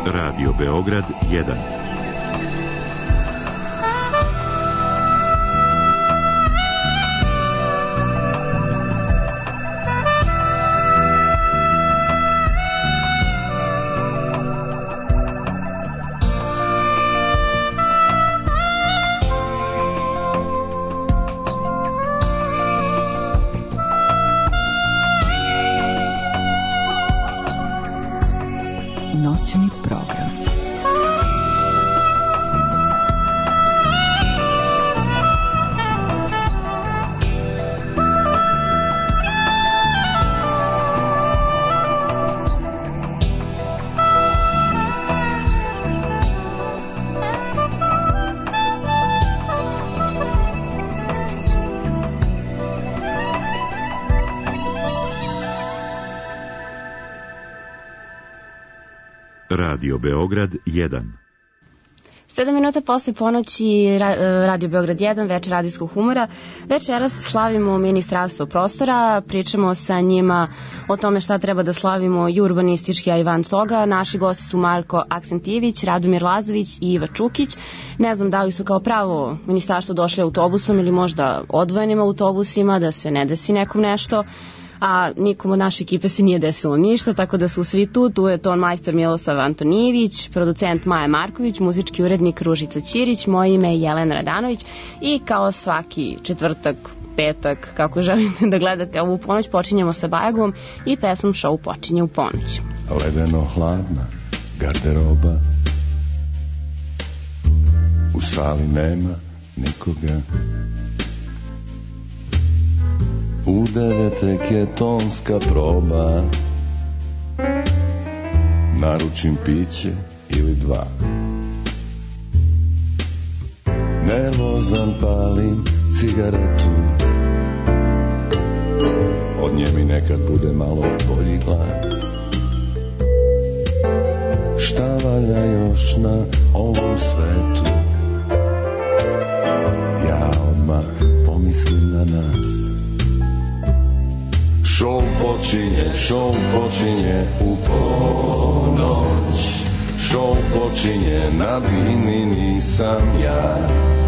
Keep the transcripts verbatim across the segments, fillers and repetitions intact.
Radio Beograd jedan. Noćni program. Radio Beograd jedan. Sedam minuta posle ponoći, Radio Beograd jedan, večer radijskog humora. Večeras slavimo Ministarstvo prostora, pričamo sa njima o tome šta treba da slavimo i urbanistički, a i van toga. Naši gosti su Marko Aksentijević, Radomir Lazović i Iva Čukić. Ne znam da li su kao pravo ministarstvo došli autobusom ili možda odvojenim autobusima, da se ne desi nekom nešto. A nikom od naše ekipe se nije desilo ništa, tako da su svi tu. Tu je ton majstor Milosav Antonijević, producent Maja Marković, muzički urednik Ružica Ćirić, moje ime je Jelena Radanović i kao svaki četvrtak, petak, kako želite da gledate ovu ponoć, počinjemo sa Bajagom i pesmom Show počinje u ponoć. Ledeno hladna garderoba, u sali nema nikoga. U devetek je tonska proba, naručim piće ili dva. Nervozan palim cigaretu, od nje mi nekad bude malo bolji glas. Šta valja još na ovom svetu, ja odmah pomislim na nas. Show počinje, show počinje u ponoć. Show počinje na bini, nisam ja.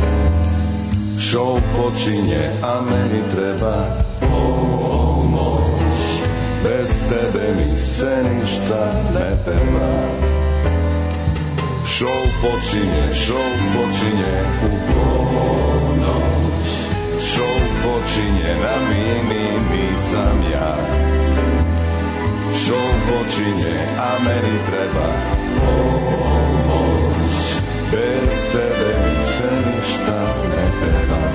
Show počinje, a meni treba pomoć. Bez tebe mi se ništa ne peva. Show počinje, show počinje u ponoć. Show počinje na mini, nisam ja. Show počinje, a meni treba pomoć. Bez tebe mi se ništa ne peva.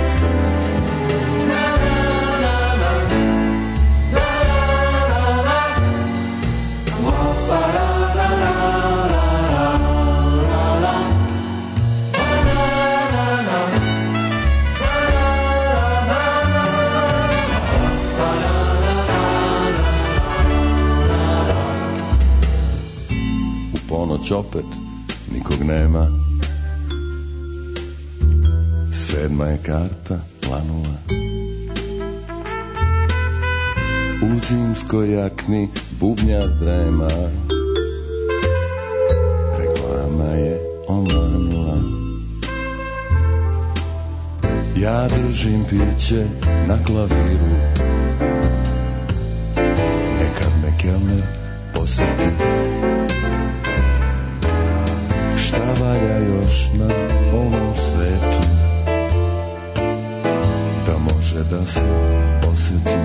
Ponoć opet nikog nema. Sedma je karta planula. U zimskoj jakni bubnjar drema. Reklama je omanula. Ja držim piće na klaviru. Nekad me kelner posjeti. Šta valja još na ovom svetu, da može da se osjeti.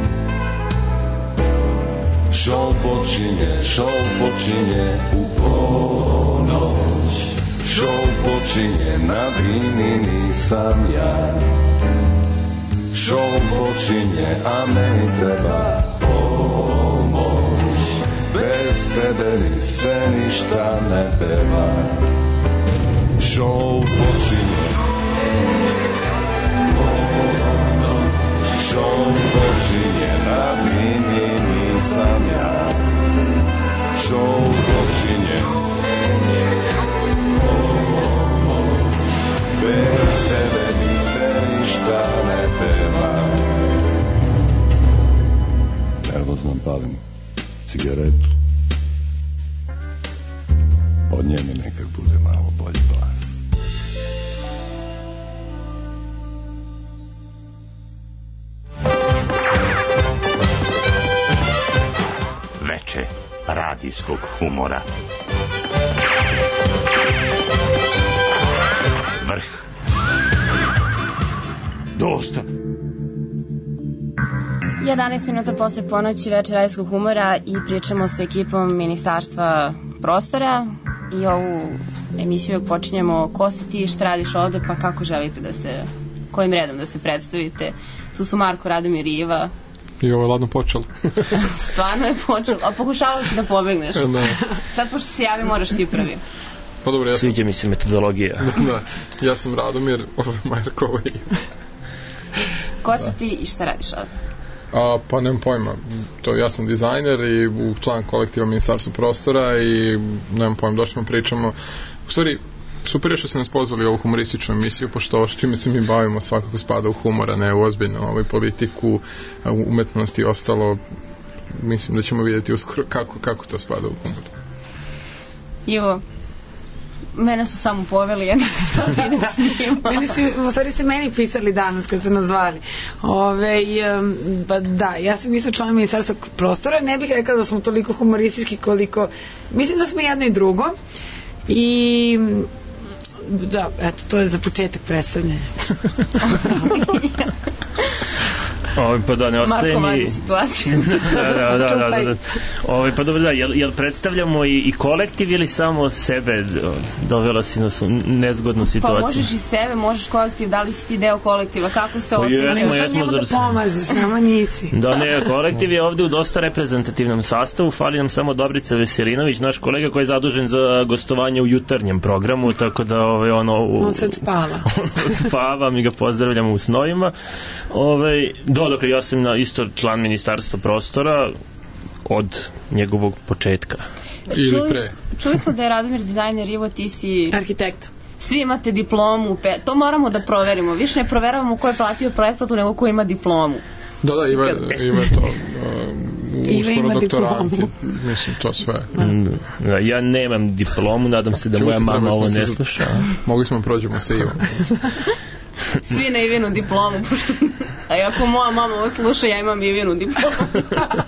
Show počinje, show počinje u ponoć. Show počinje na bini, nisam ja. Show počinje, a meni treba pomoć. Bez tebe mi se ništa ne peva. Show počinje, show počinje na bini, nisam ja. Show počinje, bez tebe mi se ništa ne peva. Nervozno palim cigaretu, od nje mi nekak bude malo bolji glas. Veče radijskog humora. Vrh. Dosta. jedanaest minuta posle ponoći, Veče radijskog humora, i pričamo sa ekipom Ministarstva prostora, i ovu emisiju uvijek počinjemo: ko si ti, šta radiš ovde, pa kako želite da se, kojim redom da se predstavite. Tu su Marko, Radomir i Iva. I ovo je ladno počelo. Stvarno je počelo, a pokušavao si da pobegneš. Da. Sad pošto se javi moraš ti prvi. Pa dobro, ja sam... Sviđa mi se metodologija. Da, ja sam Radomir, ovo je Marko, ovo je... Ko si ti i šta radiš ovde? A, pa nemam pojma, to, ja sam dizajner i u član kolektiva Ministarstva prostora i nemam pojma, došli smo pričamo. U stvari, super je što ste nas pozvali u ovu humorističnu emisiju, pošto ovo čime se mi bavimo svakako spada u humora, ne u ozbiljno ovaj, politiku, umetnost i ostalo. Mislim da ćemo vidjeti uskoro kako, kako to spada u humor. Ivo, mene su samo poveli, ja nisam stala idem s njima. Meni si, u stvari ste meni pisali danas kad ste nas zvali. Ove, um, pa da, ja sam isto član Ministarstva prostora, ne bih rekla da smo toliko humoristički koliko, mislim da smo jedno i drugo. I da, eto, to je za početak predstavljanja. Ovaj, pa da, ne ostaje Marko, mi... vadi situaciju. da, da, da, da, da, da. Ovaj, pa dobro, da, jel, jel predstavljamo i, i kolektiv ili samo sebe? Dovela si nas u nezgodnu situaciju. Pa možeš i sebe, možeš kolektiv, da li si ti deo kolektiva, kako se Pa osjećaš? jesmo, Sad jesmo, njemu da zar- pomažeš, nama nisi. Da, ne, kolektiv je ovde u dosta reprezentativnom sastavu, fali nam samo Dobrica Veselinović, naš kolega koji je zadužen za gostovanje u jutarnjem programu, tako da ovaj, ono... U, On sad spava. on sad spava, mi ga pozdravljamo u snovima. Ovaj, do, dakle, ja sam na isto član Ministarstva prostora od njegovog početka. Ili Čuli, pre. čuli smo da je Radomir dizajner, Ivo, ti si... Arhitekt. Svi imate diplomu, pe... to moramo da proverimo. Više ne proveravamo ko je platio pretplatu, nego ko ima diplomu. Da, da, ima, ima to uh, Iva uskoro ima doktoranti, diplomu. mislim, to sve. Da, ja nemam diplomu, nadam se da Čuti, moja mama trebali smo ovo se ne za- sluša. Mogli smo prođemo sa Ivom. Svi na Ivinu diplomu, pošto... A ako moja mama ovo sluša, ja imam Ivinu diplomu.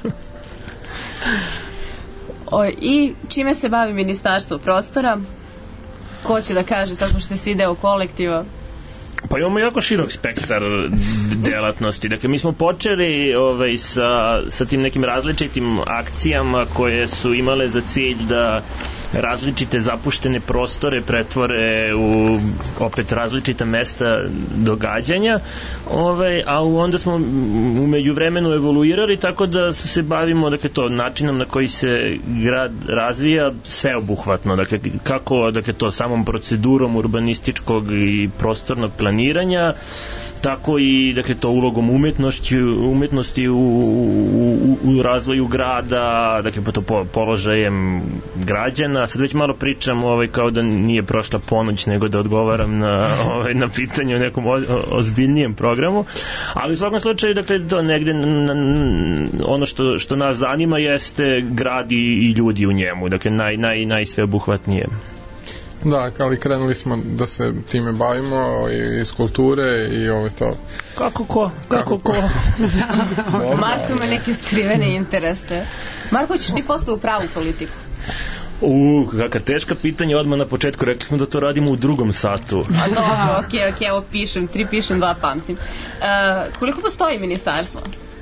O, I čime se bavi Ministarstvo prostora? Ko će da kaže, sad pošto ste svi deo kolektiva? Pa imamo jako širok spektar delatnosti. Dakle, mi smo počeli ovaj, sa, sa tim nekim različitim akcijama koje su imale za cilj da različite zapuštene prostore pretvore u opet različita mesta događanja, ovaj, a onda smo u međuvremenu evoluirali tako da se bavimo, dakle, to načinom na koji se grad razvija sveobuhvatno, dakle, kako, dakle, to samom procedurom urbanističkog i prostornog planiranja, tako i, dakle, to ulogom umetnosti, umetnosti u, u, u razvoju grada, dakle, po to po, položajem građana. Sad već malo pričam ovaj, kao da nije prošla ponoć, nego da odgovaram na, ovaj, na pitanje o nekom o, ozbiljnijem programu, ali u svakom slučaju, dakle, to negde na, na, ono što, što nas zanima jeste grad i, i ljudi u njemu, dakle, naj, naj, najsveobuhvatnije. Da, ali krenuli smo da se time bavimo i iz kulture i ovo to. Kako ko? Kako ko? Dobro, Marko ima neke skrivene interese. Marko, ćeš ti posle u pravu politiku? U, kakva teška pitanja odmah na početku. Rekli smo da to radimo u drugom satu. A dobro, okej, okay, okej, okay, evo pišem, tri pišem, dva pamtim. Uh, koliko postoji ministarstvo?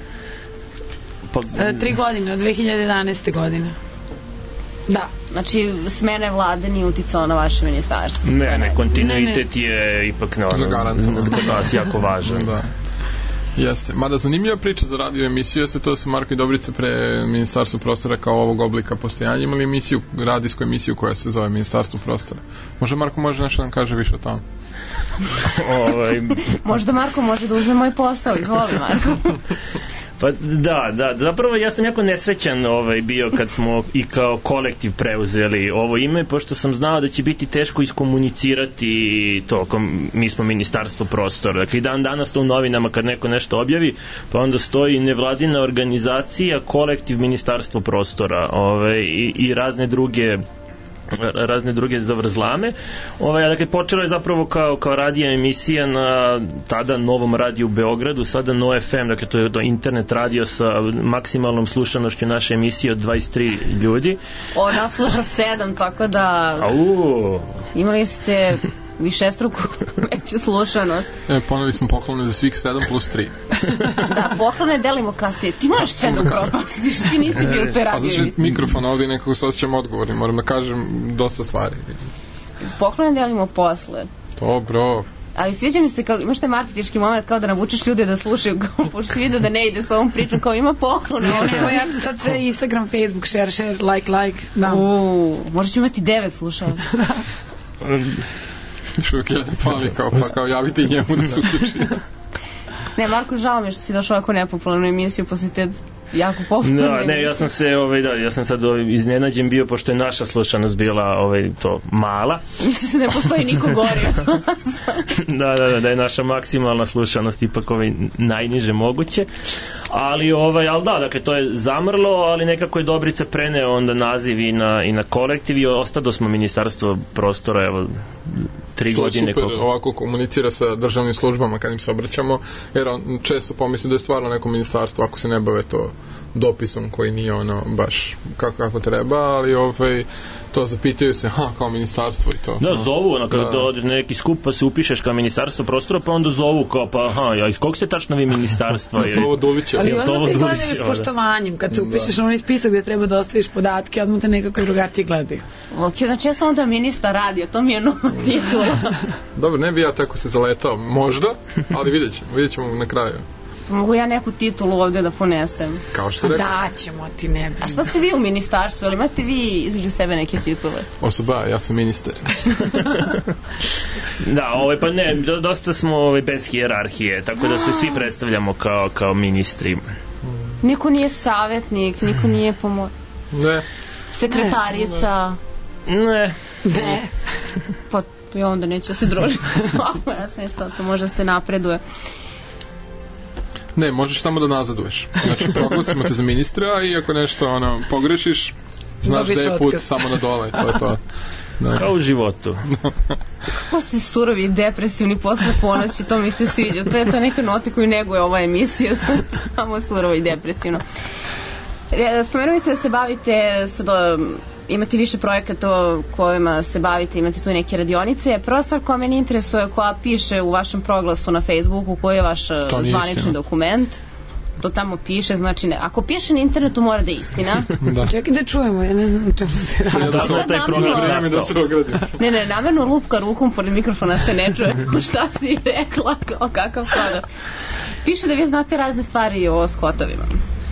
Pa, E, tri godine, od dve hiljade jedanaeste godine. Da. Znači, smene vlade nije uticao na vaše ministarstvo? ne, ne, kontinuitet je ipak na ono, Zagarantovan. kod nas jako važan. Da. Jeste. Mada zanimljiva priča za radio emisiju jeste to da su Marko i Dobrica pre Ministarstvo prostora kao ovog oblika postojanja imali emisiju, radijsku emisiju koja se zove Ministarstvo prostora. Možda Marko može nešto da nam kaže više o tome? ovaj, Možda Marko može da uzme moj posao, izvoli Marko. Pa da, da, zapravo ja sam jako nesrećan ovaj, bio kad smo i kao kolektiv preuzeli ovo ime, pošto sam znao da će biti teško iskomunicirati to, kom, mi smo Ministarstvo prostora. Dakle, i dan danas to u novinama kad neko nešto objavi, pa onda stoji nevladina organizacija, kolektiv Ministarstvo prostora, ovaj, i, i razne druge razne druge zavrzlame. Ovaj, dakle, počelo je zapravo kao, kao radija emisija na tada Novom radiju u Beogradu, sada No F M, dakle to je to internet radio sa maksimalnom slušanošću naše emisije od dvadeset tri ljudi. O, nas sluša sedam, tako da Au. imali ste višestruku veću slušanost. E, poneli smo poklone za svih sedam plus tri. Da, poklone delimo kasnije. Ti možeš sedam propastiš, ti nisi bio u toj A radio znači emisiji. mikrofon ovdje nekako se osjećam odgovorni, moram da kažem dosta stvari. Poklone delimo posle. Dobro. Ali sviđa mi se, kao, imaš taj marketinški moment kao da navučeš ljude da slušaju, kao, pošto si vidio da ne ide s ovom pričom, kao ima poklone. Evo, ja sam sad sve Instagram, Facebook, share, share, like, like. Da. Uuu, možeš imati devet slušala. Još uvijek jedan pali kao, pa kao javite njemu da se uključi. Ne, Marko, žao mi je što si došao ovako nepopularnu emisiju posle te jako popularne Da, emisije. ne, ja sam se, ovaj, da, ja sam sad ovaj, iznenađen bio, pošto je naša slušanost bila ovaj, to mala. Mislim se da ne postoji niko gori od vas. da, da, da, da je naša maksimalna slušanost ipak ovaj, najniže moguće. Ali, ovaj, ali da, dakle, to je zamrlo, ali nekako je Dobrica preneo onda naziv i na, i na kolektiv i ostado smo Ministarstvo prostora, evo, tri Što je godine. super, koliko... ovako komunicira sa državnim službama kad im se obraćamo, jer on često pomisli da je stvarno neko ministarstvo ako se ne bave to dopisom koji nije ono baš kako, kako treba, ali ovaj, to zapitaju se, ha, kao ministarstvo i to. Da, zovu, ono, kada Da. dođeš na neki skup pa se upišeš kao Ministarstvo prostora, pa onda zovu kao, pa aha, ja, iz kog ste tačno vi ministarstva? To ovo Dulića. Ali Jel to odmah ovo te Dulić, gledaju s da. poštovanjem. Kad se upišeš na onaj spisak gdje treba da ostaviš podatke, odmah te nekako drugačije gledaju. Ok, znači ja sam onda ministar radio, to mi je nova titula. Dobro, ne bi ja tako se zaletao, možda, ali vidjet ćemo, vidjet ćemo na kraju. Mogu ja neku titulu ovdje da ponesem. Kao što rekao, Da ćemo ti, ne brini. A šta ste vi u ministarstvu? Ali imate vi između sebe neke titule? osoba, ja sam ministar. Da, ovaj, pa ne, do- dosta smo ovaj, bez hijerarhije, tako da se svi predstavljamo kao, kao ministri. Niko nije savjetnik, niko nije pomo... Ne, sekretarica. Ne, Ne. Pa ja onda neću da se družiti s vama, ja sam sad to možda se napreduje. ne, možeš samo da nazaduješ. Znači, proglasimo te za ministra i ako nešto ono, pogrešiš, znaš Dobiš da je put otkaz. samo na dole, to je to. Da. kao u životu. Kako ste surovi i depresivni posle ponoći, to mi se sviđa. To je ta neka nota koju neguje ova emisija, samo surovo i depresivno. Re- Spomenuli ste da se bavite sad, um, imate više projekata kojima se bavite, imate tu neke radionice. Prva stvar koja meni interesuje, koja piše u vašem proglasu na Facebooku, koji je vaš uh, To nije zvanični istina. dokument, to tamo piše, znači ne. Ako piše na internetu mora da je istina. Da. Čekaj da čujemo, ja ne znam o čemu se radi. Ja da Tako sam je taj Sad proglas namjerno- vreme da nastao. se ogradim. Ne, ne, namjerno lupka rukom pored mikrofona se ne čuje šta si rekla, kao kakav proglas. Piše da vi znate razne stvari o skotovima.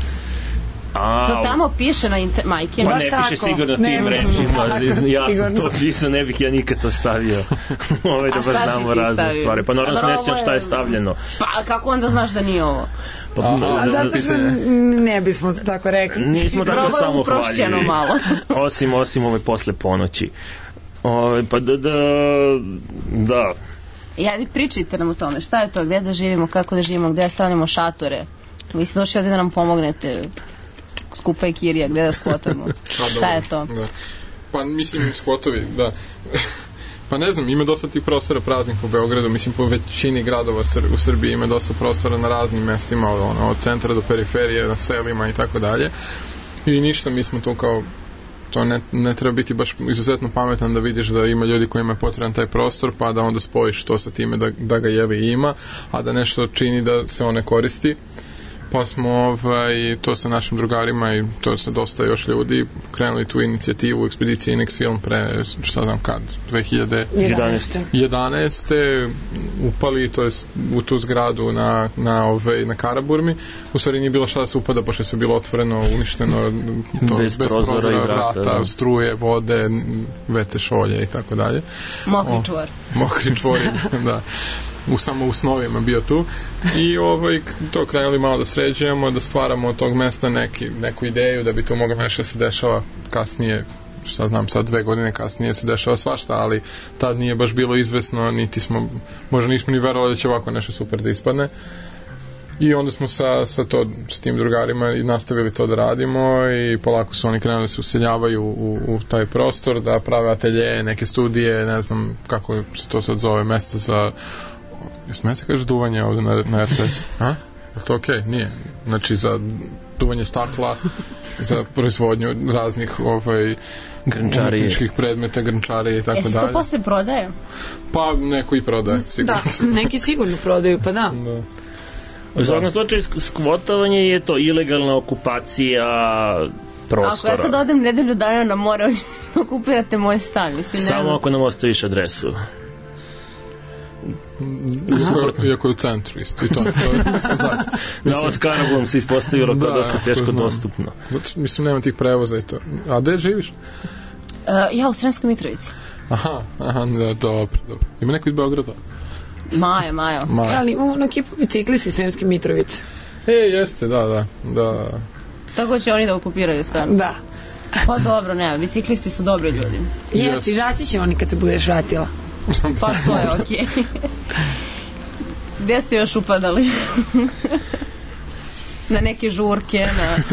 A, To tamo piše na inter... majke. Pa Baš ne tako. piše sigurno Ne, tim ne, rečima, tako, ja sam sigurno. to pisao, ne bih ja nikad to stavio. Ovaj, da A šta baš si znamo ti razne stavio? stvari. Pa naravno A se ne dobro, sjećam ovo šta je- je stavljeno. Pa kako onda znaš da nije ovo? Pa, Aha. A da- zato što ne bismo tako rekli. Nismo tako Probaj samo uprošćeno hvaljivi. malo. Osim, osim ove posle ponoći. Ove, pa da, da, da. Ajde, pričajte nam o tome, šta je to, gde da živimo, kako da živimo, gde da stavljamo šatore. Vi ste došli ovdje da nam pomognete, skupa je kirija, gde da skotujemo. A, Šta je to? dobro. Da. Pa mislim spotovi, da. Pa ne znam, ima dosta tih prostora praznih u Beogradu, mislim po većini gradova Sr- u Srbiji ima dosta prostora na raznim mestima, od, ono, od centra do periferije, na selima i tako dalje. I ništa, mi smo tu kao to ne, ne treba biti baš izuzetno pametan da vidiš da ima ljudi kojima je potreban taj prostor, pa da onda spojiš to sa time da, da ga jeve ima, a da nešto čini da se on ne koristi. Pa smo ovaj, to sa našim drugarima i to sa dosta još ljudi krenuli tu inicijativu Ekspedicija Inex Film pre, šta znam kad, dve hiljade jedanaeste. jedanaeste upali, to jest u tu zgradu na, na, ove, na Karaburmi. U stvari nije bilo šta da se upada, pošto je sve bilo otvoreno, uništeno, to, Bez bez, prozora prozora, i vrata, vrata, da. struje, vode, ve ce šolje i tako dalje. Mokri O. čuvar. Mokri čvori, da. U, samo u snovima bio tu i ovaj, to krenuli malo da sređujemo, da stvaramo od tog mesta neki, neku ideju da bi to moglo nešto da se dešava kasnije, šta znam, sad dve godine kasnije se dešava svašta, ali tad nije baš bilo izvesno, niti smo, možda nismo ni verovali da će ovako nešto super da ispadne. I onda smo sa, sa, to, sa tim drugarima i nastavili to da radimo i polako su oni krenuli se useljavaju u, u taj prostor, da prave atelje, neke studije, ne znam kako se to sad zove, mesto za, jesme se kaže duvanje ovde na, na R T S? A? Je to okej? Okay? Nije. Znači za duvanje stakla, za proizvodnju raznih ovaj, umetničkih predmeta, grnčarije i tako dalje. Jesi to posle prodaje? Pa neko i prodaje, sigurno. Da, neki sigurno prodaju, pa da. Da. U svakom slučaju, skvotovanje je to ilegalna okupacija prostora. Ako ja sad odem nedelju dana na more, hoćete da okupirate moj stan, mislim, ne Samo znam. ako nam ostaviš adresu. Iako, iako je u centru isto i to, to se zna. Na ovo Skarabom se ispostavilo kao da, dosta teško znam. dostupno. Zato, mislim, nema tih prevoza i to. A gde živiš? Uh, ja u Sremskoj Mitrovici. Aha, aha, da, dobro, dobro. Ima neko iz Beograda? Maja, Maja. Maja. Ali imamo na ekipu biciklisti Sremske Mitrovice. E, jeste, da, da, da. Tako će oni da okupiraju stan. Da. Pa dobro, ne, biciklisti su dobri ljudi. Jeste, izaći će oni kad se budeš vratila. Pa to je okej. Okay. Gde ste još upadali? Na neke žurke, na...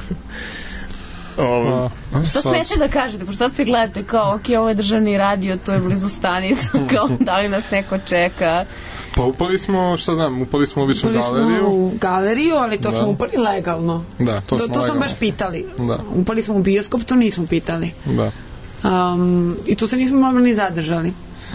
Ovo, Što smete da kažete? Pošto sad se gledate kao, ok, ovo je državni radio, to je blizu stanica, kao da li nas neko čeka. Pa upali smo, šta znam, upali smo u običnu Upali galeriju. smo u galeriju, ali to Da. smo upali legalno. Da, to To, smo to sam legalno. baš pitali. Da. Upali smo u bioskop, to nismo pitali. Da. Um, I tu se nismo mogli ni zadržali.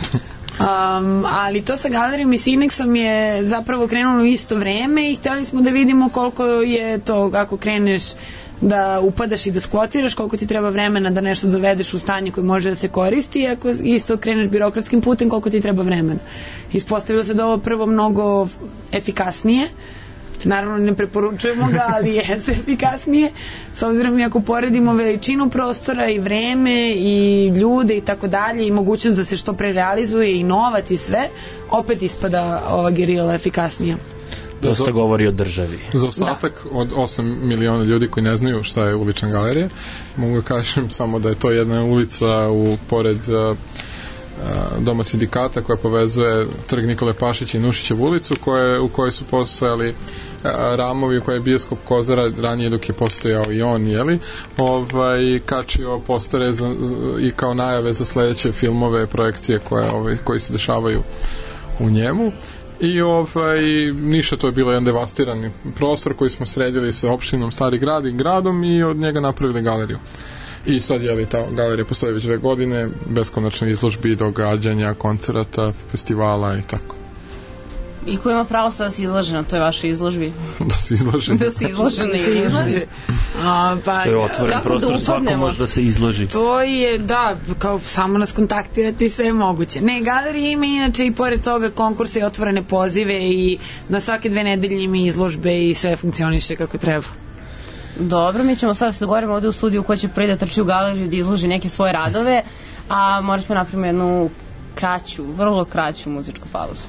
Um, ali to sa galerijom i s Inexom je zapravo krenulo u isto vreme i htjeli smo da vidimo koliko je to, ako kreneš da upadaš i da skvotiraš, koliko ti treba vremena da nešto dovedeš u stanje koje može da se koristi i ako isto kreneš birokratskim putem, koliko ti treba vremena. Ispostavilo se da ovo prvo mnogo efikasnije. Naravno ne preporučujemo ga, ali jeste efikasnije. S obzirom i ako poredimo veličinu prostora i vreme i ljude i tako dalje i mogućnost da se što pre realizuje i novac i sve, opet ispada ova gerila efikasnija. dosta govori o državi. Za ostatak da. Od osam miliona ljudi koji ne znaju šta je ulična galerija, mogu da kažem samo da je to jedna ulica u pored uh, Doma sindikata koja povezuje Trg Nikole Pašića i Nušićevu ulicu koje, u kojoj su postojali ramovi u kojoj je bioskop Kozara ranije dok je postojao i on, jeli, ovaj, kačio postare za, za, i kao najave za sledeće filmove, projekcije koje, ovaj, koji se dešavaju u njemu. I ovaj, Niša to je bilo jedan devastirani prostor koji smo sredili sa opštinom Stari grad i gradom i od njega napravili galeriju. I sad je li ta galerija postoji već dve godine, beskonačne izložbi, događanja, koncerata, festivala i tako. I ko ima pravo sad da se izlaže na toj vašoj izložbi? Da se izlaže. Da se izlaže na izložbi. A, pa, to je otvoren kako prostor, da svako može da se izloži. To je, da, kao samo nas kontaktirati, sve je moguće. Ne, galerija ima inače i pored toga konkurse i otvorene pozive i na svake dve nedelje ima izložbe i sve funkcioniše kako treba. Dobro, mi ćemo sad da se dogovorimo ovde u studiju ko će prvi da trči u galeriju da izloži neke svoje radove, a možda smo napravimo jednu kraću, vrlo kraću muzičku pauzu.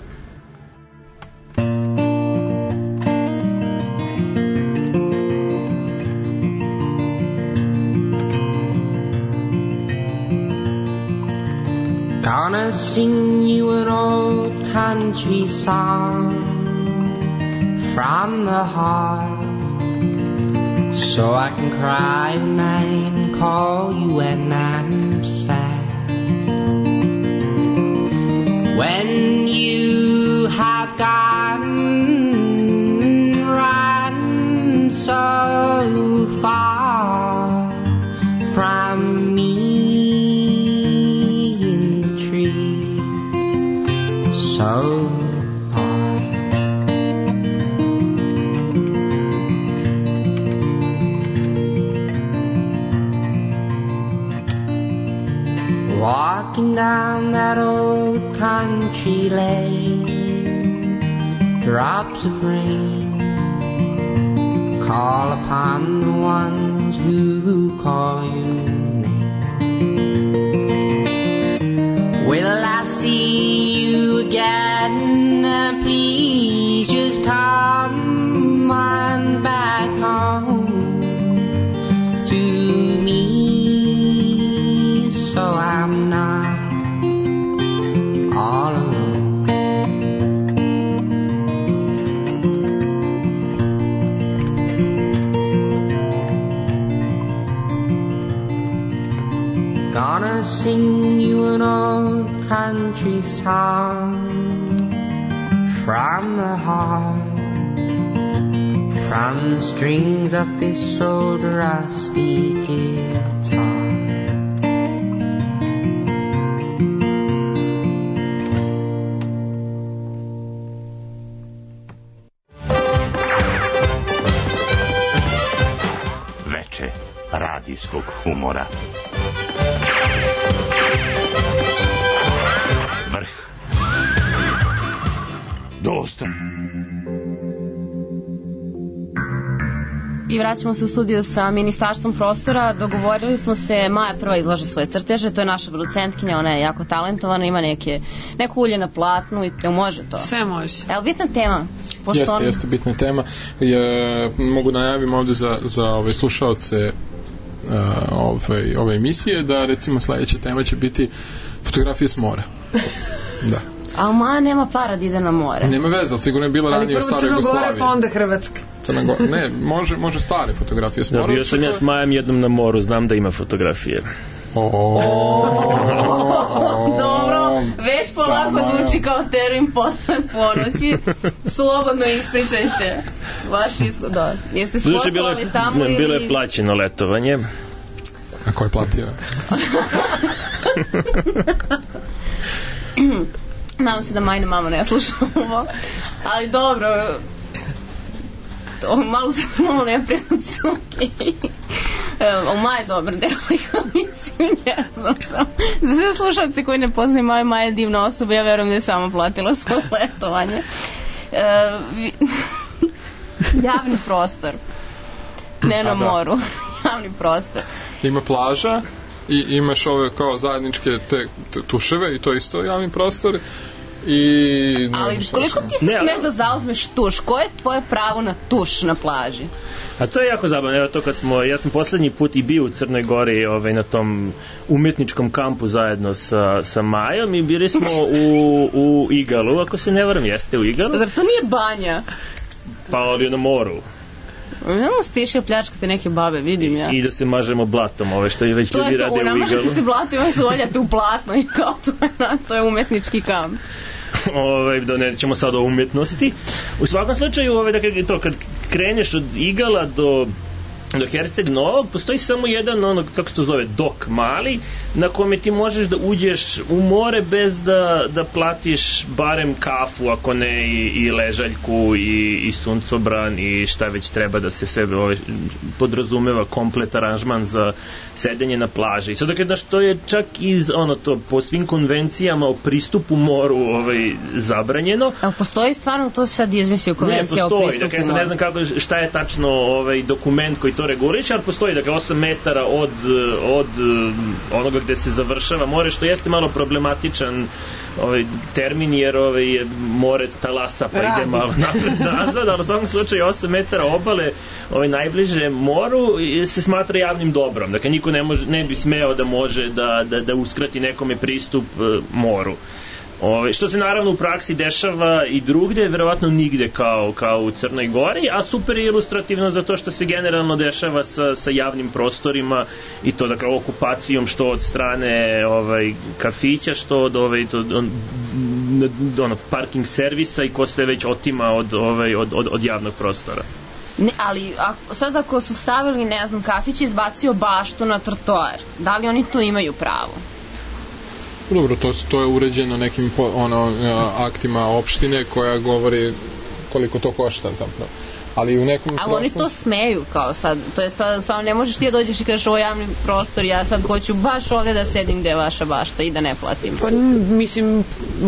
Gonna sing you an old country song from the heart, so I can cry at night and call you when I'm sad. When you have gone, run so far from me in the tree, so walking down that old country lane, drops of rain call upon the ones who call you name. Will I see you again? Please just come on back home to me, so I'm not all alone. wanna sing you an old country song from the heart, from the strings of this old rusty guitar. Veče radijskog humora. Vrh. Dosta. I vraćamo se u studiju sa Ministarstvom prostora. Dogovorili smo se, Maja prva izlaže svoje crteže, to je naša producentkinja, ona je jako talentovana, ima neke, neko ulje na platnu i te može to. Sve može. Evo, bitna tema. Pošto Jeste, on... jeste bitna tema. Je, mogu najavim ovde za, za ove slušaoce uh, ove, ove emisije da recimo sledeća tema će biti fotografije s mora. Da. A Maja nema para da ide na more. Nema veze, ali sigurno je bila ranije u staroj Jugoslaviji. Ali prvo Crna Gora, pa onda Hrvatska. Crna Gora, ne, može, može stare fotografije s mora. Da, bio sam ja s Majom jednom na moru, znam da ima fotografije. Dobro, već polako zvuči kao termin posle ponoći. Slobodno ispričajte vaš ishod. Da. Jeste sportovali tamo ili... Bilo je plaćeno letovanje. A ko je platio? Nadam se da Majna mama ne sluša ovo. Ali dobro, to malo se malo neprijatno su okej. O Maja je dobar devojka, mislim, ne znam sam. Za sve slušalce koji ne poznaju Maju, Maja je divna osoba, ja verujem da je sama platila svoje letovanje. E, vi... Javni prostor. Ne na moru. Javni prostor. Ima plaža i imaš ove kao zajedničke te, te tuševe i to isto javni prostor. I, ali koliko ti se ne, smeš da zauzmeš tuš? Koje je tvoje pravo na tuš na plaži? A to je jako zabavno. Evo to kad smo, ja sam poslednji put i bio u Crnoj Gori ovaj, na tom umetničkom kampu zajedno sa, sa Majom i bili smo u, u Igalu, ako se ne varam, jeste u Igalu. Zar to nije banja? Pa ali na moru. Znamo stiše pljačkate neke babe, vidim ja. I da se mažemo blatom, ove što i već ljudi rade u Igalu. To je to, namažete se blatom i se oljate u platno i kao to je, to je umetnički kamp. Ove, da ne ćemo sad o umetnosti. U svakom slučaju, ove, dakle, to, kad kreneš od Igala do do Herceg Novog, postoji samo jedan, ono, kako se to zove, dok mali, na kome ti možeš da uđeš u more bez da, da platiš barem kafu, ako ne i, i ležaljku i, i suncobran i šta već treba da se sve ove, podrazumeva komplet aranžman za sedenje na plaži. I sad, dakle, znaš, to je čak iz, ono, to, po svim konvencijama o pristupu moru ovaj, zabranjeno. Ali postoji stvarno to sad izmislio konvencija o pristupu moru? Ne, postoji, dakle, ja sad ne znam kako, šta je tačno ovaj, dokument koji to reguliše, ali postoji, dakle, osam metara od, od onoga gde se završava more, što jeste malo problematičan ovaj, termin, jer ovaj, je more talasa, pa Radi. ide malo napred nazad, ali u svakom slučaju osam metara obale ovaj, najbliže moru se smatra javnim dobrom. Dakle, niko ne, može, ne bi smeo da može da, da, da uskrati nekome pristup uh, moru. Ove, što se naravno u praksi dešava i drugde, verovatno nigde kao, kao u Crnoj Gori, a super je ilustrativno zato što se generalno dešava sa, sa javnim prostorima i to dakle okupacijom što od strane ovaj, kafića, što od ovaj, to, on, ono, parking servisa i ko sve već otima od, ovaj, od, od, od javnog prostora. Ne, ali ako, sad ako su stavili, ne znam, kafić izbacio baštu na trotoar, da li oni to imaju pravo? Dobro, to, to je uređeno nekim ono, aktima opštine koja govori koliko to košta zapravo. Ali u nekom ali prostom... oni to smeju kao sad, to je sad, samo ne možeš ti da dođeš i kažeš ovo javni prostor, ja sad hoću baš ovdje da sedim gde je vaša bašta i da ne platim. Pa mislim,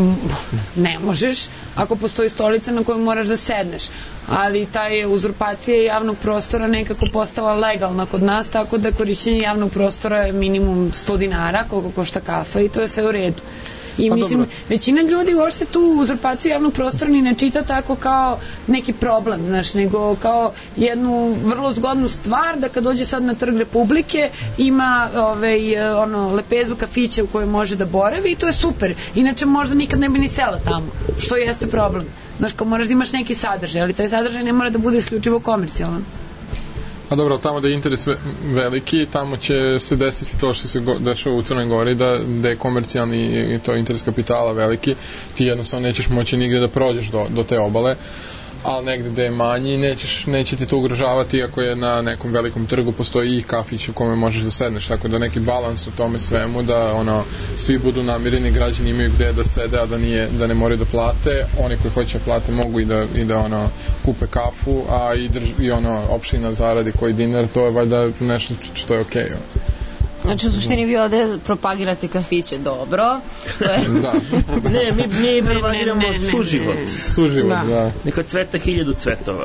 ne možeš ako postoji stolica na kojoj moraš da sedneš, ali taj uzurpacija javnog prostora nekako postala legalna kod nas, tako da korišćenje javnog prostora je minimum sto dinara koliko košta kafa i to je sve u redu. I pa mislim, dobro. Većina ljudi uopšte tu uzurpaciju javnog prostora ni ne čita tako kao neki problem, znaš, nego kao jednu vrlo zgodnu stvar da kad dođe sad na Trg Republike ima ovaj, ono, lepezu kafića u kojoj može da boravi i to je super. Inače možda nikad ne bi ni sela tamo, što jeste problem. Znaš, kao moraš da imaš neki sadržaj, ali taj sadržaj ne mora da bude isključivo komercijalan. A dobro, tamo da je interes veliki, tamo će se desiti to što se go, dešava u Crnoj Gori, da, da je komercijalni i to interes kapitala veliki, ti jednostavno nećeš moći nigde da prođeš do, do te obale, ali negde gde je manji nećeš, neće ti to ugrožavati iako je na nekom velikom trgu postoji i kafić u kome možeš da sedneš, tako da neki balans u tome svemu, da ono, svi budu namireni, građani imaju gde da sede, a da, nije, da ne moraju da plate, oni koji hoće da plate mogu i da, i da ono, kupe kafu, a i, drž, i ono, opština zaradi koji dinar, to je valjda nešto što je okej. Okay. Znači, u suštini vi ovde propagirate kafiće, dobro. To je... Da. Ne, mi, mi propagiramo ne, ne, ne, suživot. Suživot, da. da. Neka cveta hiljadu cvetova.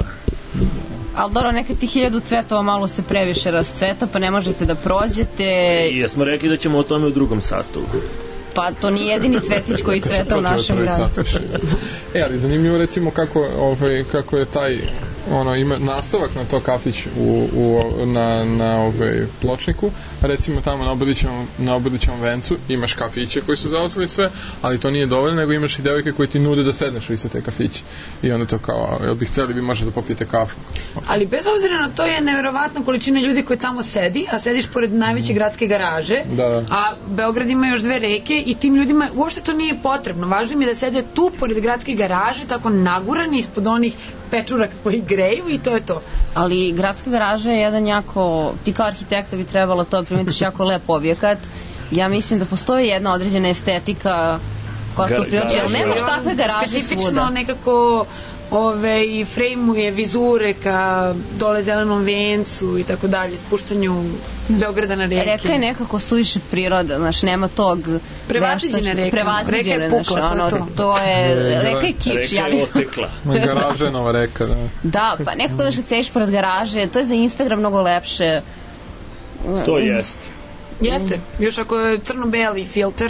Ali dobro, neka ti hiljadu cvetova malo se previše rascveta, pa ne možete da prođete. I ja smo rekli da ćemo o tome u drugom satu. Pa to nije jedini cvetić koji cveta u našem gradu. E, ali zanimljivo recimo kako, ovaj, kako je taj ono, ima nastavak na to kafić u, u, na, na ovaj pločniku, recimo tamo na Obadićevom, na Obadićevom vencu imaš kafiće koji su zauzeli sve, ali to nije dovoljno, nego imaš i devojke koje ti nude da sedneš u iste te kafiće i onda to kao, jel bih htjeli vi možete da popijete kafu. Ali bez obzira na to je neverovatna količina ljudi koji tamo sedi, a sediš pored najveće gradske garaže, da, da. A Beograd ima još dve reke i tim ljudima uopšte to nije potrebno. Važno im je da sede tu pored gradske garaže, tako nagurani ispod onih pečuraka koji greju i to je to. Ali gradska garaža je jedan jako, ti kao arhitekta bi trebalo to primitiš jako lep objekat. Ja mislim da postoji jedna određena estetika koja to priuči, ali nemaš takve garaže svuda. Specifično nekako ove, i frejmuje vizure ka dole zelenom vencu i tako dalje, spuštanju Beograda na reke. Reka je nekako suviše priroda, znaš, nema tog prevaziđena reka, reka je pukla, ono, to je to. To je, reka je kič, reka je otekla. Garaža je nova reka, da. Da, pa nekako daš kad sediš pored garaže, to je za Instagram mnogo lepše. To jeste. Jeste, još ako je crno-beli filter.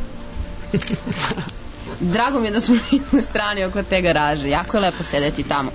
Drago mi je da smo na jednoj strani oko te garaže, jako je lepo sedeti tamo.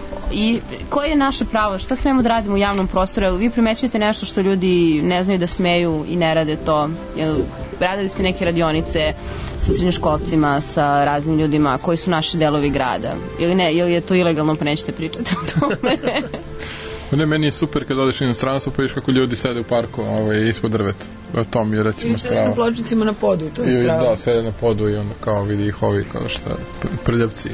I koje je naše pravo, šta smemo da radimo u javnom prostoru? Jel vi primećujete nešto što ljudi ne znaju da smeju i ne rade to? Jel radili ste neke radionice sa srednjoškolcima, sa raznim ljudima koji su naši delovi grada? Ili ne, ili je to ilegalno pa nećete pričati o tome? Ne, meni je super kad odeš u inostranstvo pa vidiš kako ljudi sede u parku ovaj, ispod drveta. To mi je recimo strava. Ili sede na pločnicima na podu, to je strava. Da, sede na podu i onda kao vidi ih ovi kao šta, prljavci.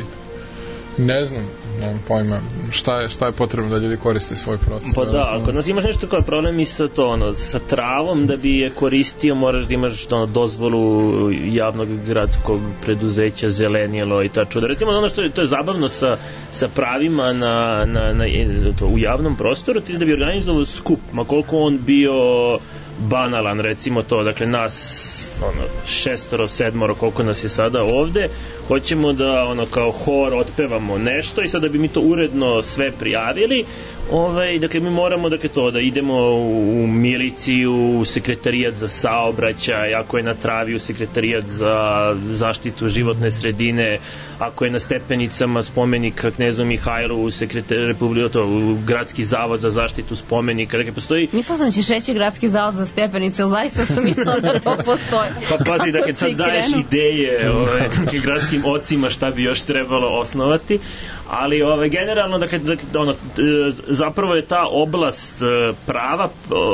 Ne znam, nemam pojma šta je, šta je potrebno da ljudi koriste svoj prostor. Pa da, ako nas imaš nešto kao problem i sa to, ono, sa travom da bi je koristio, moraš da imaš ono, dozvolu javnog gradskog preduzeća, zelenilo i ta čuda. Recimo ono što je, to je zabavno sa, sa pravima na, na, na, to, u javnom prostoru, ti da bi organizovao skup, ma koliko on bio banalan, recimo to, dakle nas ono, šestoro, sedmoro, koliko nas je sada ovde, hoćemo da ono kao hor otpevamo nešto i sada bi mi to uredno sve prijavili, ovaj, dakle mi moramo dakle, to da idemo u miliciju, u sekretarijat za saobraćaj, ako je na travi u sekretarijat za zaštitu životne sredine, ako je na stepenicama spomenika Knezu Mihajlu u sekretar Republike, to u gradski zavod za zaštitu spomenika, dakle postoji. Mislila sam da ćeš reći gradski zavod za stepenice, ali zaista sam mislila da to postoji. Pa pazi, dakle sad daješ ideje ovaj, gradskim ocima šta bi još trebalo osnovati, ali ovaj, generalno dakle, dakle, ono, zapravo je ta oblast prava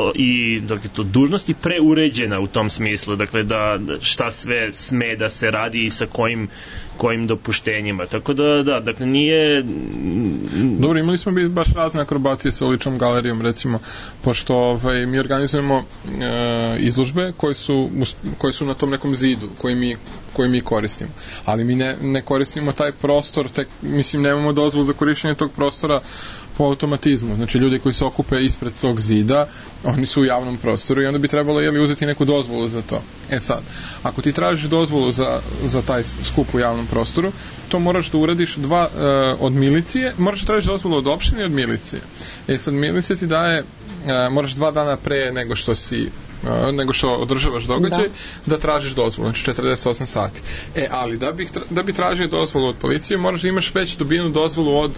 i dakle, to dužnosti preuređena u tom smislu, dakle da šta sve sme da se radi i sa kojim kojim dopuštenjima, tako da, da, dakle nije... Dobro, imali smo bi baš razne akrobacije sa ličnom galerijom, recimo, pošto ovaj, mi organizujemo e, izložbe koje su, koje su na tom nekom zidu, koji mi, koji mi koristimo, ali mi ne, ne koristimo taj prostor, tek, mislim, nemamo dozvolu za korištenje tog prostora po automatizmu, znači ljudi koji se okupe ispred tog zida, oni su u javnom prostoru i onda bi trebalo jeli, uzeti neku dozvolu za to. E sad, ako ti tražiš dozvolu za, za taj skup u javnom prostoru, to moraš da uradiš dva uh, od milicije, moraš da tražiš dozvolu od opštine i od milicije. E sad, milicija ti daje, uh, moraš dva dana pre nego što si Uh, nego što održavaš događaj, da, da tražiš dozvolu, znači četrdeset osam sati. E, ali da bi, da bi tražio dozvolu od policije, moraš da imaš već dobijenu dozvolu od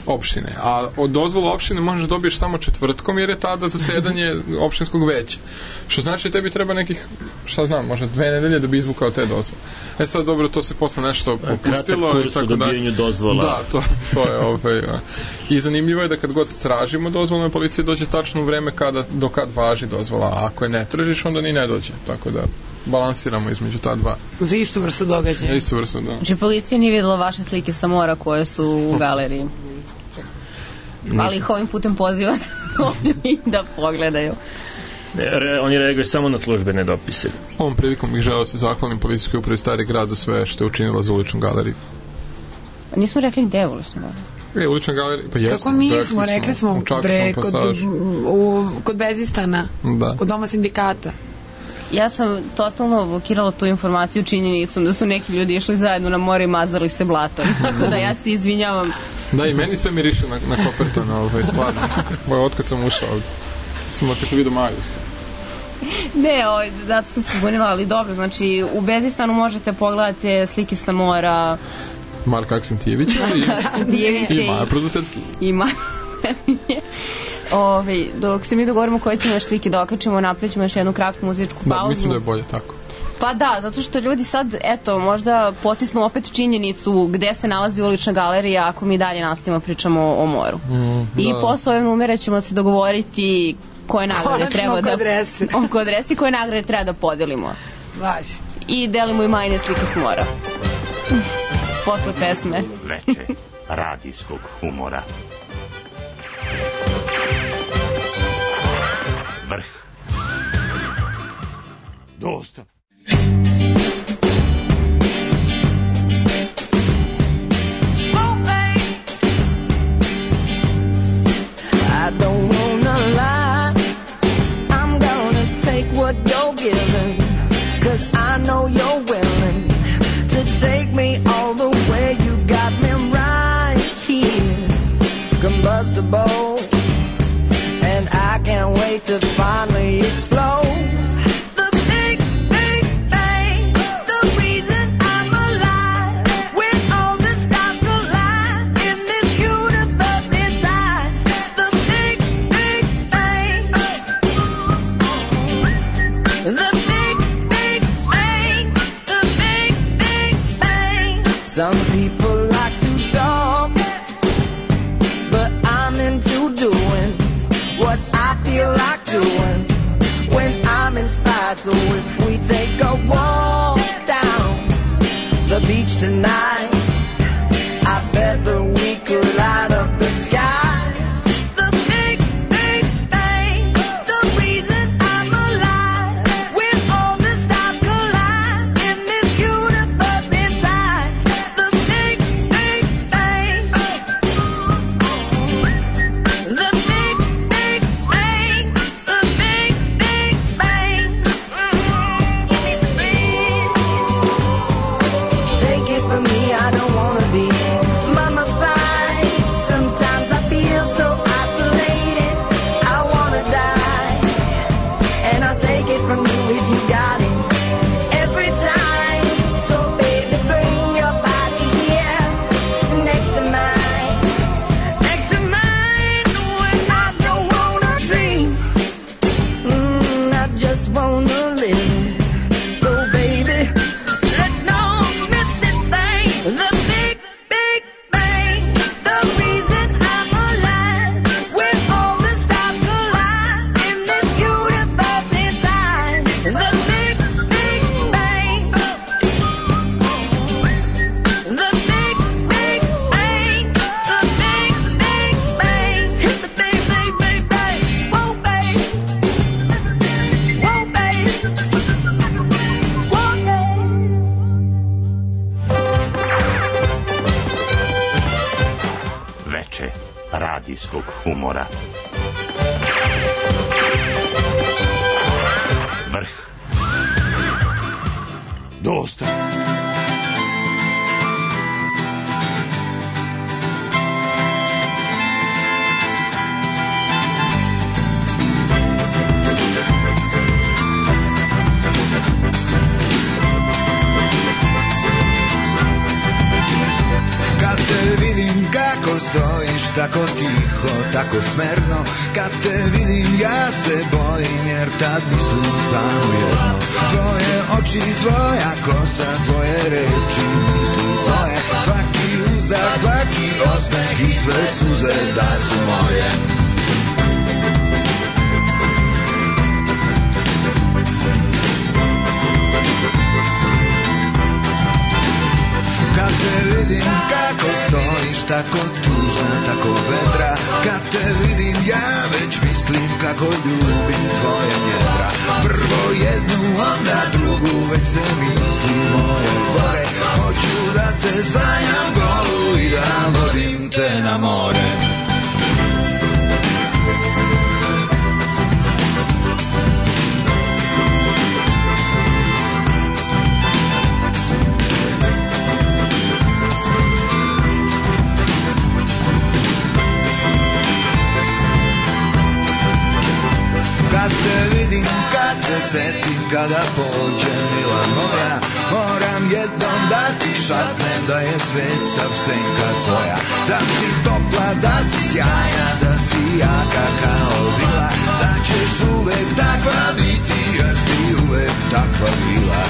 opštine, a od dozvolu opštine možeš dobiješ samo četvrtkom jer je tada zasedanje opštinskog veća. Što znači tebi treba nekih, šta znam, možda dve nedelje da bi izvukao te dozvole. E sad dobro, to se posle nešto popustilo. Kratak kurs u dobijanju dozvola. Da, to, to je ovaj, i zanimljivo je da kad god tražimo dozvolu na policiji dođe tačno u vreme kada, do kad važi dozvola, a ako je ne tražiš onda ni ne dođe, tako da balansiramo između ta dva. Za istu vrstu događaja. Za istu vrstu, da. Znači policija nije videla vaše slike sa mora koje su u galeriji. Ali ih ovim putem pozivate i da pogledaju. Re, oni reaguju samo na službene dopise. Ovom prilikom bih želeo se zahvalim policijskoj upravi Stari grad za sve što je učinila za uličnu galeriju. Nismo rekli gde je ulična galerija? E, ulična galerija, pa jesmo. Kako nismo, rekli smo, bre, kod, u, kod Bezistana, da. Kod Doma sindikata. Ja sam totalno blokirala tu informaciju činjenicom da su neki ljudi išli zajedno na more i mazali se blatom. Tako da ja se izvinjavam. Da, i meni sve miriše na, na Koperton, ovaj, stvarno. Ovo je otkad sam ušao ovdje. Samo kad sam vidio Maju. Ne, ovaj, zato sam se zbunila, ali dobro, znači u Bezistanu možete pogledati slike sa mora. Marka Aksentijevića i, i Maja producentki. I Maja Ove, dok se mi dogovorimo koje ćemo još slike da okačimo, napravimo još jednu kratku muzičku pauzu. Da, mislim da je bolje tako. Pa da, zato što ljudi sad, eto, možda potisnu opet činjenicu gde se nalazi ulična galerija ako mi dalje nastavimo pričamo o moru. Mm, I da. Posle ove numere ćemo se dogovoriti koje nagrade treba da... Adrese. Oko adresi koje nagrade treba da podelimo. Važi. I delimo i Majine slike s mora. Posle pesme. Veče radijskog humora. Vrh. Dosta. I don't wanna lie, I'm gonna take what you're giving, 'cause I know you're willing to take me all the way. You got me right here, combustible, and I can't wait to finally explode. Some people like to talk, but I'm into doing what I feel like doing when I'm inside. So if we take a walk down the beach tonight, I bet that we could light up the sky. radijskog humora. Vrh. Dosta. Kad te vidim kako stojiš tako tiho, tako smerno. Kad te vidim ja se bojim, jer tad mislim samo jedno. Tvoje oči, tvoja kosa, tvoje reči, misli tvoje. Svaki uzdah, svaki osmeh i sve suze da su moje. Kad te vidim kako stojiš, tako tužna, tako vedra. Kad te vidim ja već mislim kako ljubim tvoje njedra. Prvo jednu, onda drugu, već se misli moje gore. Hoću da te sanjam golu i da vodim te na more. Kad te vidim, kad se setim, kada pođe mila moja, moram jednom da ti šapnem da je svet sav senka tvoja. Da si topla, da si sjajna, da si jaka kao bila, da ćeš uvek takva biti, jer si uvek takva bila.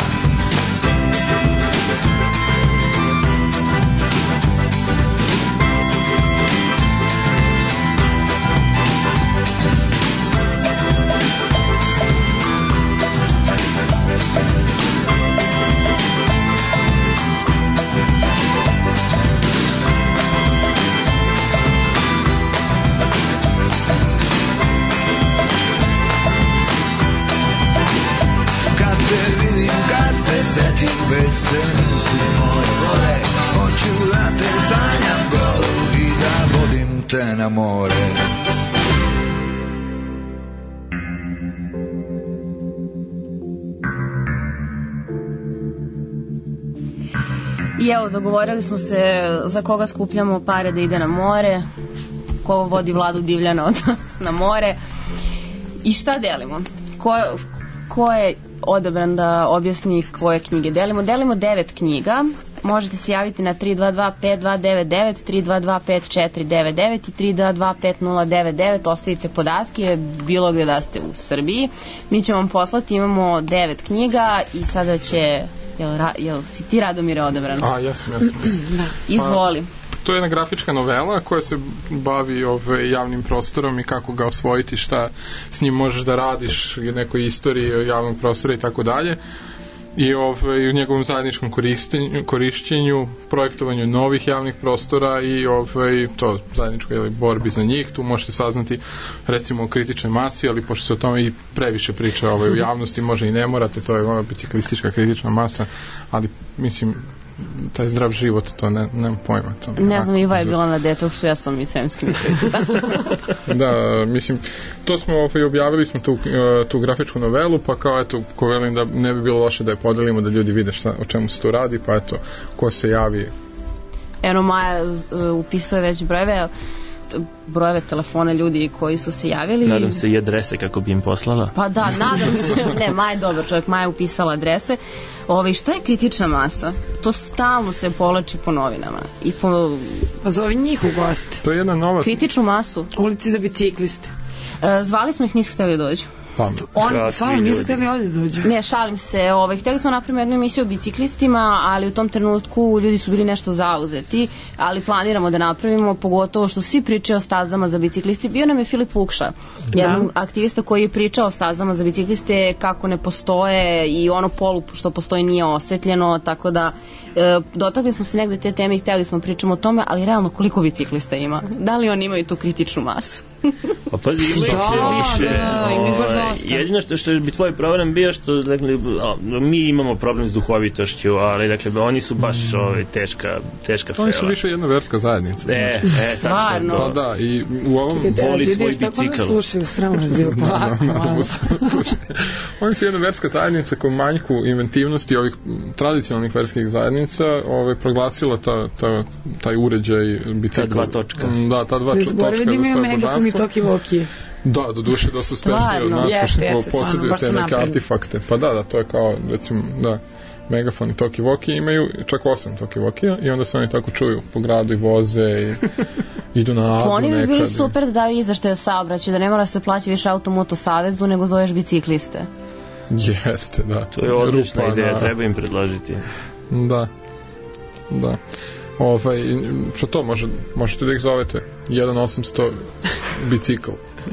Setim, već se misli moje gore. Hoću da te sanjam golu i da vodim te na more. I evo, dogovorili smo se za koga skupljamo pare da ide na more, ko vodi Vladu Divljana od nas na more i šta delimo. Ko, ko je odabran da objasni koje knjige delimo. Delimo devet knjiga. Možete se javiti na tri dva dva pet dva devet devet, tri dva dva pet četiri devet devet i tri dva dva pet nula devet devet. Ostavite podatke bilo gde da ste u Srbiji. Mi ćemo vam poslati, imamo devet knjiga i sada će, jel, jel si ti, Radomire, odabran? A, jesam, jesam. Da. Izvoli. To je jedna grafička novela koja se bavi ove, javnim prostorom i kako ga osvojiti, šta s njim možeš da radiš, nekoj istoriji javnog prostora i tako dalje. I ove, u njegovom zajedničkom korišćenju, projektovanju novih javnih prostora i ove, to zajedničkoj ili, borbi za njih. Tu možete saznati recimo o kritičnoj masi, ali pošto se o tome i previše priča ove, u javnosti, može i ne morate, to je ova biciklistička kritična masa, ali mislim taj zdrav život, to ne, nemam pojma. To, ne znam, Iva je bila na detoksu, ja sam i Sremski Mitrovica. Da, mislim, to smo ovaj, objavili smo tu, tu grafičku novelu, pa kao eto, ko velim da ne bi bilo loše da je podelimo, da ljudi vide šta, o čemu se to radi, pa eto, ko se javi. Eno, Maja upisuje već brojeve, brojeve telefona ljudi koji su se javili. Nadam se i adrese kako bi im poslala. Pa da, nadam se. Ne, Maja je dobar čovjek, Maja je upisala adrese. Ove, šta je kritična masa? To stalno se povlači po novinama. I po... Pa zove njih u gost. To je jedna nova... Kritičnu masu. Ulici za bicikliste. E, zvali smo ih, nisu hteli da dođu. On, stvarno nisu hteli ovdje da dođu. Ne, šalim se, ovaj, hteli smo napraviti jednu emisiju o biciklistima, ali u tom trenutku ljudi su bili nešto zauzeti, ali planiramo da napravimo, pogotovo što svi pričaju o stazama za biciklisti. Bio nam je Filip Vukša, jedan aktivista koji je pričao o stazama za bicikliste, kako ne postoje i ono polu što postoji nije osvetljeno, tako da e, dotakli smo se negde te teme i hteli smo pričamo o tome, ali realno koliko biciklista ima? Da li oni imaju tu kritičnu masu? Pa pazi, ima da, više. Da, ima baš dosta. Jedino što, što bi tvoj problem bio što dakle, mi imamo problem s duhovitošću, ali dakle oni su baš mm. ovaj, teška, teška fela. Oni su više jedna verska zajednica. E, e, tačno to. Pa da, i u ovom voli svoj bicikl. Tako ne slušaju, sramno dio, pa oni su jedna verska zajednica koja manjku inventivnosti ovih tradicionalnih verskih zajednica ovaj, proglasila ta, ta, taj uređaj bicikl. Ta dva točka. Da, ta dva točka za svoje božanstvo. Toki voki. Da, do duše dosta uspešni od nas, jeste, jeste, posjeduju te neke artefakte. Pa da, da, to je kao, recimo, da, megafon i talkie-walkie, imaju čak osam talkie-walkie i onda se oni tako čuju po gradu i voze i idu na adu Oni bi nekad. bili super da daju izveštaje o saobraćaju, da ne mora se plaća više Automoto savezu, nego zoveš bicikliste. Jeste, da. To je odlična Rupa ideja, na- treba im predložiti. Da. Da. Ovaj, što to, može, možete da ih zovete jedan osamsto bicikl.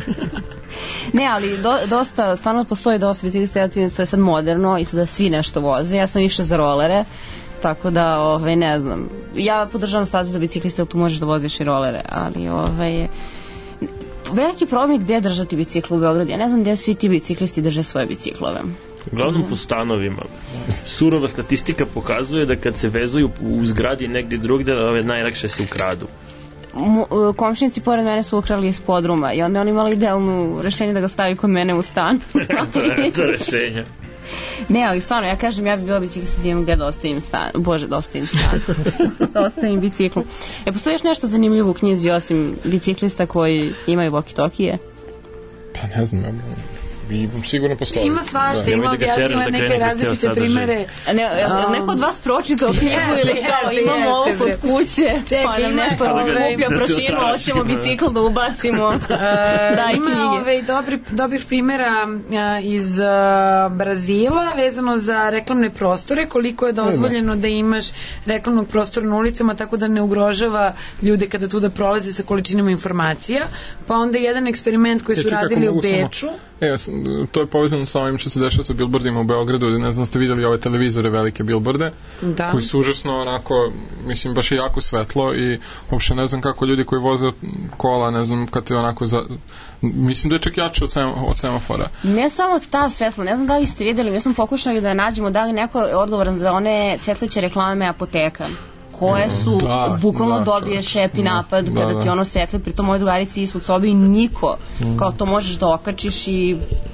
Ne, ali do, dosta, stvarno postoji dosta biciklista, ja to je sad moderno i sada svi nešto voze, ja sam više za rolere, tako da, ovaj, ne znam, ja podržavam staze za bicikliste, tu možeš da voziš i rolere, ali, ovaj, veliki problem je gde držati bicikl u Beogradu, ja ne znam gde svi ti biciklisti drže svoje biciklove. Uglavnom po stanovima. Surova statistika pokazuje da kad se vezuju u zgradi negde drugde, ove najlakše se ukradu. Mo- komšinici pored mene su ukrali iz podruma i onda on imala idealnu rešenje da ga stavi kod mene u stan. to je to rešenje. Ne, ali stvarno, ja kažem, ja bi bila biciklista da imam gde da ostavim stan. Bože, da ostavim stan. da ostavim bicikl. E, postoji još nešto zanimljivo u knjizi osim biciklista koji imaju walkie-talkie? Pa ne znam, i sigurno postoji. Ima svašta, Da. ima Nemoj da ga objašnjava teraš da neke krene kroz ceo različite sadržaj. primere. A ne, je li neko od vas pročitao knjigu Jeste, ili kao jeste, imamo ovo jeste, kod kuće, Čekaj, pa nam ima- nešto Pa da ga- skuplja da se prošinu, otrašimo. hoćemo bicikl da ubacimo. Daj Ima knjige. ove, dobri, dobrih primjera a, iz a, Brazila vezano za reklamne prostore, koliko je dozvoljeno da imaš reklamnog prostora na ulicama tako da ne ugrožava ljude kada tu da prolaze sa količinama informacija. Pa onda jedan eksperiment koji E, su čekaj, ako radili u mogu samo- Beču. E, ja sam- to je povezano sa ovim što se dešava sa billboardima u Beogradu, ne znam ste vidjeli ove televizore, velike billboarde, Da. koji su užasno onako, mislim, baš je jako svetlo i uopšte ne znam kako ljudi koji voze kola, ne znam, kad je onako za... mislim da je čak jače od, sema, od semafora. Ne samo ta svetla, ne znam da li ste vidjeli, mi smo pokušali da nađemo da li neko je odgovoran za one svetleće reklame apoteka koje su, Da, bukvalno da, dobiješ čovječe. epi Da, napad da, kada da. ti ono svetle, pritom moj drugarici ispod sobe i niko, kao to možeš da okačiš i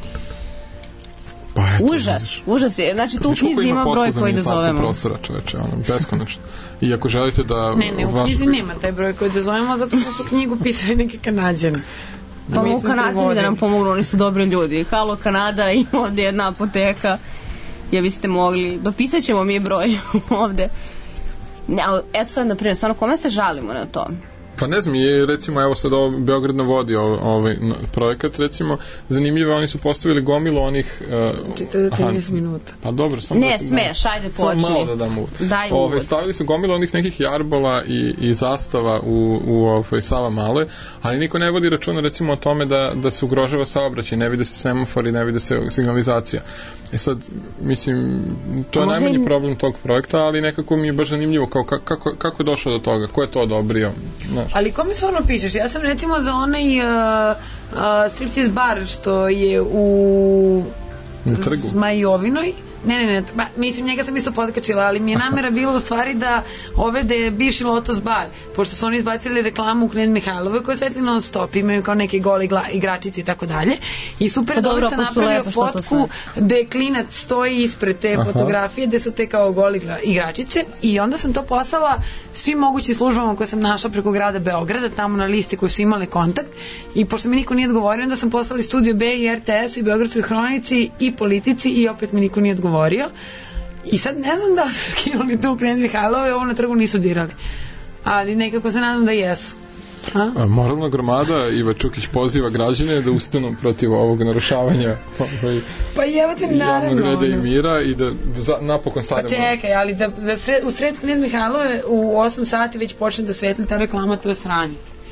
Pa eto, užas, vidiš. užas je, znači tu u Vidiš koliko knjizi ima posla broj za koji da ministarstvo zovemo. prostora, čoveče, ono, beskonačno. I ako želite da... Ne, ne, u vašu- knjizi nema taj broj koji da zovemo zato što su knjigu pisali neki Kanađani. Pa Mi mogu smo Kanadžani da nam prevodili. pomognu, oni su dobri ljudi. Halo Kanada, ima ovdje jedna apoteka, ja biste mogli, dopisat ćemo mi broj ovde. Ne, ali eto sad, na primjer, stvarno, kome se žalimo na to? Pa ne znam, je recimo, evo sad ovo Beograd na vodi, ovaj, ovaj no, projekat, recimo, zanimljivo, oni su postavili gomilu onih... Uh, četrdeset minuta. Pa dobro, samo... Ne, da- smeš, ajde Samo počni. malo da dam uvod. Daj Ove, uvod. stavili su gomilu onih nekih jarbola i, i zastava u, u ovaj, Sava Male, ali niko ne vodi računa recimo o tome da, da se ugrožava saobraćaj, ne vide se semafori, ne vide se signalizacija. E sad, mislim, to je A možda najmanji im- problem tog projekta, ali nekako mi je baš zanimljivo kao, ka- kako, kako je došlo do toga, ko je to odobrio, znaš. Ali kome se ono pišeš? Ja sam recimo za onaj uh, uh, striptease bar što je u Na trgu. Zmajovinoj. Ne, ne, ne, ba, mislim, njega sam isto potkačila, ali mi je namera bila u stvari da ovede bivši Lotus bar, pošto su oni izbacili reklamu u Knez Mihajlove koja svetli non stop, imaju kao neke gole igla, igračice i tako dalje. I super Pa dobro dobro, sam ako su napravio lepo, što to fotku gde klinac stoji ispred te Aha. fotografije gde su te kao gole igra- igračice i onda sam to poslala svim mogućim službama koje sam našla preko grada Beograda, tamo na listi koje su imale kontakt i pošto mi niko nije odgovorio, onda sam poslala i Studio B i R T S-u i Beogradskoj hronici i Politici i opet mi niko nije odgovorio. I sad ne znam da li su skinuli tu Knez Mihajlove, ovo na trgu nisu dirali. Ali nekako se nadam da jesu. A? A, Moralna gromada Iva Čukić poziva građane da ustanu protiv ovog narušavanja ovaj, Pa evo te naravno. javnog reda i ono. mira i da, da za, napokon Pa stavimo... čekaj, ali da, da sred, u sred Knez Mihajlove u osam sati već počne da svetli ta reklama, to je sranje.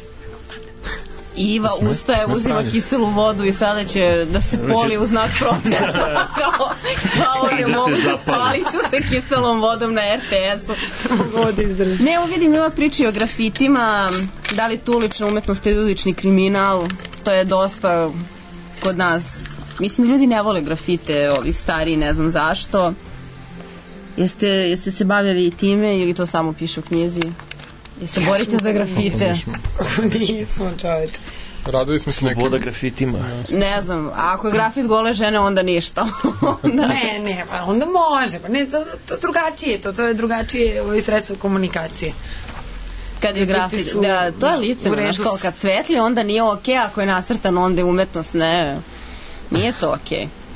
Iva Sme- ustaje, sme uzima sranje. kiselu vodu i sada će da se poli u znak protesta. kao, kao I ne da se mogu, zapali. palit ću se kiselom vodom na R T S-u. Vodi izdrži. Ne, evo vidim, ima priče o grafitima, da li tu ulična umetnost ili ulični kriminal, to je dosta kod nas. Mislim, ljudi ne vole grafite, ovi stari, ne znam zašto. Jeste, jeste se bavili i time ili to samo piše u knjizi? Jeste se borite za grafite? Kako nismo, čoveč. Radili smo se nekim... Sloboda grafitima. Ne znam, a ako je grafit gole žene, onda ništa. onda... Ne, ne, pa onda može. Pa ne, to, to drugačije, to, to je drugačije ovaj sredstvo komunikacije. Kad je grafit, su- da, to je lice, u redu znaš, kao su. kad svetli, onda nije okej, ako je nacrtan, onda je umetnost, ne, nije to okej.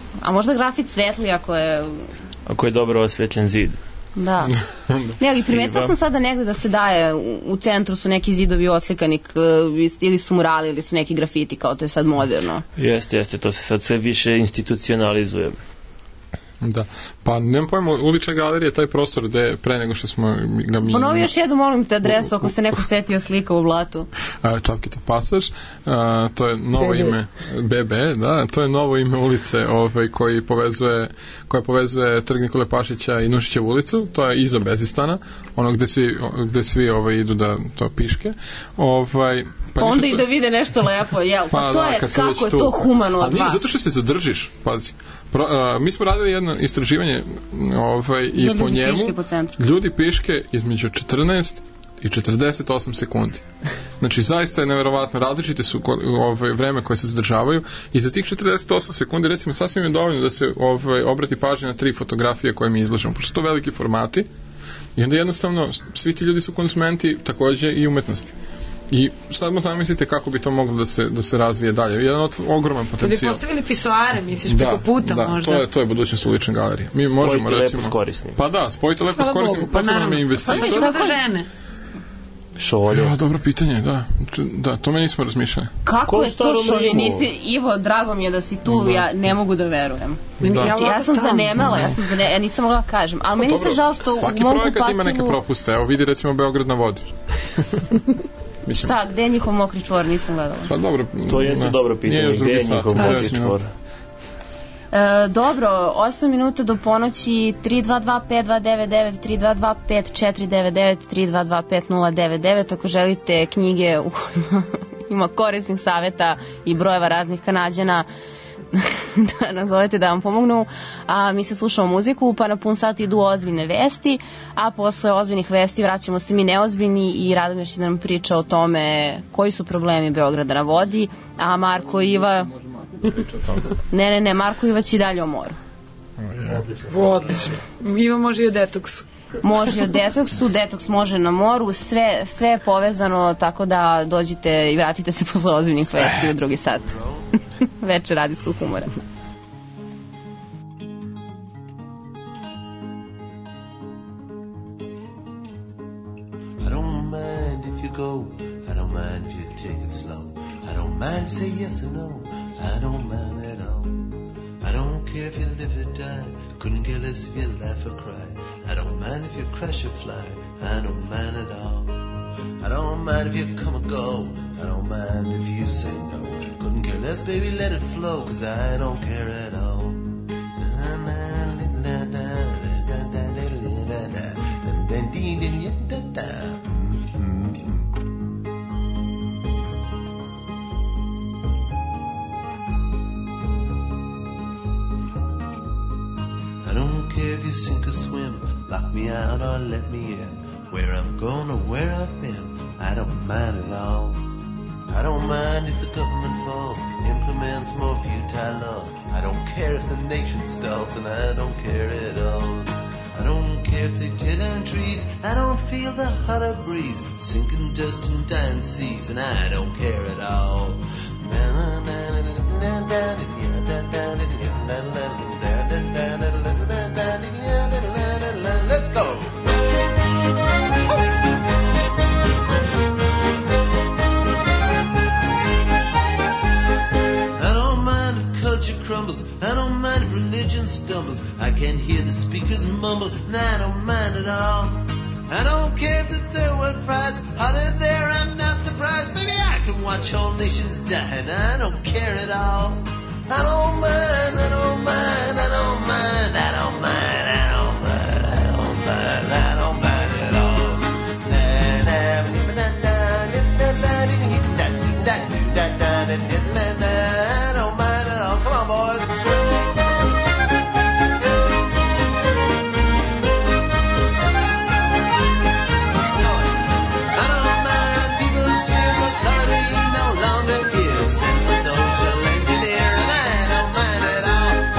A možda grafit svetli ako je... Ako je dobro osvetljen zid. Da. Ne, ali primetila sam sada negde da se daje, u, u centru su neki zidovi oslikani k, ili su murali ili su neki grafiti, kao to je sad moderno. Jeste, jeste, to se sad sve više institucionalizuje. Da, pa nemam pojma, ulična galerija je taj prostor gde pre nego što smo ga mi... Ponovi još jednu, molim te, adresu ako se neko setio slika u blatu. A, Čapkita pasaž, a, to je novo B B. ime B B, da, to je novo ime ulice ovaj, koji povezuje, koja povezuje Trg Nikole Pašića i Nušićevu ulicu, to je iza Bezistana, ono gde svi, gde svi ovaj, idu da to piške. Ovaj, pa onda i da vide nešto lepo, jel? Pa, pa to da, je, kako je tu. To humano od vas. Zato što se zadržiš, pazi. Pro, a, mi smo radili jedno istraživanje ovaj, i ljudi po njemu piške po centru. Ljudi piške između četrnaest i četrdeset osam sekundi. Znači zaista je neverovatno, različite su ovaj, vreme koje se zadržavaju i za tih četrdeset osam sekundi recimo sasvim je dovoljno da se ovaj, obrati pažnja na tri fotografije koje mi izlažemo, pošto su to veliki formati i onda jednostavno svi ti ljudi su konzumenti takođe i umetnosti. I sad mo zamislite kako bi to moglo da se, da se razvije dalje. Jedan od ogroman potencijal. Da bi postavili pisoare, misliš, preko da, puta da, možda. Da, to je, to je budućnost ulične galerije. Mi spojite možemo recimo... lepo s korisnim. Pa da, spojite lepo s korisnim. Pa naravno, pa investitor. šta za žene? Šolje. Ja, dobro pitanje, da. Da, to me nismo razmišljali. Kako Ko je to šolje? Nisi, Ivo, drago mi je da si tu, da. Ja ne mogu da verujem. Da. Ja, ja sam zanemala, ja sam zanemala, ja nisam mogla da kažem, ali meni se žao što u mom kupatilu... Svaki projekat ima neke propuste, evo vidi recimo Beograd na vodi. Mislim. Šta, gde je njihov mokri čvor, nisam gledala. Pa dobro. To je ne, dobro pitanje, gde je njihov mokri čvor. E, dobro, osam minuta do ponoći, tri dva dva pet dva devet devet, tri dva dva pet četiri devet devet, tri dva dva pet nula devet devet, ako želite knjige u kojima ima korisnih saveta i brojeva raznih Kanađana, da nazovete da vam pomognu. A mi se slušamo muziku, pa na pun sat idu ozbiljne vesti, a posle ozbiljnih vesti vraćamo se mi neozbiljni i Radomir će da nam priča o tome koji su problemi Beograda na vodi, a Marko i Iva... Ne, ne, ne, Marko Iva će i dalje o moru. Odlično. Iva može i o detoksu. Može i o detoksu, detoks može na moru, sve, sve je povezano, tako da dođite i vratite se posle ozbiljnih vesti u drugi sat. Večer radijskog humora. I don't mind if you go, I don't mind if you take it slow, I don't mind if you say yes or no, I don't mind at all. I don't care if you live or die, couldn't care less if you laugh or cry. I don't mind if you crash or fly, I don't mind at all. I don't mind if you come or go, I don't mind if you say no. Couldn't care less, baby, let it flow, cause I don't care at all. I don't care if you sink or swim, lock me out or let me in. Where I'm going or where I've been, I don't mind at all. I don't mind if the government falls, implements more futile laws. I don't care if the nation stalls, and I don't care at all. I don't care if they tear down trees, I don't feel the hotter breeze, sinking dust and dying seas, and I don't care at all. Let's go! Crumbles. I don't mind if religion stumbles. I can hear the speakers mumble, and I don't mind at all. I don't care if the third world prize hotter there, I'm not surprised. Maybe I can watch all nations die, and I don't care at all. I don't mind, I don't mind, I don't mind, I don't mind, I don't mind, I don't mind, I don't mind at all. I don't mind at all. Come on, boys. I don't mind people's fears, authority no longer gives sense of social engineer, and I don't mind at all.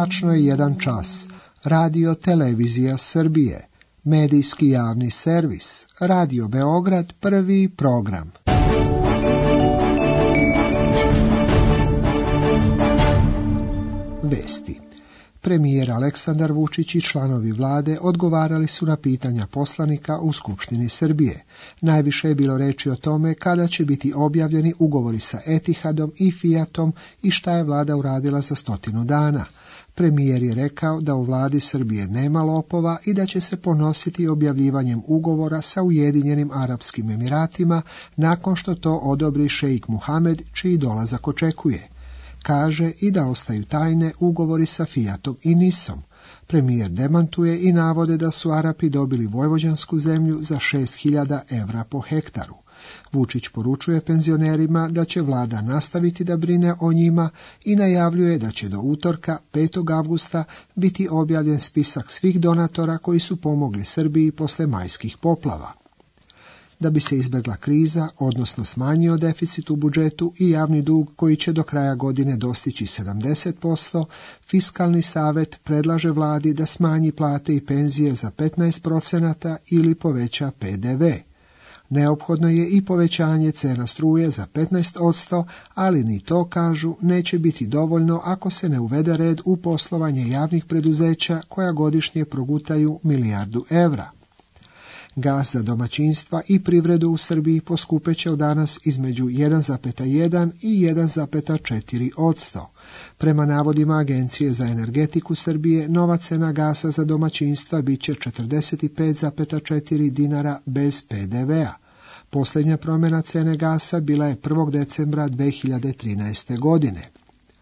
Tačno je jedan čas. Radio Televizija Srbije. Medijski javni servis. Radio Beograd, prvi program. Vesti. Premijer Aleksandar Vučić i članovi vlade odgovarali su na pitanja poslanika u Skupštini Srbije. Najviše je bilo reči o tome kada će biti objavljeni ugovori sa Etihadom i Fiatom i šta je vlada uradila za stotinu dana. Premijer je rekao da u vladi Srbije nema lopova i da će se ponositi objavljivanjem ugovora sa Ujedinjenim Arapskim Emiratima nakon što to odobri šejik Muhamed, čiji dolazak očekuje. Kaže i da ostaju tajne ugovori sa Fiatom i Nisom. Premijer demantuje i navode da su Arapi dobili vojvođansku zemlju za šest hiljada evra po hektaru. Vučić poručuje penzionerima da će vlada nastaviti da brine o njima i najavljuje da će do utorka, petog avgusta, biti objavljen spisak svih donatora koji su pomogli Srbiji posle majskih poplava. Da bi se izbjegla kriza, odnosno smanjio deficit u budžetu i javni dug koji će do kraja godine dostići sedamdeset posto, Fiskalni savet predlaže vladi da smanji plate i penzije za petnaest procenata ili poveća P D V. Neophodno je i povećanje cena struje za petnaest posto, ali ni to, kažu, neće biti dovoljno ako se ne uvede red u poslovanje javnih preduzeća koja godišnje progutaju milijardu evra. Gas za domaćinstva i privredu u Srbiji poskupeće od danas između jedan zarez jedan i jedan zarez četiri posto. Prema navodima Agencije za energetiku Srbije, nova cena gasa za domaćinstva bit će četrdeset pet zarez četiri dinara bez P D V-a. Posljednja promjena cene gasa bila je prvog decembra dve hiljade trinaeste. godine.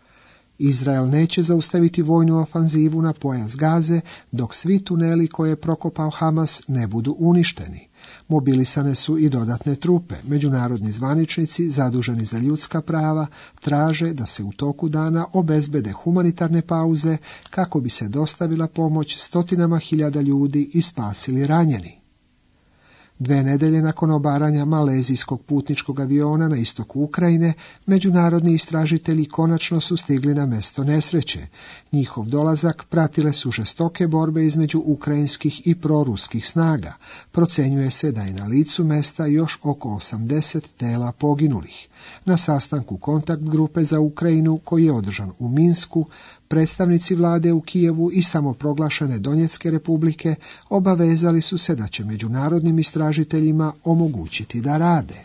Izrael neće zaustaviti vojnu ofanzivu na pojas Gaze dok svi tuneli koje je prokopao Hamas ne budu uništeni. Mobilisane su i dodatne trupe. Međunarodni zvaničnici zaduženi za ljudska prava traže da se u toku dana obezbede humanitarne pauze kako bi se dostavila pomoć stotinama hiljada ljudi i spasili ranjeni. Dve nedelje nakon obaranja malezijskog putničkog aviona na istoku Ukrajine, međunarodni istražitelji konačno su stigli na mesto nesreće. Njihov dolazak pratile su žestoke borbe između ukrajinskih i proruskih snaga. Procenjuje se da je na licu mesta još oko osamdeset tela poginulih. Na sastanku kontakt grupe za Ukrajinu, koji je održan u Minsku, predstavnici vlade u Kijevu i samoproglašene Donjetske republike obavezali su se da će međunarodnim istražiteljima omogućiti da rade.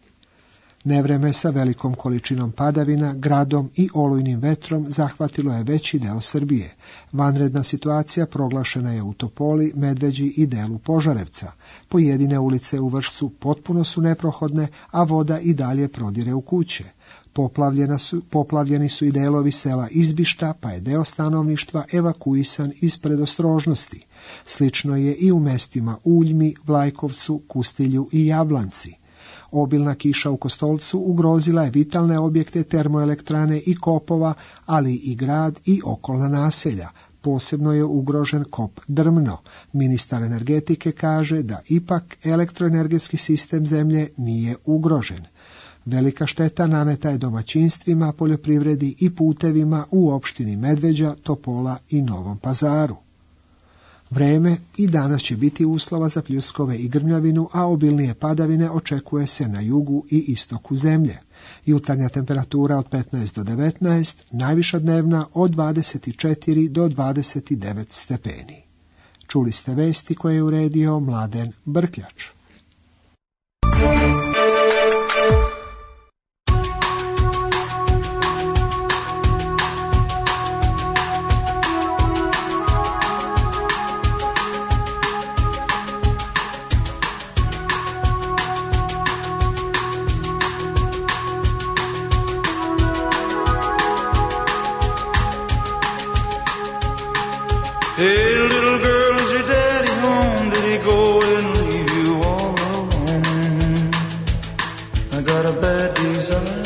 Nevreme sa velikom količinom padavina, gradom i olujnim vetrom zahvatilo je veći deo Srbije. Vanredna situacija proglašena je u Topoli, Medveđi i delu Požarevca. Pojedine ulice u Vršcu potpuno su neprohodne, a voda i dalje prodire u kuće. Poplavljena su, poplavljeni su i delovi sela Izbišta, pa je deo stanovništva evakuisan iz predostrožnosti. Slično je i u mestima Uljmi, Vlajkovcu, Kustilju i Jablanci. Obilna kiša u Kostolcu ugrozila je vitalne objekte termoelektrane i kopova, ali i grad i okolna naselja. Posebno je ugrožen kop Drmno. Ministar energetike kaže da ipak elektroenergetski sistem zemlje nije ugrožen. Velika šteta naneta je domaćinstvima, poljoprivredi i putevima u opštini Medveđa, Topola i Novom Pazaru. Vreme i danas će biti uslova za pljuskove i grmljavinu, a obilnije padavine očekuje se na jugu i istoku zemlje. Jutarnja temperatura od petnaest do devetnaest, najviša dnevna od dvadeset četiri do dvadeset devet stepeni. Čuli ste vesti koje je uredio Mladen Brkljač. Hey, little girl, is your daddy home? Did he go and leave you all alone? I got a bad desire.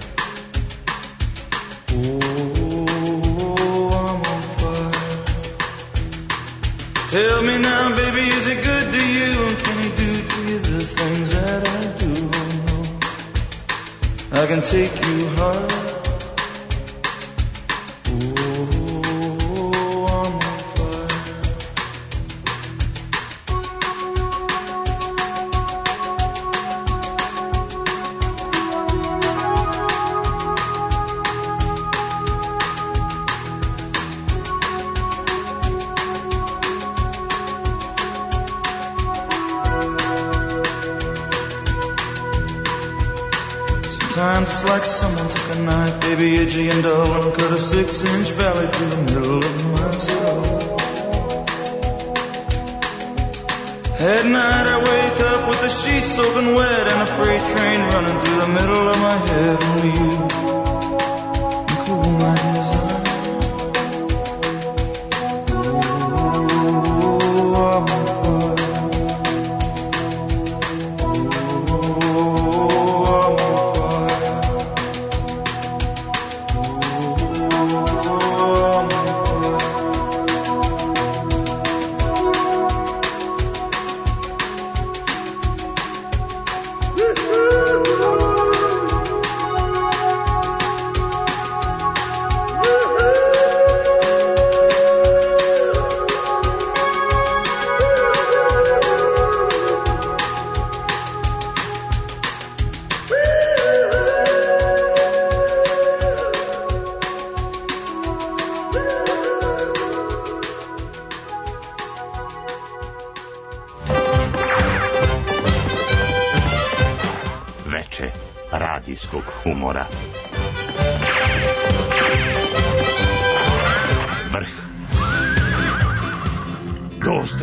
Oh, I'm on fire. Tell me now, baby, is he good to you? And can he do to you the things that I do? I can take you high. Oh, time, just like someone took a knife, baby, edgy and dull, and cut a six-inch valley through the middle of my soul. At night I wake up with the sheets soaking wet and a freight train running through the middle of my head. Only you can cool my desire. Oh, I'm on fire. Radijskog humora. Vrh. Dosta.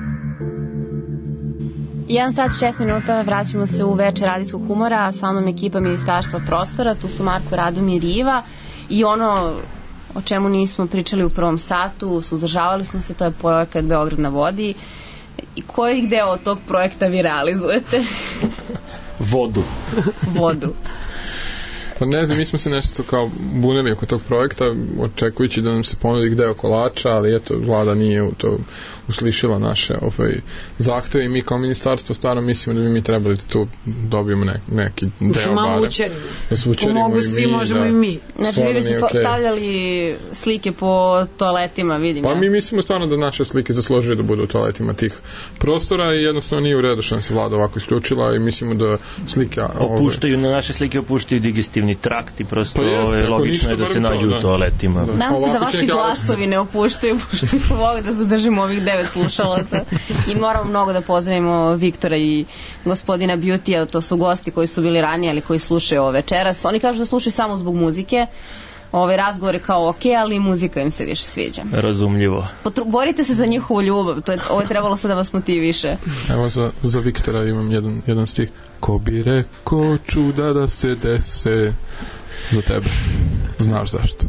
Jedan sat šest minuta, vraćamo se u večer radijskog humora, s vama ekipa Ministarstva prostora, tu su Marko, Radomir i Iva i ono o čemu nismo pričali u prvom satu, suzdržavali smo se, to je projekat Beograd na vodi. I koji deo od tog projekta vi realizujete? Vodu. Vodu. Pa ne znam, mi smo se nešto kao bunili oko tog projekta, očekujući da nam se ponudi gdje kolača, ali eto, vlada nije u to uslišila naše ovaj, zahteve i mi kao ministarstvo stvarno mislimo da bi mi trebali da tu dobijemo ne, neki deo barem. Da se učerimo mogu i svi, mi, možemo da, i mi. Znači vi biste okay. stavljali slike po toaletima, vidim. Pa ja. mi mislimo stvarno da naše slike zaslužuju da budu u toaletima tih prostora i jednostavno nije u redu što nam se vlada ovako isključila i mislimo da slike... Opuštaju, na naše slike opuštaju digestivni trakt i prosto pa jeste, ove, logično je da se nađu u toaletima. Da. Nam se da vaši glasovi ne opuštaju, pošto mogu da zadržimo ovih devet slušalaca. I moramo mnogo da pozdravimo Viktora i gospodina Beauty, to su gosti koji su bili ranije, ali koji slušaju ovo večeras. Oni kažu da slušaju samo zbog muzike. Ove razgovore kao ok, ali muzika im se više sviđa. Razumljivo. Potru, borite se za njihovu ljubav, to je, ovo je trebalo sad da vas motiviše. Evo za, za Viktora imam jedan, jedan stih. Ko bi rekao čuda da se dese za tebe. Znaš zašto.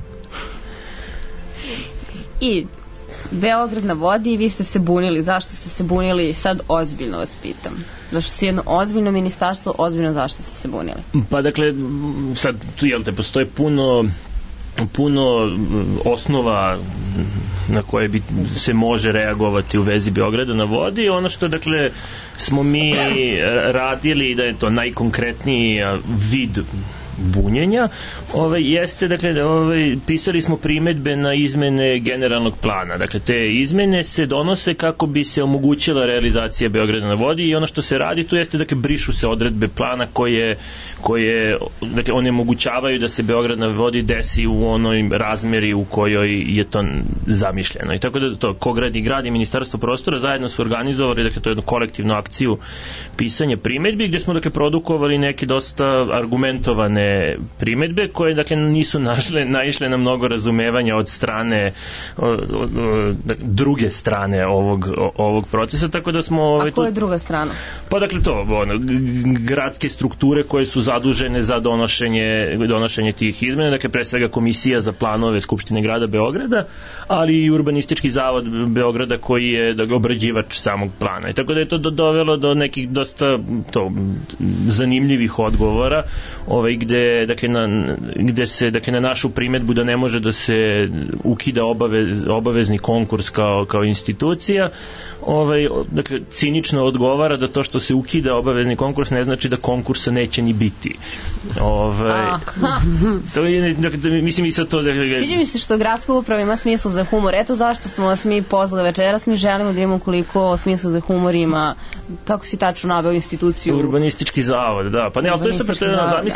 I Beograd na vodi, vi ste se bunili. Zašto ste se bunili? Sad ozbiljno vas pitam. Zašto ste jedno ozbiljno ministarstvo, ozbiljno zašto ste se bunili? Pa dakle, sad tu jel te postoje puno puno osnova na koje bi se može reagovati u vezi Beograda na vodi. Ono što dakle smo mi radili da je to najkonkretniji vid bunjenja, ovaj, jeste, dakle, ovaj, pisali smo primedbe na izmene generalnog plana. Dakle, te izmene se donose kako bi se omogućila realizacija Beograda na vodi i ono što se radi tu jeste, dakle, brišu se odredbe plana koje, koje dakle, onemogućavaju da se Beograd na vodi desi u onoj razmeri u kojoj je to zamišljeno. I tako da to Kograd i grad i Ministarstvo prostora zajedno su organizovali, dakle, to je jednu kolektivnu akciju pisanja primedbi, gdje smo, dakle, produkovali neke dosta argumentovane primedbe koje, dakle, nisu našle, naišle na mnogo razumevanja od strane od, od, od, druge strane ovog, ovog procesa, tako da smo... A koja je druga strana? Pa, dakle, to, ono, gradske strukture koje su zadužene za donošenje, donošenje tih izmena, dakle, pre svega Komisija za planove Skupštine grada Beograda, ali i Urbanistički zavod Beograda koji je, dakle, obrađivač samog plana. I tako da je to dovelo do nekih dosta to, zanimljivih odgovora, ovaj, gde dakle na, gde se dakle na našu primedbu da ne može da se ukida obavez, obavezni konkurs kao, kao institucija, ovaj, dakle cinično odgovara da to što se ukida obavezni konkurs ne znači da konkursa neće ni biti. Ovaj, to je, dakle, mislim i sad to... Dakle, sviđa mi se što gradska uprava ima smisla za humor. Eto zašto smo vas mi pozvali večeras, mi želimo da imamo koliko smisla za humor ima, kako si tačno naveo instituciju? Urbanistički zavod, da. Pa ne, ali to je sad, zamisli da ti to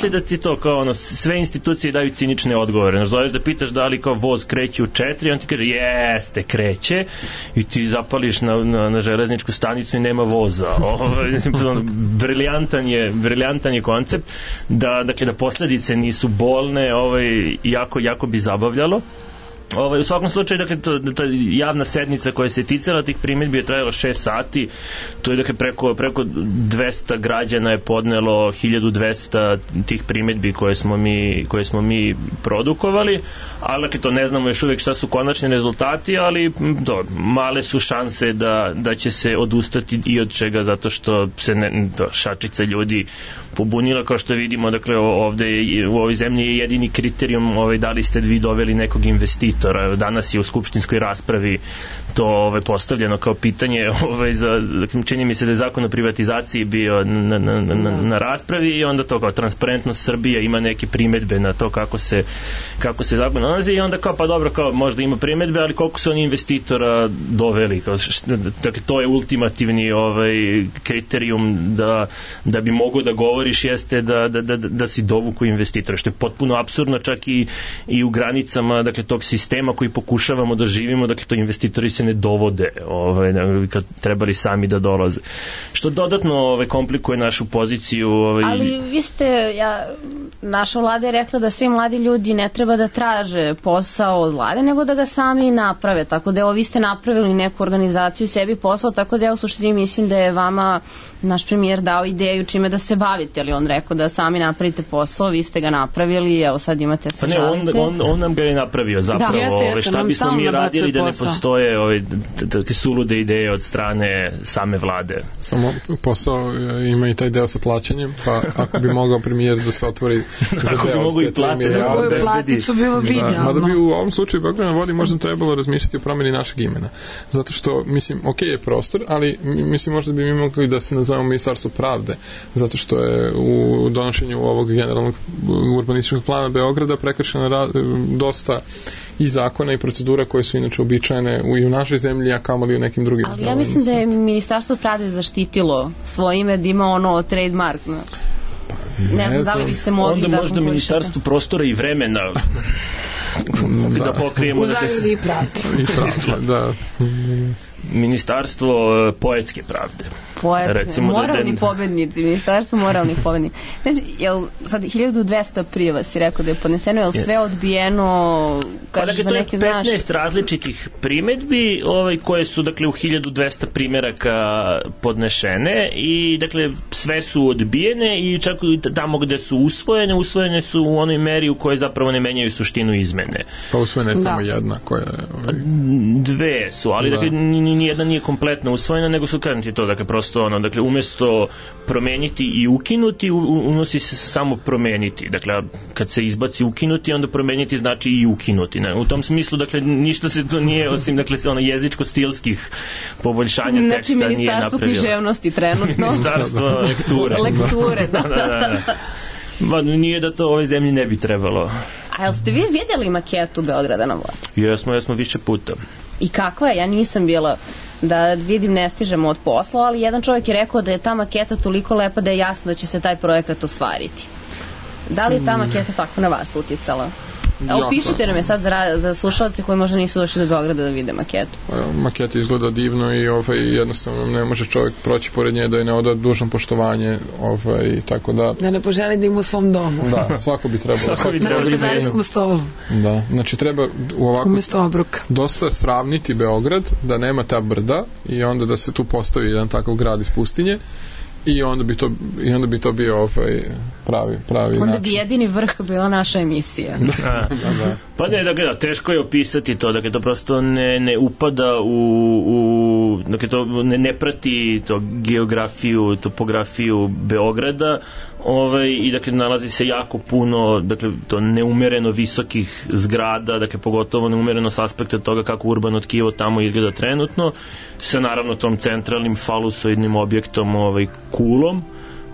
to kao ono, sve institucije daju cinične odgovore. Znaš, zoveš da pitaš da li kao voz kreće u četiri, on ti kaže jeste, kreće, i ti zapališ na, na, na železničku stanicu i nema voza. Ovo, mislim, briljantan je, briljantan je koncept da, dakle, da posledice nisu bolne, ovaj, jako, jako bi zabavljalo. Ovaj, u svakom slučaju, dakle, to, ta javna sednica koja se ticala tih primjedbi je trajala šest sati, to je, dakle, preko, preko dvesta građana je podnelo hiljadu dvesta tih primjedbi koje smo mi, koje smo mi produkovali, ali, dakle, to ne znamo još uvijek šta su konačni rezultati, ali to, male su šanse da, da će se odustati i od čega, zato što se ne, to, šačica ljudi pobunila, kao što vidimo, dakle, ovde u ovoj zemlji je jedini kriterijum, ovaj, da li ste vi doveli nekog investitora. Danas je u skupštinskoj raspravi to, ovaj, postavljeno kao pitanje, ovaj, za, čini mi se da je zakon o privatizaciji bio na, na, na, na raspravi, i onda to kao Transparentnost Srbije ima neke primedbe na to kako se, kako se zakon nalazi, i onda kao, pa dobro, kao možda ima primedbe, ali koliko su oni investitora doveli, kao, dakle, to je ultimativni, ovaj, kriterijum da, da bi mogo da govori jeste da, da, da, da si dovuku investitora, što je potpuno apsurdno čak i, i u granicama, dakle, tog sistema koji pokušavamo da živimo, dakle, to investitori se ne dovode, ovaj, kad trebali sami da dolaze. Što dodatno, ovaj, komplikuje našu poziciju. Ovaj... Ali vi ste, ja, naša vlada je rekla da svi mladi ljudi ne treba da traže posao od vlade, nego da ga sami naprave, tako da, evo, vi ste napravili neku organizaciju i sebi posao, tako da, ja u suštini mislim da je vama naš premijer dao ideju čime da se bavite, ali on rekao da sami napravite posao, vi ste ga napravili, evo sad imate se pa ne, on, on, on nam ga je napravio zapravo, da, jeste, jeste, šta bismo mi radili da ne postoje ove takve sulude ideje od strane same vlade. Samo posao ima i taj deo sa plaćanjem, pa ako bi mogao premijer da se otvori za deo od te tri milijarde, platicu bilo vidno. Mada bi u ovom slučaju Beograd na vodi možda trebalo razmišljati o promjeni našeg imena, zato što, mislim, ok je prostor, ali mislim možda bi mi mogli da se nazovemo Ministarstvo pravde, zato što je u donošenju ovog generalnog urbanističkog plana Beograda prekršeno dosta i zakona i procedura koje su inače običajene u, i u našoj zemlji, a kamoli u nekim drugim. Ali ja mislim da je Ministarstvo pravde zaštitilo svoje ime, da ima ono trademark. No. Pa, ne, ne znam da li biste mogli onda da... Onda možda Ministarstvo prostora i vremena da, da pokrijemo... U zagradi i pravde. I pravde, da. Ministarstvo poetske pravde. Poetske, moralni da... pobednici, Ministarstvo moralnih pobednika. Znači, jel sad hiljadu dvesta prijava si rekao da je podneseno, jel sve odbijeno, kažeš pa, za neke, znaš? petnaest različitih primedbi, ovaj, koje su, dakle, u hiljadu dvesta primjeraka podnešene, i, dakle, sve su odbijene, i čak i tamo gde su usvojene, usvojene su u onoj meri u kojoj zapravo ne menjaju suštinu izmene. Pa usvojena je da. samo jedna koja je... Ovaj... Dve su, ali, da. dakle, nijedna nije kompletno usvojena, nego su, kažem ti to, dakle, prosto ono, dakle, umjesto promeniti i ukinuti, unosi se samo promeniti. Dakle, kad se izbaci ukinuti, onda promeniti znači i ukinuti. Ne? U tom smislu, dakle, ništa se to nije, osim, dakle, ono, jezičko-stilskih poboljšanja znači, teksta nije napravilo. Ministarstvo književnosti trenutno. Ministarstvo lekture. Lekture, da. da, da, da. Ma, nije da to ove zemlji ne bi trebalo. A jel ste vi vidjeli maketu Beograda na vodi? Jesmo, jesmo više puta. I kakva je? Ja nisam bila, da vidim, ne stižemo od posla, ali jedan čovjek je rekao da je ta maketa toliko lepa da je jasno da će se taj projekat ostvariti. Da li je ta maketa tako na vas utjecala? Evo, pišite nam je sad za, za slušalce koji možda nisu došli do Beograda da vide maketu. Maketa izgleda divno i ovaj, jednostavno ne može čovjek proći pored nje da je ne oda dužno poštovanje, ovaj, tako da... Da ne poželi da ima u svom domu. Da, svako bi trebalo. Svako bi trebalo. Na trpezarijskom stolu. Da, znači treba u ovako... Umjesto obruka. Dosta sravniti Beograd, da nema ta brda, i onda da se tu postavi jedan takav grad iz pustinje, i onda bi to, i onda bi to bio ovaj pravi, pravi onda način. Bi jedini vrh bila naša emisija. da, da. Pa ne, dakle, da, teško je opisati to, dakle, to prosto ne, ne upada u, u dakle, to ne, ne prati to geografiju, topografiju Beograda, ovaj, i dakle, nalazi se jako puno, dakle, to neumereno visokih zgrada, dakle, pogotovo neumereno s aspekta toga kako urbano tkivo tamo izgleda trenutno, sa naravno tom centralnim falusoidnim objektom, ovaj, kulom,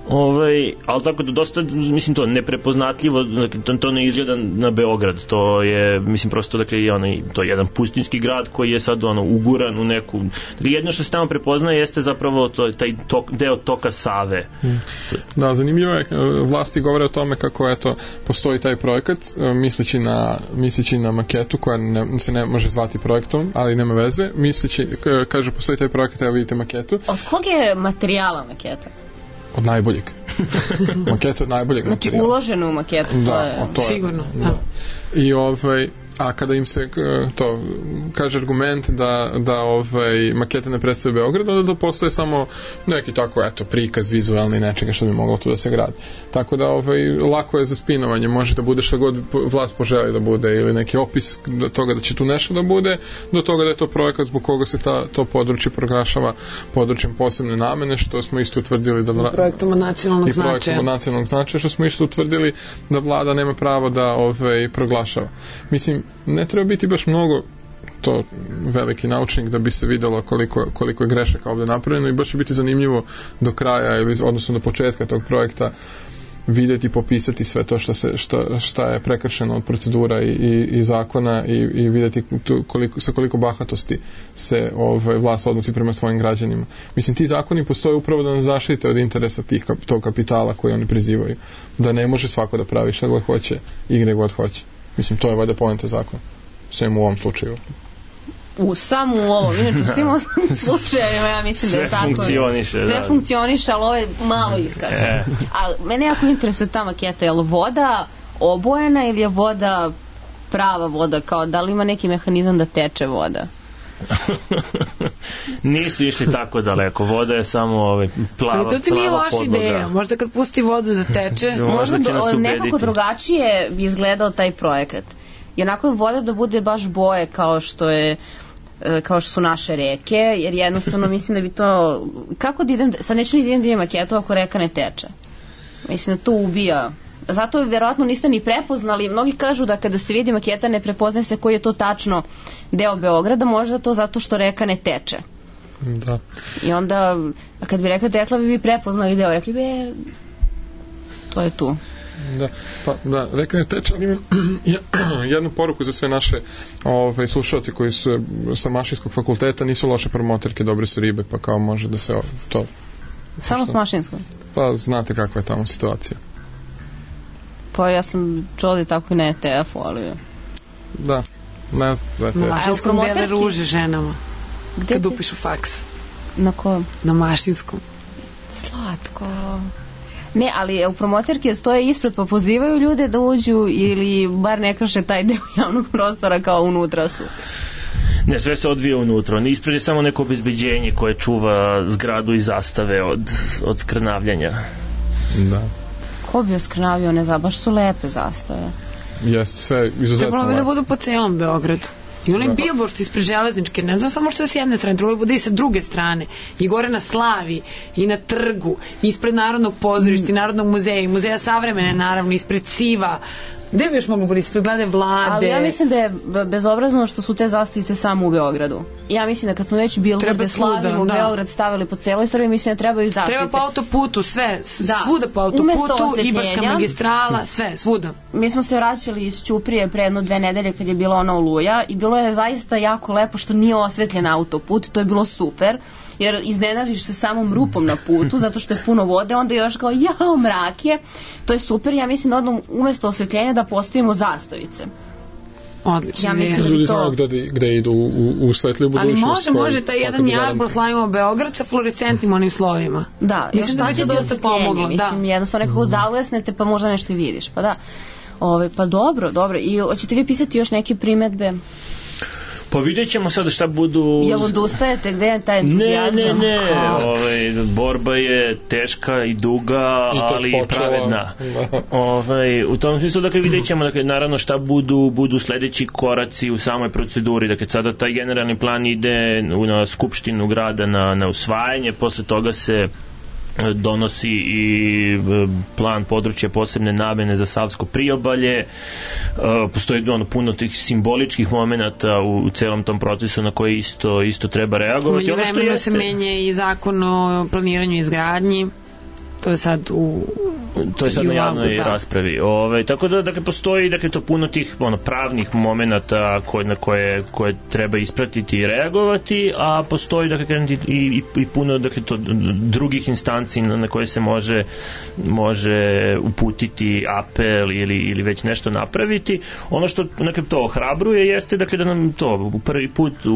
Ovaj, ali tako da dosta, mislim, to neprepoznatljivo, to, to ne izgleda na Beograd, to je, mislim, prosto, dakle, je onaj, to je jedan pustinski grad koji je sad, ono, uguran u neku, dakle, jedno što se tamo prepoznaje jeste zapravo to, taj tok, deo toka Save. Hmm. Da, zanimljivo je, vlasti govore o tome kako, eto, postoji taj projekat, misleći na, misleći na maketu koja ne, se ne može zvati projektom, ali nema veze, misleći, kaže, postoji taj projekat, evo vidite maketu. Od kog je materijala maketa? Od najboljeg. Maketa od najboljeg znači, materijala. Znači uloženo u maketu, da, to je... To je sigurno. Da. I ovaj... A kada im se to kaže argument da, da ovaj, makete ne predstavlja Beograd, onda da postoje samo neki tako, eto, prikaz vizualni nečega što bi moglo tu da se gradi. Tako da ovaj, lako je za spinovanje, može da bude što god vlast poželi da bude ili neki opis do toga da će tu nešto da bude, do toga da je to projekat zbog koga se ta, to područje proglašava područjem posebne namene, što smo isto utvrdili da vla... projektom od nacionalnog značaja. I projektom od nacionalnog značaja, što smo isto utvrdili da vlada nema pravo da ovaj, proglašava. Mislim, ne treba biti baš mnogo to veliki naučnik da bi se videlo koliko, koliko je grešaka ovdje napravljeno i baš će biti zanimljivo do kraja ili odnosno do početka tog projekta vidjeti, popisati sve to što, se, šta, šta je prekršeno od procedura i, i, i zakona i, i vidjeti tu koliko, sa koliko bahatosti se ovaj, vlast odnosi prema svojim građanima. Mislim, ti zakoni postoje upravo da nas zaštite od interesa tih, tog kapitala koji oni prizivaju. Da ne može svako da pravi šta god hoće i gde god hoće. Mislim, to je valjda poenta zakona. Svem u ovom slučaju. U samo u ovom, inače u svim ostalim slučajevima ja mislim sve da je zakon. Funkcioniše, sve da. funkcioniše, ali ovo je malo iskače. E. Ali mene jako interesuje ta maketa, je li voda obojena ili je voda prava voda, kao da li ima neki mehanizam da teče voda? Nisu išli tako daleko, voda je samo ovaj, plava, ali to ti nije plava loša podloga. ideja, možda kad pusti vodu da teče možda do, nekako drugačije bi izgledao taj projekat i onako voda da bude baš boje kao što je kao što su naše reke, jer jednostavno mislim da bi to, kako da idem, sad neću ni da idem da idem maketu ako reka ne teče, mislim da to ubija. Zato vjerojatno niste ni prepoznali, mnogi kažu da kada se vidi maketa ne prepoznaje se koji je to tačno deo Beograda, možda to zato što reka ne teče. Da. I onda, kad bi rekla tekla, bi vi prepoznali deo, rekli bi, e, to je tu. Da, pa da, reka ne teče, ali imam jednu poruku za sve naše ove, slušalci koji su sa Mašinskog fakulteta, nisu loše promoterke, dobre su ribe, pa kao može da se to... Samo s Mašinskog? Pa znate kakva je tamo situacija. Pa ja sam čula da tako i na E T F-u, ali... Da, ne znam za E T F. Na Mašinskom dele ruže ženama. Gde kad upišu faks. Na kom? Na Mašinskom. Slatko. Ne, ali u promoterke stoje ispred pa pozivaju ljude da uđu ili bar ne krše taj deo javnog prostora kao unutra su. Ne, sve se odvija unutra. Ispred je samo neko obezbeđenje koje čuva zgradu i zastave od, od skrnavljanja. Da. Ko bi oskrnavio, ne znam, baš su lepe zastave. Jeste, sve izuzetno. Trebalo bi da budu po celom Beogradu. I onaj billboard ispred železničke, ne znam samo što je s jedne strane, trebalo bi bude i sa druge strane. I gore na Slavi, i na Trgu, i ispred Narodnog pozorišta, i Narodnog muzeja, i Muzeja savremene, naravno, ispred Siva. Gde bi još moglo biti ispred glade vlade? Ali ja mislim da je bezobrazno što su te zastavice samo u Beogradu. Ja mislim da kad smo već billboarde slavimo da. Beograd stavili po celoj Srbiji, mislim da trebaju zastavice. Treba po autoputu, sve, da. Svuda po autoputu, Ibarska magistrala, sve, svuda. Mi smo se vraćali iz Ćuprije pre jedno dve nedelje kad je bila ona Oluja i bilo je zaista jako lepo što nije osvetljen autoput, to je bilo super. Jer iznenaziš se samom rupom na putu zato što je puno vode, onda još kao jao mrak je, to je super. Ja mislim da odnom umjesto osvetljenja da postavimo zastavice. Odlično. Ja mislim da ljudi bi to... znaju gde, gde idu u, u svetliju budućnost. Ali može, može taj jedan jar proslavimo Beograd sa fluorescentnim onim slovima. Da, mislim da će dosta pomoglo. Mislim, da. jednostavno nekako zaulesnete pa možda nešto i vidiš. Pa da, Ove, pa dobro, dobro. I hoćete vi pisati još neke primedbe? Pa vidjet ćemo sada šta budu... Jel odustajete? Gde je taj entuzijazam? Ne, ne, ne. Ovaj, borba je teška i duga, I ali i pravedna. Ovaj, u tom smislu, dakle, vidjet ćemo, dakle, naravno šta budu, budu sledeći koraci u samoj proceduri. Dakle, sada taj generalni plan ide na skupštinu grada na, na usvajanje, posle toga se donosi i plan područja posebne namene za Savsko priobalje. Postoji ono puno tih simboličkih momenata u celom tom procesu na koje isto, isto treba reagovati. Među vremenu se menja i zakon o planiranju i izgradnji. to je sad u to je sad na javnoj da. raspravi. Ove, tako da dakle, postoji dakle, to puno tih ono, pravnih momenata koje, na koje, koje treba ispratiti i reagovati, a postoji dakle, i, i, i puno dakle, to, drugih instanci na, na koje se može, može uputiti apel ili, ili već nešto napraviti. Ono što dakle, to ohrabruje jeste dakle, da nam to prvi put u,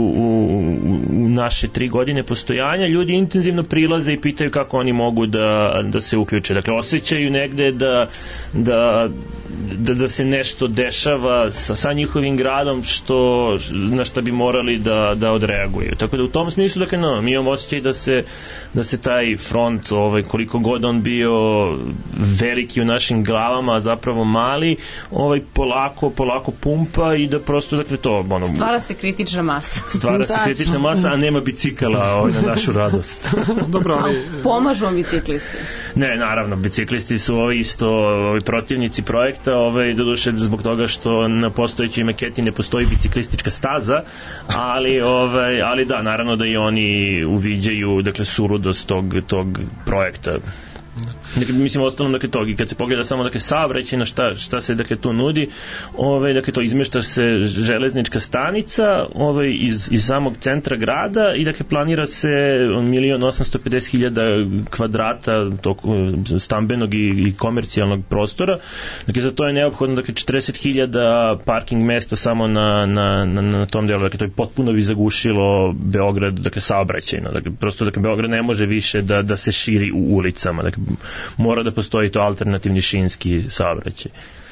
u, u naše tri godine postojanja ljudi intenzivno prilaze i pitaju kako oni mogu da, da se uključe. Dakle, osjećaju negde da, da, da, da se nešto dešava sa, sa njihovim gradom što, na što bi morali da, da odreaguju. Tako da u tom smislu, dakle, no, mi imamo osjećaj da se, da se taj front, ovaj, koliko god on bio veliki u našim glavama, a zapravo mali, ovaj, polako, polako pumpa i da prosto, dakle, to, ono... Stvara se kritična masa. Stvara se kritična masa, a nema bicikala ovaj, na našu radost. Dobro, ali... Pomažu vam biciklisti? Ne, naravno, biciklisti su ovi isto ovi protivnici projekta, ovaj, doduše zbog toga što na postojećoj maketi ne postoji biciklistička staza, ali, ovaj, ali da, naravno da i oni uviđaju, dakle, suludost tog, tog projekta. Dakle, mislim, ostalo, dakle, tog, i kad se pogleda samo, dakle, saobraćaj na šta, šta se, dakle, tu nudi, ovaj, dakle, to izmešta se železnička stanica, ovaj, iz, iz samog centra grada i, dakle, planira se milion osamsto pedeset hiljada kvadrata tog stambenog i, i komercijalnog prostora. Dakle, za to je neophodno, dakle, četrdeset hiljada parking mesta samo na, na, na, na tom delu. Dakle, to je potpuno bi zagušilo Beograd, dakle, saobraćajno. Dakle, prosto, dakle, Beograd ne može više da, da se širi u ulicama. Dakle, mora da postoji to alternativni šinski saobraćaj.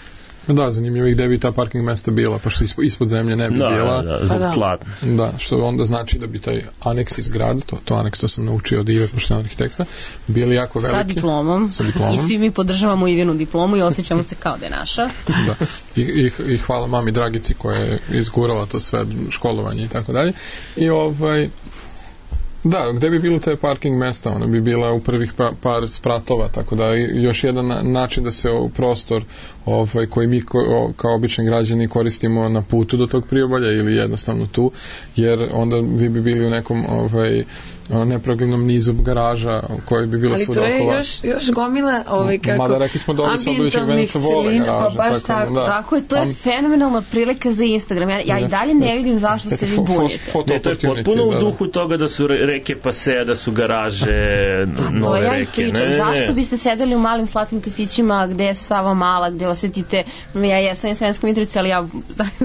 Da, zanimljivo je gde bi ta parking mesta bila, pa što ispod, ispod zemlje ne bi da, bila. Da, da, zbog tla. Da, što onda znači da bi taj aneks iz grada, to, to aneks to sam naučio od Ive, pošto je arhitekta, bili jako veliki. Sa diplomom. Sa diplomom. I svi mi podržavamo Ivinu diplomu i osjećamo se kao da je naša. Da, I, i, i hvala mami Dragici koja je izgurala to sve školovanje i tako dalje. I ovaj... Da, gde bi bilo te parking mesta, ona bi bila u prvih pa, par spratova, tako da još jedan na, način da se prostor ovaj, koji mi ko, kao obični građani koristimo na putu do tog priobalja ili jednostavno tu, jer onda vi bi bili u nekom ovaj, neproglednom nizu garaža koji bi bilo svuda okolo. Ali to je još, još gomila ovaj, kako... Mada rekli smo da ovi Sobovićeg Venica vole garaže. Pa baš tako, tako, da. tako je, to je Am... fenomenalna prilika za Instagram. Ja, ja i dalje ne vidim zašto se vi bunite. Ne, to je potpuno u duhu toga da su reke pase, da su garaže nove reke. To ja i pričam. Ne, zašto ne. biste sedeli u malim slatkim kafićima gde je Sava mala, gde osetite, ja jesam iz Sremske Mitrovice, ali ja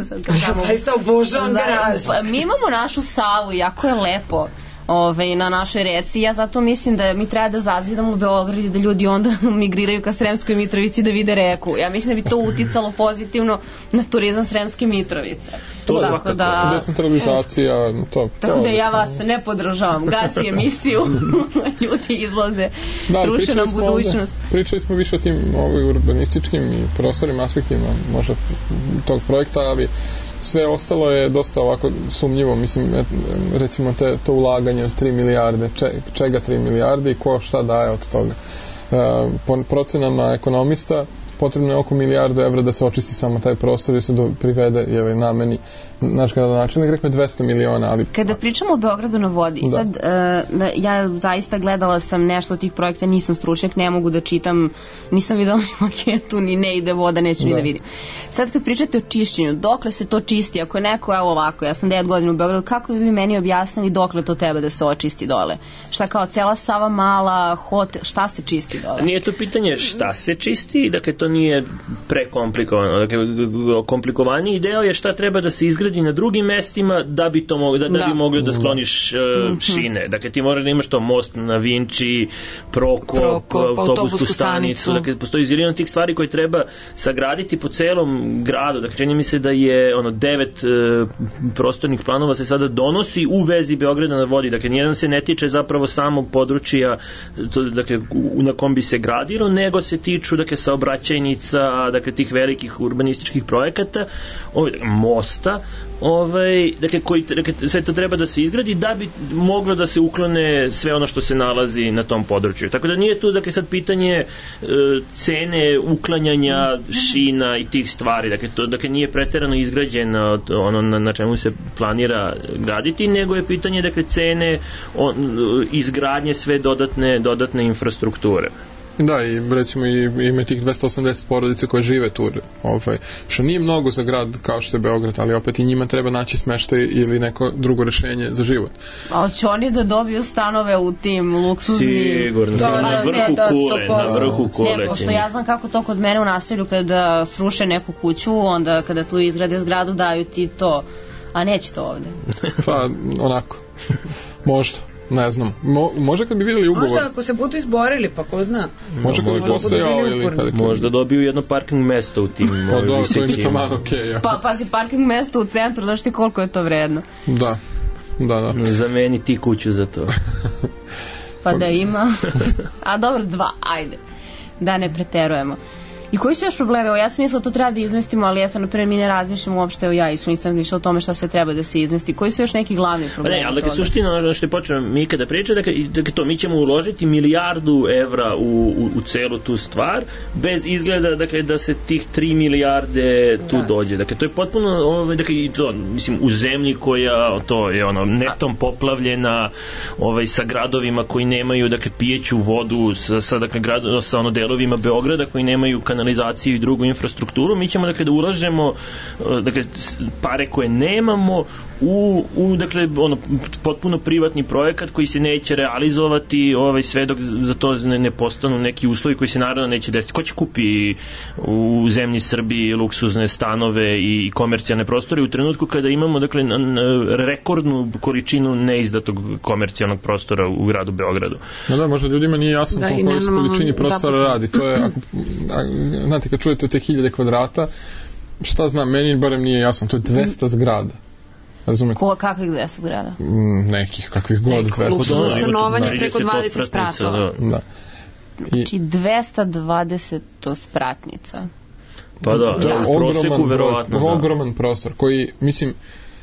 zaista obožavam garaž. Mi imamo našu Savu, jako je lepo. Ove, na našoj reci. Ja zato mislim da mi treba da zazidamo u Beograd i da ljudi onda migriraju ka Sremskoj Mitrovici da vide reku. Ja mislim da bi to uticalo pozitivno na turizam Sremske Mitrovice. To je svakako. Da, decentralizacija. To, tako to, da ja vas ne podržavam. Gasi emisiju. Ljudi izlaze. Da, ruše nam budućnost. Ovde, pričali smo više o tim ovaj, urbanističkim i prostornim aspektima možda tog projekta, ali sve ostalo je dosta ovako sumnjivo, mislim, recimo te, to ulaganje od tri milijarde, če, čega tri milijarde i ko šta daje od toga. E, po procenama ekonomista potrebno je oko milijardu evra da se očisti samo taj prostor i se do, privede jeli, nameni. Naš gradonačelnik rekao je dvesta miliona, ali... Kada pričamo o Beogradu na vodi, da. sad uh, ja zaista gledala sam nešto od tih projekta, nisam stručnjak, ne mogu da čitam, nisam videla ni maketu, ni ne ide voda, neću da. ni da vidim. Sad kad pričate o čišćenju, dokle se to čisti? Ako je neko, evo ovako, ja sam devet godina u Beogradu, kako bi vi meni objasnili dokle to treba da se očisti dole? Šta kao cela Sava mala, hot, šta se čisti dole? Nije to pitanje šta se čisti, dakle to nije prekomplikovano. Dakle, komplikovaniji deo je šta treba da se izgradi na drugim mestima da bi to mogli, da, da. da bi mogli da skloniš uh, šine. Dakle, ti moraš da imaš to most na Vinči, Prokop, Prokop autobusku stanicu. Dakle, postoji zilion tih stvari koje treba sagraditi po celom gradu. Dakle, čini mi se da je ono devet uh, prostornih planova se sada donosi u vezi Beograda na vodi. Dakle, nijedan se ne tiče zapravo samog područja to, dakle, na kom bi se gradilo, nego se tiču dakle, saobraćajnica, dakle, tih velikih urbanističkih projekata, ovaj, mosta, ovaj, dakle, koji, dakle, sve to treba da se izgradi da bi moglo da se uklone sve ono što se nalazi na tom području. Tako da nije tu, dakle, sad pitanje e, cene uklanjanja šina i tih stvari, dakle, to, dakle, nije preterano izgrađeno ono na, na čemu se planira graditi, nego je pitanje, dakle, cene on, izgradnje sve dodatne, dodatne infrastrukture. Da, i recimo i, ima tih dvesta osamdeset porodice koje žive tu, ovaj, što nije mnogo za grad kao što je Beograd, ali opet i njima treba naći smeštaj ili neko drugo rešenje za život. A hoće oni da dobiju stanove u tim luksuznim... Sigurno, da, na vrhu kule, na vrhu kule. Ne, pošto ja znam kako to kod mene u naselju kada sruše neku kuću, onda kada tu izgrade zgradu daju ti to, a neće to ovde. Pa, onako, možda. Ne znam. Mo, možda kad bi videli ugovor... Možda ako se budu izborili, pa ko zna. Možda kad bi postojao ili... Kad, kad... Možda dobiju jedno parking mesto u tim pa do, to im je taman okej. Okay, ja. Pa, pazi, parking mesto u centru, znaš ti koliko je to vredno? Da, da, da. Zameni ti kuću za to. Pa da ima. A dobro, dva, ajde. Da ne preterujemo. I koji su još probleme? Evo, ja sam mislila to treba da izmestimo, ali eto, naprimjer, mi ne razmišljamo uopšte, evo ja isto nisam razmišljala o tome šta sve treba da se izmesti. Koji su još neki glavni problemi? Pa ne, ali dakle, suština, ono što je počeo Mika da priča, dakle, dakle, to, mi ćemo uložiti milijardu evra u, u, u celu tu stvar, bez izgleda, dakle, da se tih tri milijarde tu da. dođe. Dakle, to je potpuno, ovaj, dakle, i to, mislim, u zemlji koja, to je, ono, netom poplavljena, ovaj, sa gradovima koji nemaju, dakle, pijeću vodu, sa, sa dakle, grad, sa, ono, delovima Beograda koji nemaju kanalizaciju i drugu infrastrukturu, mi ćemo, dakle, da ulažemo, dakle, pare koje nemamo u, u dakle, ono, potpuno privatni projekat koji se neće realizovati, ovaj, sve dok za to ne, ne postanu neki uslovi koji se naravno neće desiti. Ko će kupi u zemlji Srbiji luksuzne stanove i komercijalne prostore u trenutku kada imamo, dakle, rekordnu količinu neizdatog komercijalnog prostora u gradu Beogradu? No da, možda ljudima nije jasno da, koliko se količini prostora zapušen. radi. To je, ako, a, znate, kad čujete te hiljade kvadrata, šta znam, meni barem nije jasno, to je dvesta zgrada. Razumete? Ko, kakvih dvesta zgrada? Mm, nekih, kakvih god dvesta. Stanovanje preko dvadeset spratova. Da. Znači dvesta dvadeset spratnica. Pa da, to je u proseku verovatno. Da. Ogroman prostor koji, mislim,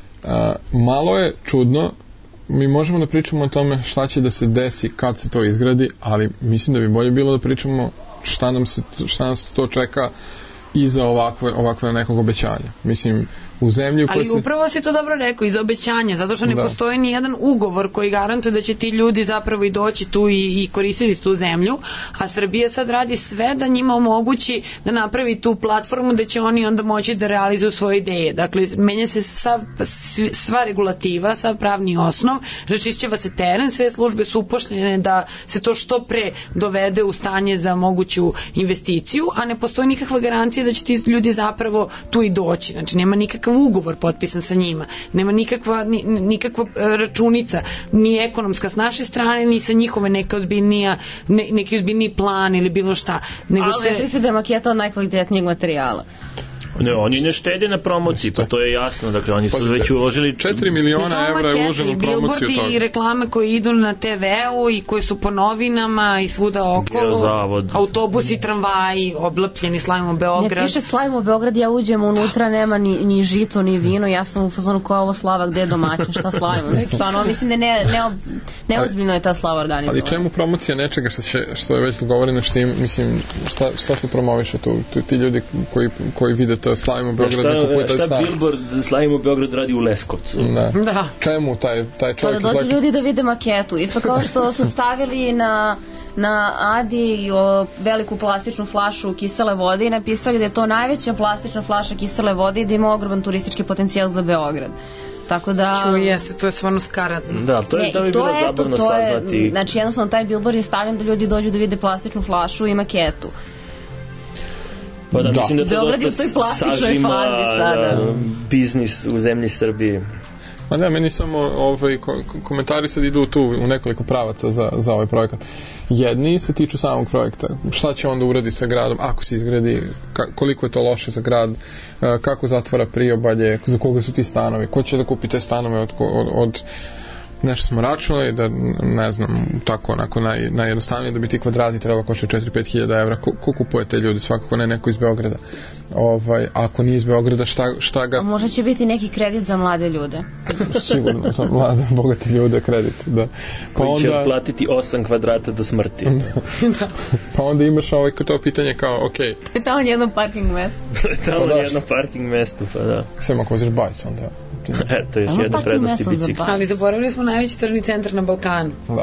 a, malo je čudno. Mi možemo da pričamo o tome šta će da se desi kad se to izgradi, ali mislim da bi bolje bilo da pričamo šta nam se, šta nas to čeka iza ovakve, ovakve nekog obećanja. Mislim, u zemlji u kojoj se... Ali upravo si to dobro rekao, iz obećanja, zato što ne da. postoji ni jedan ugovor koji garantuje da će ti ljudi zapravo i doći tu i, i koristiti tu zemlju, a Srbija sad radi sve da njima omogući da napravi tu platformu da će oni onda moći da realizuju svoje ideje. Dakle, menja se sav, sva regulativa, sav pravni osnov, račišćava se teren, sve službe su upošljene da se to što pre dovede u stanje za moguću investiciju, a ne postoji nikakva garancija da će ti ljudi zapravo tu i doći. Znači, nema nikakav ugovor potpisan sa njima, nema nikakva, ni, nikakva računica, ni ekonomska s naše strane, ni sa njihove neka ozbiljnija, ne, neki ozbiljniji plan ili bilo šta. Nego ali se... rekli se da je maketa od najkvalitetnijeg materijala. Ne, oni ne štede na promociji, pa to je jasno, dakle oni su Pazite, već uložili četiri miliona evra je uloženo u promociju toga. I reklame koje idu na te veu i koje su po novinama i svuda okolo, autobusi, tramvaji oblepljeni Slavimo Beograd. Ne piše Slavimo Beograd, ja uđem unutra, nema ni, ni žito, ni vino, ja sam u fazonu koja ovo slava, gde je domaćin, šta slavimo. Stvarno, mislim da ne, ne, neozbiljno je ta slava organizovana. Ali čemu promocija nečega što, će, što je već dogovoreno, što im, mislim, šta, šta se promoviše tu, tu ti ljudi koji, koji vide to Slavimo Beograd, šta, ne kupuje taj stan. Šta Billboard Slavimo Beograd radi u Leskovcu? Da. Da. Čemu taj, taj čovjek? Pa da dođu ljudi da vide maketu. Isto kao što su stavili na na Adi o veliku plastičnu flašu kisele vode i napisali da je to najveća plastična flaša kisele vode i da ima ogroman turistički potencijal za Beograd. Tako da... Ču, jeste, to je stvarno skaradno. Da, to je ne, da bi bilo zabavno to saznati. Je, znači, jednostavno, taj billboard je stavljen da ljudi dođu da vide plastičnu flašu i maketu. Pa da, da. mislim da to Beograd dosta je u toj plastičnoj sažima fazi sada. biznis u zemlji Srbije. Ma ne, meni samo ovaj, komentari sad idu tu u nekoliko pravaca za, za ovaj projekat. Jedni se tiču samog projekta. Šta će onda uradi sa gradom, ako se izgradi, koliko je to loše za grad, kako zatvara priobalje, za koga su ti stanovi, ko će da kupi te stanove od, od, od nešto smo računali da, ne znam, tako onako naj, najjednostavnije da bi ti kvadrati trebalo koštati četiri do pet hiljada evra. Ko, ko kupuje te ljudi? Svakako ne neko iz Beograda. Ovaj, ako nije iz Beograda, šta, šta ga... A možda će biti neki kredit za mlade ljude. Sigurno za mlade, bogate ljude kredit, da. Pa koji onda... će platiti osam kvadrata do smrti. Da. Pa onda imaš ovaj, to pitanje kao, ok. To je tamo jedno parking mesto. To je tamo pa jedno parking mesto, pa da. Sve ako voziš bajs, onda... Eto, još jedna prednosti bicikla. Ali zaboravili smo najveći tržni centar na Balkanu. Da.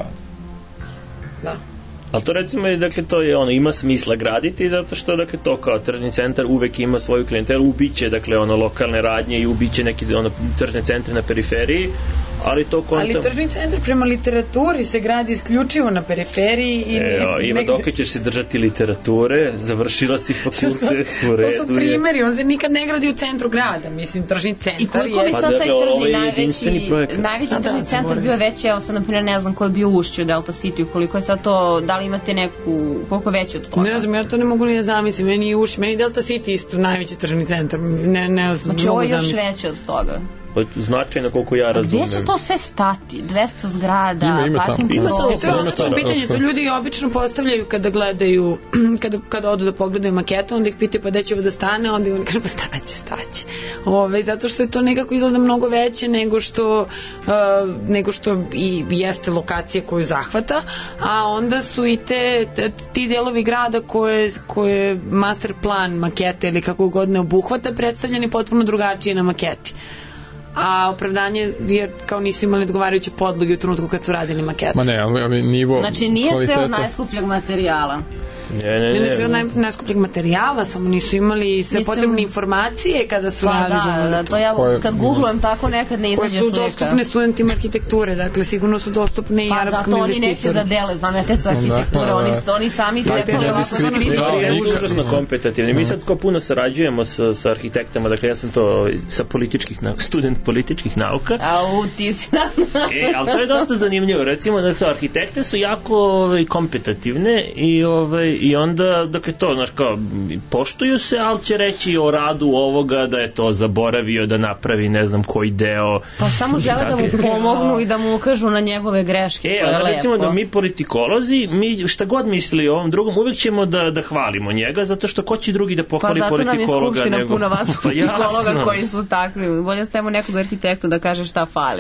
Da. Ali to recimo je, dakle, to je ono, ima smisla graditi zato što, dakle, to kao tržni centar uvek ima svoju klijentelu, ubiće, dakle, ono, lokalne radnje i ubiće neki, ono, tržne centre na periferiji, ali to kontam... Ali tržni centar prema literaturi se gradi isključivo na periferiji i... E, o, Iva, negde... dok ćeš se držati literature, završila si fakultet u redu. To su primjeri, on se nikad ne gradi u centru grada, mislim, tržni centar. I koliko bi sad taj tržni najveći, najveći tržni centar bio veći, evo sad, naprimjer, ne znam ko je bio u Ušću, Delta City, koliko je sad to, da li imate neku, koliko veći od toga? Ne znam, ja to ne mogu ni da zamislim, meni je Ušć, meni Delta City isto najveći tržni centar, ne, ne znam, znači, mogu zamislim. zamislim. Znači ovo je još veće od toga. Pa značajno koliko ja razumem. Gdje će to sve stati? dvesta zgrada, ima, ima parking ima to je odlično pitanje, to ljudi obično postavljaju kada gledaju, kada, kada odu da pogledaju maketu, onda ih pitaju pa gde će ovo da stane, onda oni kažu pa staće, staće. Ove, zato što je to nekako izgleda mnogo veće nego što, uh, nego što i jeste lokacija koju zahvata, a onda su i te, te ti delovi grada koje, koje master plan makete ili kako god ne obuhvata predstavljeni potpuno drugačije na maketi. A opravdanje jer kao nisu imali odgovarajuće podloge u trenutku kad su radili maketu. Ma ne, ali, ali nivo znači nije kvaliteta... sve od najskupljeg materijala. Ne, ne, ne. Ne sve od naj, najskupljeg materijala, samo nisu imali sve nisu... potrebne informacije kada su pa, realizovali. Da, da, to ja kad googlujem tako nekad ne izađe slika. Koje su dostupne studentima arhitekture, dakle sigurno su dostupne i pa, arapskom investitoru. Pa zato oni neće da dele, znam ja te su arhitekture, oni, oni sami izlepali ovako su oni vidjeli. Užasno kompetativni. Mi sad kao puno sarađujemo sa, sa arhitektama, dakle ja sam to sa političkih, student političkih nauka. A u ti si e, ali to je dosta zanimljivo. Recimo, dakle, arhitekte su jako ovaj, kompetativne i ovaj, i onda, dakle, to, znaš, kao, poštuju se, ali će reći o radu ovoga da je to zaboravio da napravi ne znam koji deo. Pa samo žele da mu pomognu i da mu ukažu na njegove greške. E, ali recimo da mi politikolozi, mi šta god misli o ovom drugom, uvek ćemo da, da hvalimo njega, zato što ko će drugi da pohvali politikologa nego... Pa zato nam je skupština nego... puna vas politikologa pa koji su takvi. Bolje stavimo nekog arhitektu da kaže šta fali.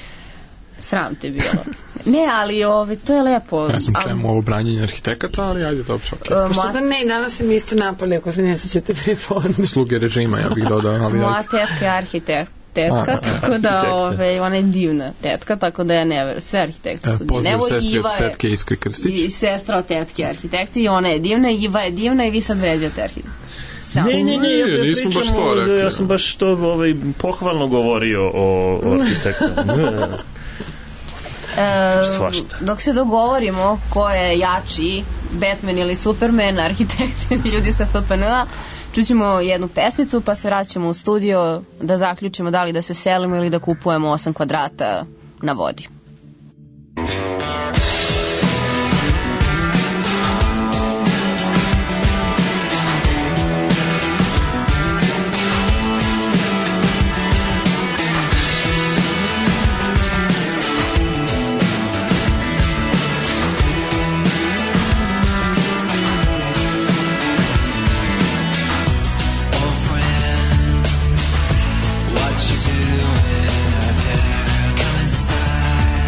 Sram te bilo. Ne, ali ove, to je lepo. Ja sam čemu ovo branjenje arhitekata, ali ajde, dobro, ok. Uh, Što da ne, danas se mi isto napali, ako se ne sećate preforme. Sluge režima, ja bih dodao, ali ajde. Moja tetka je arhitekt. Tetka, a, tako da ove, ona je divna tetka, tako da ja ne verujem, sve arhitekte su divne. Pozdrav sestri od tetke Iskri Krstić. I sestra od tetke arhitekte i ona je divna, Iva je divna i vi sad vređate arhitekte. Ne, ne, ne, ja, ja, nismo baš to rekli. Ja sam baš to ovaj, pohvalno govorio o, o arhitektu. E, dok se dogovorimo ko je jači, Batman ili Superman, arhitekti ili ljudi sa F P N A, čućemo jednu pesmicu pa se vraćamo u studio da zaključimo da li da se selimo ili da kupujemo osam kvadrata na vodi. What you doing out there? Come inside.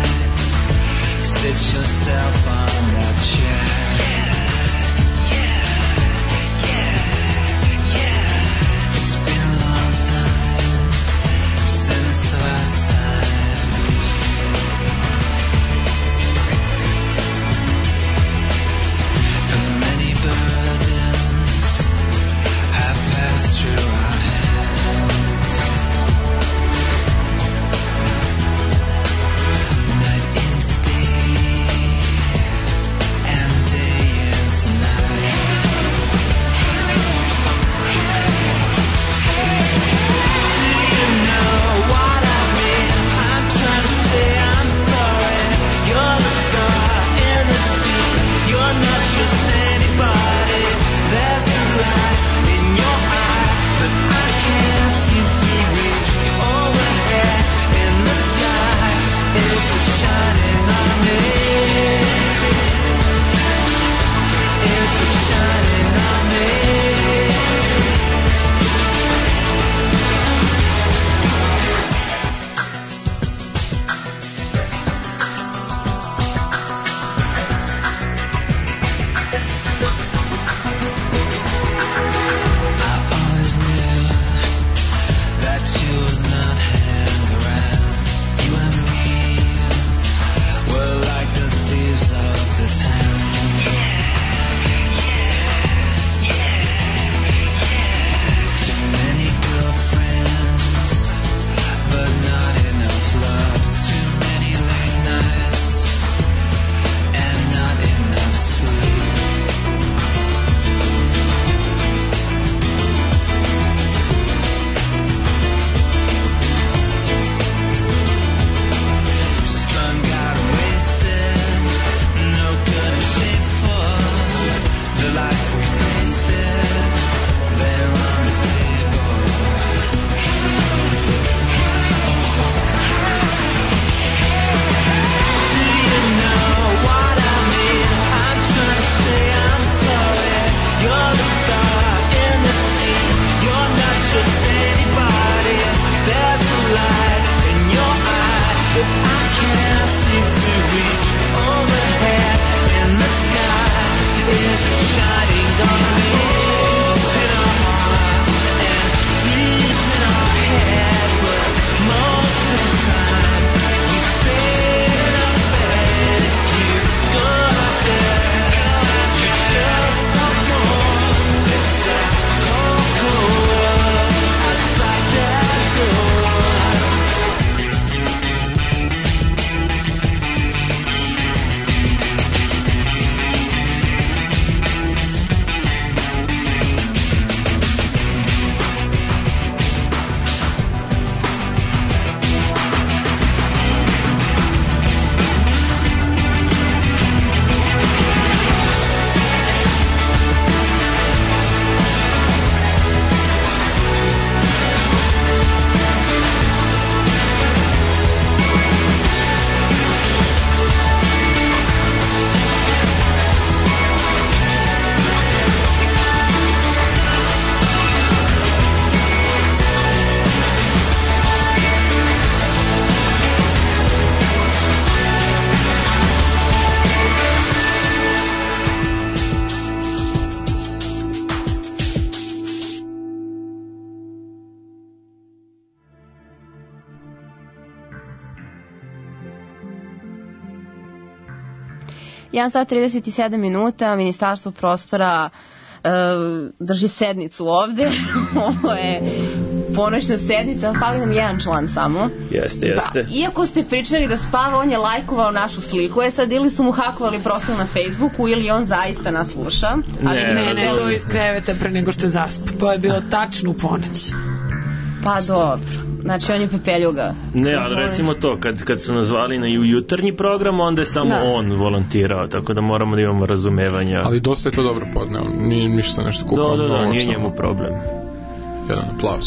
jedan sat trideset sedam minuta, Ministarstvo prostora e, drži sednicu ovde. Ovo je ponoćna sednica, fali nam jedan član samo. Jeste, jeste. Da, iako ste pričali da spava, on je lajkovao našu sliku. E sad, ili su mu hakovali profil na Facebooku, ili on zaista nas sluša. Ali ne, ne, ne, to iz kreveta pre nego što je zaspo. To je bilo tačno u ponoć. Pa dobro. Znači, on je pepeljuga. Ne, ali recimo to, kad, kad su nas zvali na jutarnji program, onda je samo da. on volontirao, tako da moramo da imamo razumevanja. Ali dosta je to dobro podneo, nije ništa nešto kukao. Da, da, da, nije njemu problem. Jedan aplauz.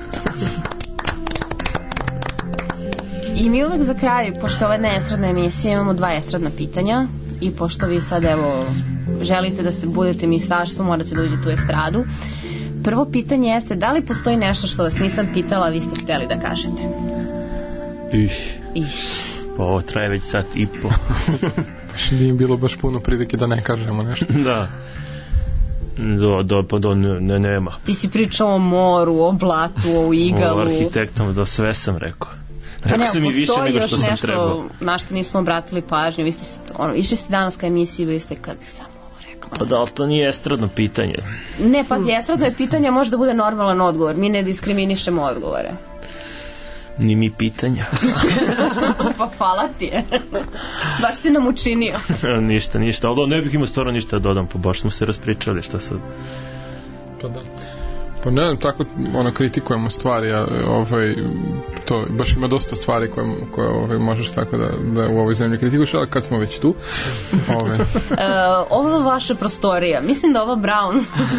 I mi uvek za kraj, pošto ovo je jedna estradna emisija, imamo dva estradna pitanja i pošto vi sad, evo, želite da se budete ministarstvo, morate da uđete u estradu. Prvo pitanje jeste, da li postoji nešto što vas nisam pitala, a vi ste hteli da kažete? Iš. Iš. Pa ovo traje već sat i po. Baš nije bilo baš puno prilike da ne kažemo nešto. Da. Do, do, pa do, ne, nema. Ti si pričao o moru, o blatu, o igalu. O arhitektom, da sve sam rekao. Pa ne, sam i više nego što sam trebao. Postoji još nešto na što nismo obratili pažnju. Vi ste, ono, išli ste danas ka emisiji, vi ste kad bih samo ovo rekla. Pa da, ali to nije estradno pitanje. Ne, pazi, estradno je pitanje, može da bude normalan odgovor. Mi ne diskriminišemo odgovore. Ni mi pitanja. Pa hvala ti. Baš si nam učinio. Ništa, ništa. Ali ne bih imao stvarno ništa da dodam, pa baš smo se raspričali, šta sad. Pa da. Pa ne znam, tako ono, kritikujemo stvari, a ovaj, to, baš ima dosta stvari koje, koje ovaj, možeš tako da, da u ovoj zemlji kritikuješ, ali kad smo već tu. Ovaj. Uh, ovo je vaša prostorija. Mislim da ovo Brown.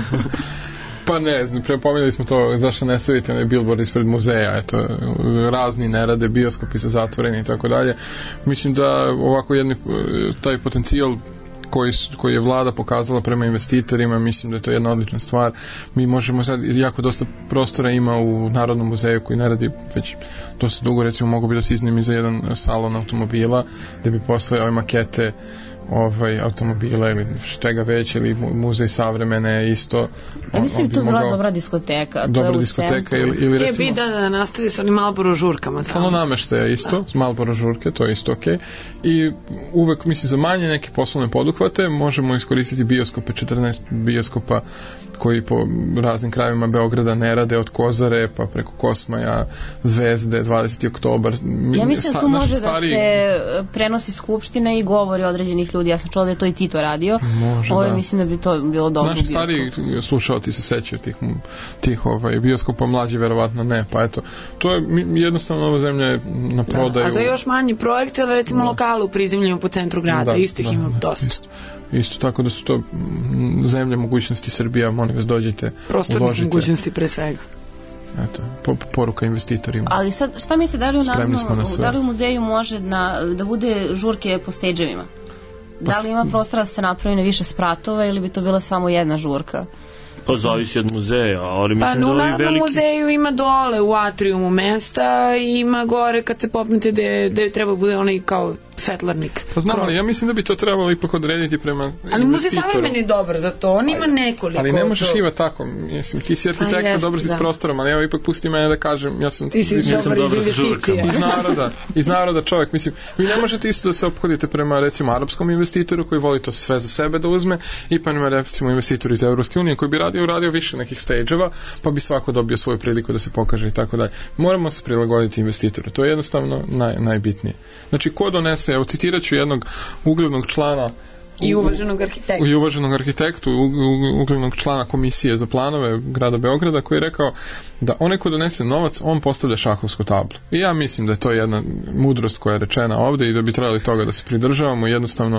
Pa ne znam, prepominjali smo to, zašto ne stavite onaj billboard ispred muzeja, eto, razni ne rade, bioskopi su zatvoreni i tako dalje. Mislim da ovako jedni, taj potencijal koji, koji je vlada pokazala prema investitorima, mislim da je to jedna odlična stvar. Mi možemo sad, jako dosta prostora ima u Narodnom muzeju koji ne radi već dosta dugo, recimo mogu bi da se iznimi za jedan salon automobila, da bi posle ove makete ovaj, automobila ili štega već, ili muzej savremene isto. Ja mislim to je bila dobra diskoteka. Dobra diskoteka ili, ili recimo... Je bi da, da nastavi sa onim Marlboro žurkama. Samo nameštaja isto, Marlboro žurke, to je isto okej. Okay. I uvek, mislim, za manje neke poslovne poduhvate možemo iskoristiti bioskope, četrnaest bioskopa koji po raznim krajevima Beograda ne rade, od Kozare pa preko Kosmaja, Zvezde, dvadeseti oktobar. Ja mislim da tu može stari... da se prenosi skupština i govori određenih ljudi. Ja sam čula da je to i Tito radio. Može, Ovo da. Mislim da bi to bilo dobro. Naši stari slušalci se sećaju tih, tih ovaj, bioskopa, mlađi verovatno ne. Pa eto, to je jednostavno ova zemlja je na prodaju. Da, a za još manji projekt, ali recimo da. Lokalu u prizemljenju po centru grada, da, isto ih da, ima da, dosta. Isto. Isto tako da su to zemlje mogućnosti Srbija, molim vas dođite, prostornih mogućnosti pre svega. Eto, po, poruka investitorima. Ali sad, šta misle, da li u, naravno, da li u muzeju može na, da bude žurke po stage-evima? Pa, da li ima prostora da se napravi na više spratova ili bi to bila samo jedna žurka? Pa zavisi od muzeja, ali mislim pa, da ovi veliki... Pa u muzeju ima dole u atriumu mesta i ima gore kad se popnete gde, gde treba bude onaj kao svetlarnik. Pa znam, ali ja mislim da bi to trebalo ipak odrediti prema investitoru. Ali muzej savremeni je dobar za to, on ima nekoliko. Ali ne možeš to... iva tako, mislim, ti si arhitekta, dobro si da. S prostorom, ali evo ipak pusti mene da kažem, ja sam... Ti si dobar iz investicija. Iz naroda, iz naroda čovjek, mislim, vi ne možete isto da se ophodite prema, recimo, arapskom investitoru koji voli to sve za sebe da uzme i pa nema, recimo, investitor iz Evropske unije koji bi radio, uradio više nekih stage-eva, pa bi svako dobio svoju priliku da se pokaže i tako dalje. Moramo se prilagoditi investitoru, to je jednostavno naj, najbitnije. Znači, ko donese, evo citirat ću jednog uglednog člana i uvaženog arhitekta i uvaženog arhitektu, uglednog člana komisije za planove grada Beograda koji je rekao da onaj ko donese novac, on postavlja šahovsku tablu. I ja mislim da je to jedna mudrost koja je rečena ovde i da bi trebali toga da se pridržavamo, jednostavno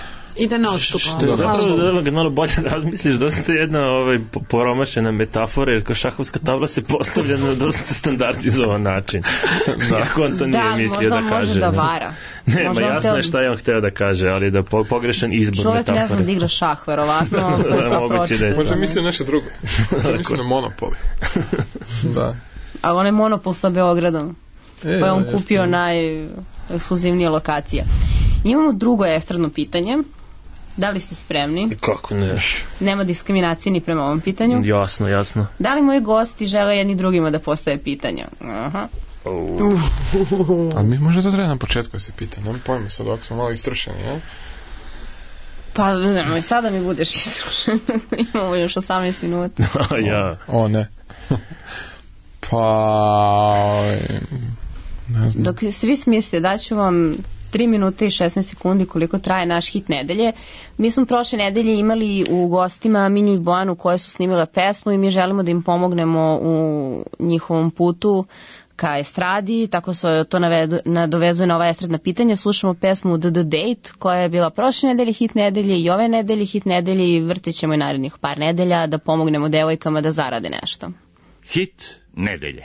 i da ne odstupamo. Što je zapravo da malo bolje razmisliš, dosta jedna ovaj, poromašena metafora, jer kao šahovska tabla se postavlja na dosta standardizovan način. Iako on to nije da, mislio da kaže. Da, možda može da vara. Ne, možda ma jasno je šta je on hteo da kaže, ali da po, pogrešan izbor čovjek metafore. Čovjek ne zna da igra šah, verovatno. Da, moguće da je. Možda mislio nešto drugo. Možda mislio na Monopoli. Da. A on je Monopol sa Beogradom. E, pa je on da, kupio najekskluzivnije lokacije. Imamo drugo estradno pitanje. Da li ste spremni? Kako ne? Nema diskriminacije ni prema ovom pitanju. Jasno, jasno. Da li moji gosti žele jedni drugima da postave pitanja? Aha. Uh. A mi možda to treba na početku da se pita. Nemam pojma sad, ovako smo malo istrušeni, ja? Pa nemoj, sada mi budeš isrušen. Imamo još osamnaest minuta. Ja. O, ne. Pa... Ne znam. Dok svi smislite, daću vam tri minute i šesnaest sekundi koliko traje naš hit nedelje. Mi smo prošle nedelje imali u gostima Minju i Bojanu koje su snimile pesmu i mi želimo da im pomognemo u njihovom putu ka estradi, tako se to navedu, nadovezuje na ova estradna pitanja. Slušamo pesmu The The Date koja je bila prošle nedelje hit nedelje i ove nedelje hit nedelje i vrtit ćemo i narednih par nedelja da pomognemo devojkama da zarade nešto. Hit nedelje.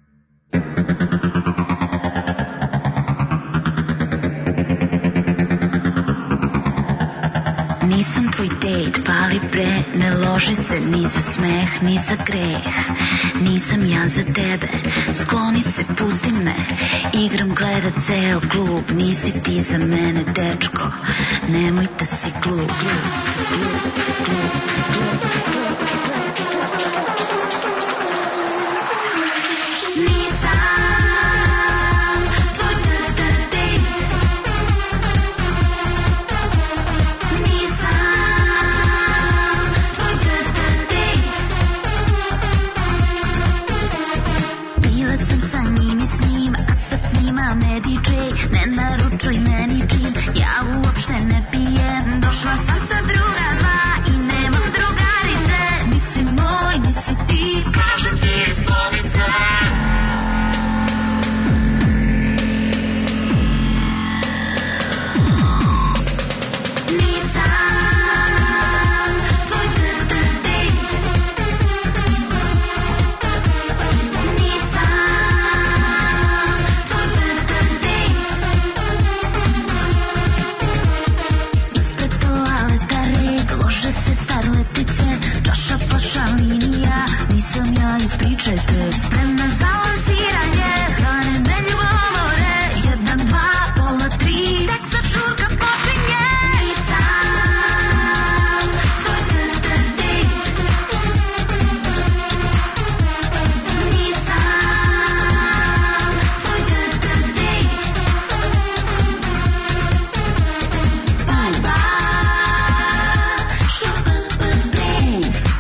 Nisam tvoj dejt, pali bre, ne loži se ni za smeh, ni za greh. Nisam ja za tebe, skloni se, pusti me. Igram, gleda ceo klub, nisi ti za mene, dečko. Nemoj da si glup, glup, glup, glup, glup, glup. Ne naručuj meni džin, ja uopšte ne pijem. Došla sam sa druga dva i nemam drugarice. Nisi moj, nisi ti, kažem ti, izboli se. Ispričajte, spremna za lansiranje, hrane me ljubomore, jedan, dva, pola, tri, tek sad žurka počinje. Nisam tvoj drder dejt, nisam tvoj drder dejt. Bye bye, što b-b-b.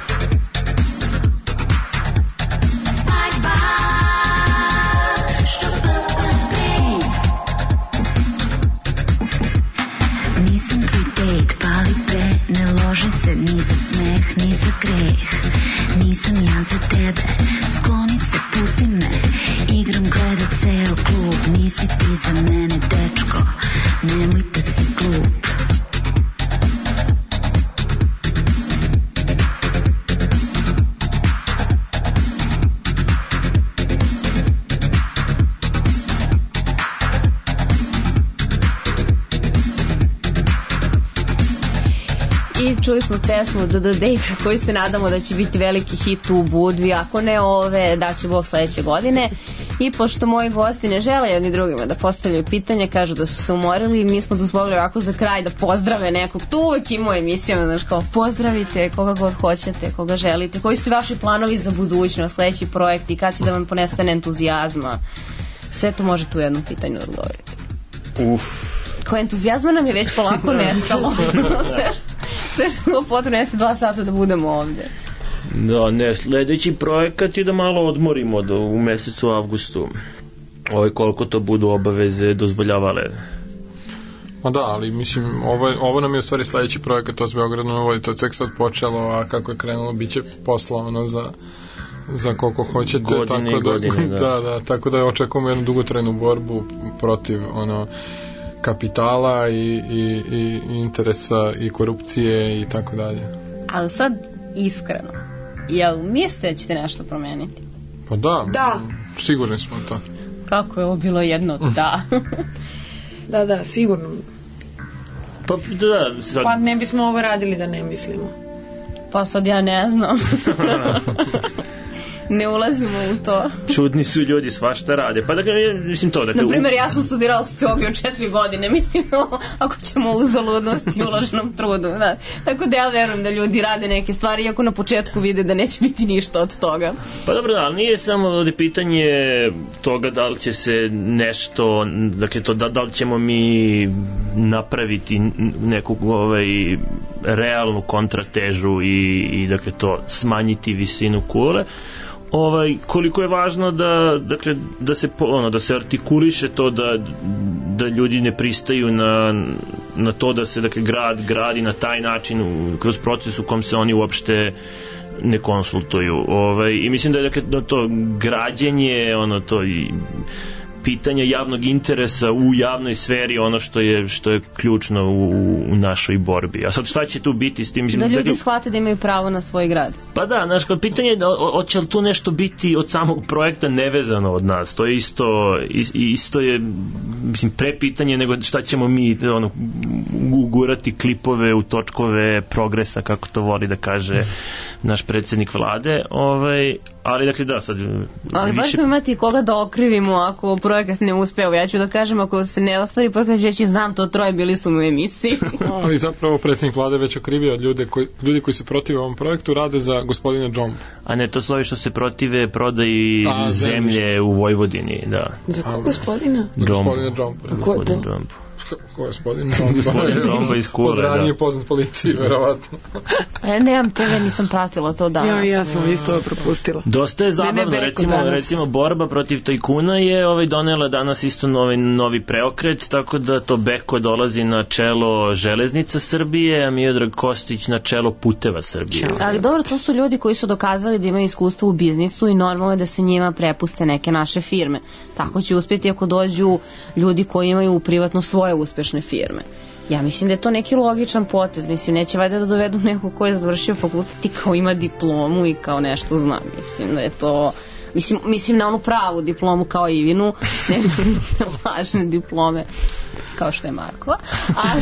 Ni za smeh, ni za greh. Nisam ja za tebe, skloni se, pusti me. Igram, gleda ceo klub, nisi ti za mene, dečko. Nemoj da si glup. I čuli smo pesmu The The Date koju se nadamo da će biti veliki hit u Budvi, ako ne ove, da će Bog sledeće godine. I pošto moji gosti ne žele jedni drugima da postavljaju pitanje, kažu da su se umorili, mi smo dozvolili ovako za kraj da pozdrave nekog. Tu uvek ima u emisijama, znaš, kao pozdravite koga god hoćete, koga želite, koji su vaši planovi za budućnost, sledeći projekt i kad će da vam ponestane entuzijazma. Sve to možete u jednom pitanju da odgovorite. Uf. Ko entuzijazma nam je već polako nestalo. sve što, sve što bilo potrebno jeste dva sata da budemo ovde. Da, ne, sledeći projekat je da malo odmorimo do, u mesecu avgustu. Ovo koliko to budu obaveze dozvoljavale. Ma da, ali mislim, ovo, ovo nam je u stvari sledeći projekat, to s Beogradom na vodi, to je tek sad počelo, a kako je krenulo, bit će posla ono za, za koliko hoćete. Godine tako i godine, da, da. da, da, tako da očekujemo jednu dugotrajnu borbu protiv ono kapitala i, i, i interesa i korupcije i tako dalje. Ali sad iskreno, jel mislite da ćete nešto promeniti? Pa da, da. Sigurni smo to. Kako je ovo bilo jedno da. Da, da, sigurno. Pa da, sad... Pa ne bismo ovo radili da ne mislimo. Pa sad ja ne znam. ne ulazimo u to. Čudni su ljudi, svašta rade. Pa dakle, mislim to. Dakle, Naprimjer, ja sam studirala sociologiju četiri godine, mislim, ako ćemo uzaludnost i uloženom trudu. Da. Tako da ja verujem da ljudi rade neke stvari, iako na početku vide da neće biti ništa od toga. Pa dobro, da, ali nije samo ovdje pitanje toga da li će se nešto, dakle, to da, da li ćemo mi napraviti neku ovaj, realnu kontratežu i, i dakle, to smanjiti visinu kule. Ovaj, koliko je važno da, dakle, da se ono, da se artikuliše to da, da ljudi ne pristaju na, na to da se, dakle, grad gradi na taj način u, kroz proces u kom se oni uopšte ne konsultuju. Ovaj, i mislim da je, dakle, to građenje, ono to i pitanja javnog interesa u javnoj sferi ono što je što je ključno u, u našoj borbi. A sad šta će tu biti s tim? Da ljudi da, shvate da imaju pravo na svoj grad. Pa da, znaš, pitanje je da hoće li tu nešto biti od samog projekta nevezano od nas. To je isto isto je, mislim, pre pitanje nego šta ćemo mi ono, ugurati klipove u točkove progresa, kako to voli da kaže naš predsjednik vlade. Ovaj, ali dakle da, sad ali više... baš mi imati koga da okrivimo ako projekat ne uspeo. Ja ću da kažem, ako se ne ostvari projekat, ću znam to troje bili su u emisiji. Ali zapravo predsjednik vlade već okrivio ljude koji, ljudi koji se protive ovom projektu rade za gospodina Džomba. A ne, to su ovi što se protive prodaji A, zemlje u Vojvodini, da. Za kog gospodina? Gospodina Džomba. Gospodin Džomba. Gospodin Džomba iz Kule, od ranije poznat policiji, verovatno. Ja nemam te ve, nisam pratila to danas. Ja, ja sam isto propustila. Dosta je zabavno, recimo, recimo borba protiv tajkuna je ovaj, donela danas isto novi, novi preokret, tako da to Beko dolazi na čelo Železnica Srbije, a Miodrag Kostić na čelo Puteva Srbije. Ali dobro, to su ljudi koji su dokazali da imaju iskustvo u biznisu i normalno je da se njima prepuste neke naše firme. Tako će uspjeti ako dođu ljudi koji imaju privatno svoje uspešne firme. Ja mislim da je to neki logičan potez. Mislim, neće valjda da dovedu nekog ko je završio fakultet i kao ima diplomu i kao nešto zna. Mislim da je to... Mislim, mislim na onu pravu diplomu kao Ivinu, ne mislim na važne diplome kao što je Markova. Ali...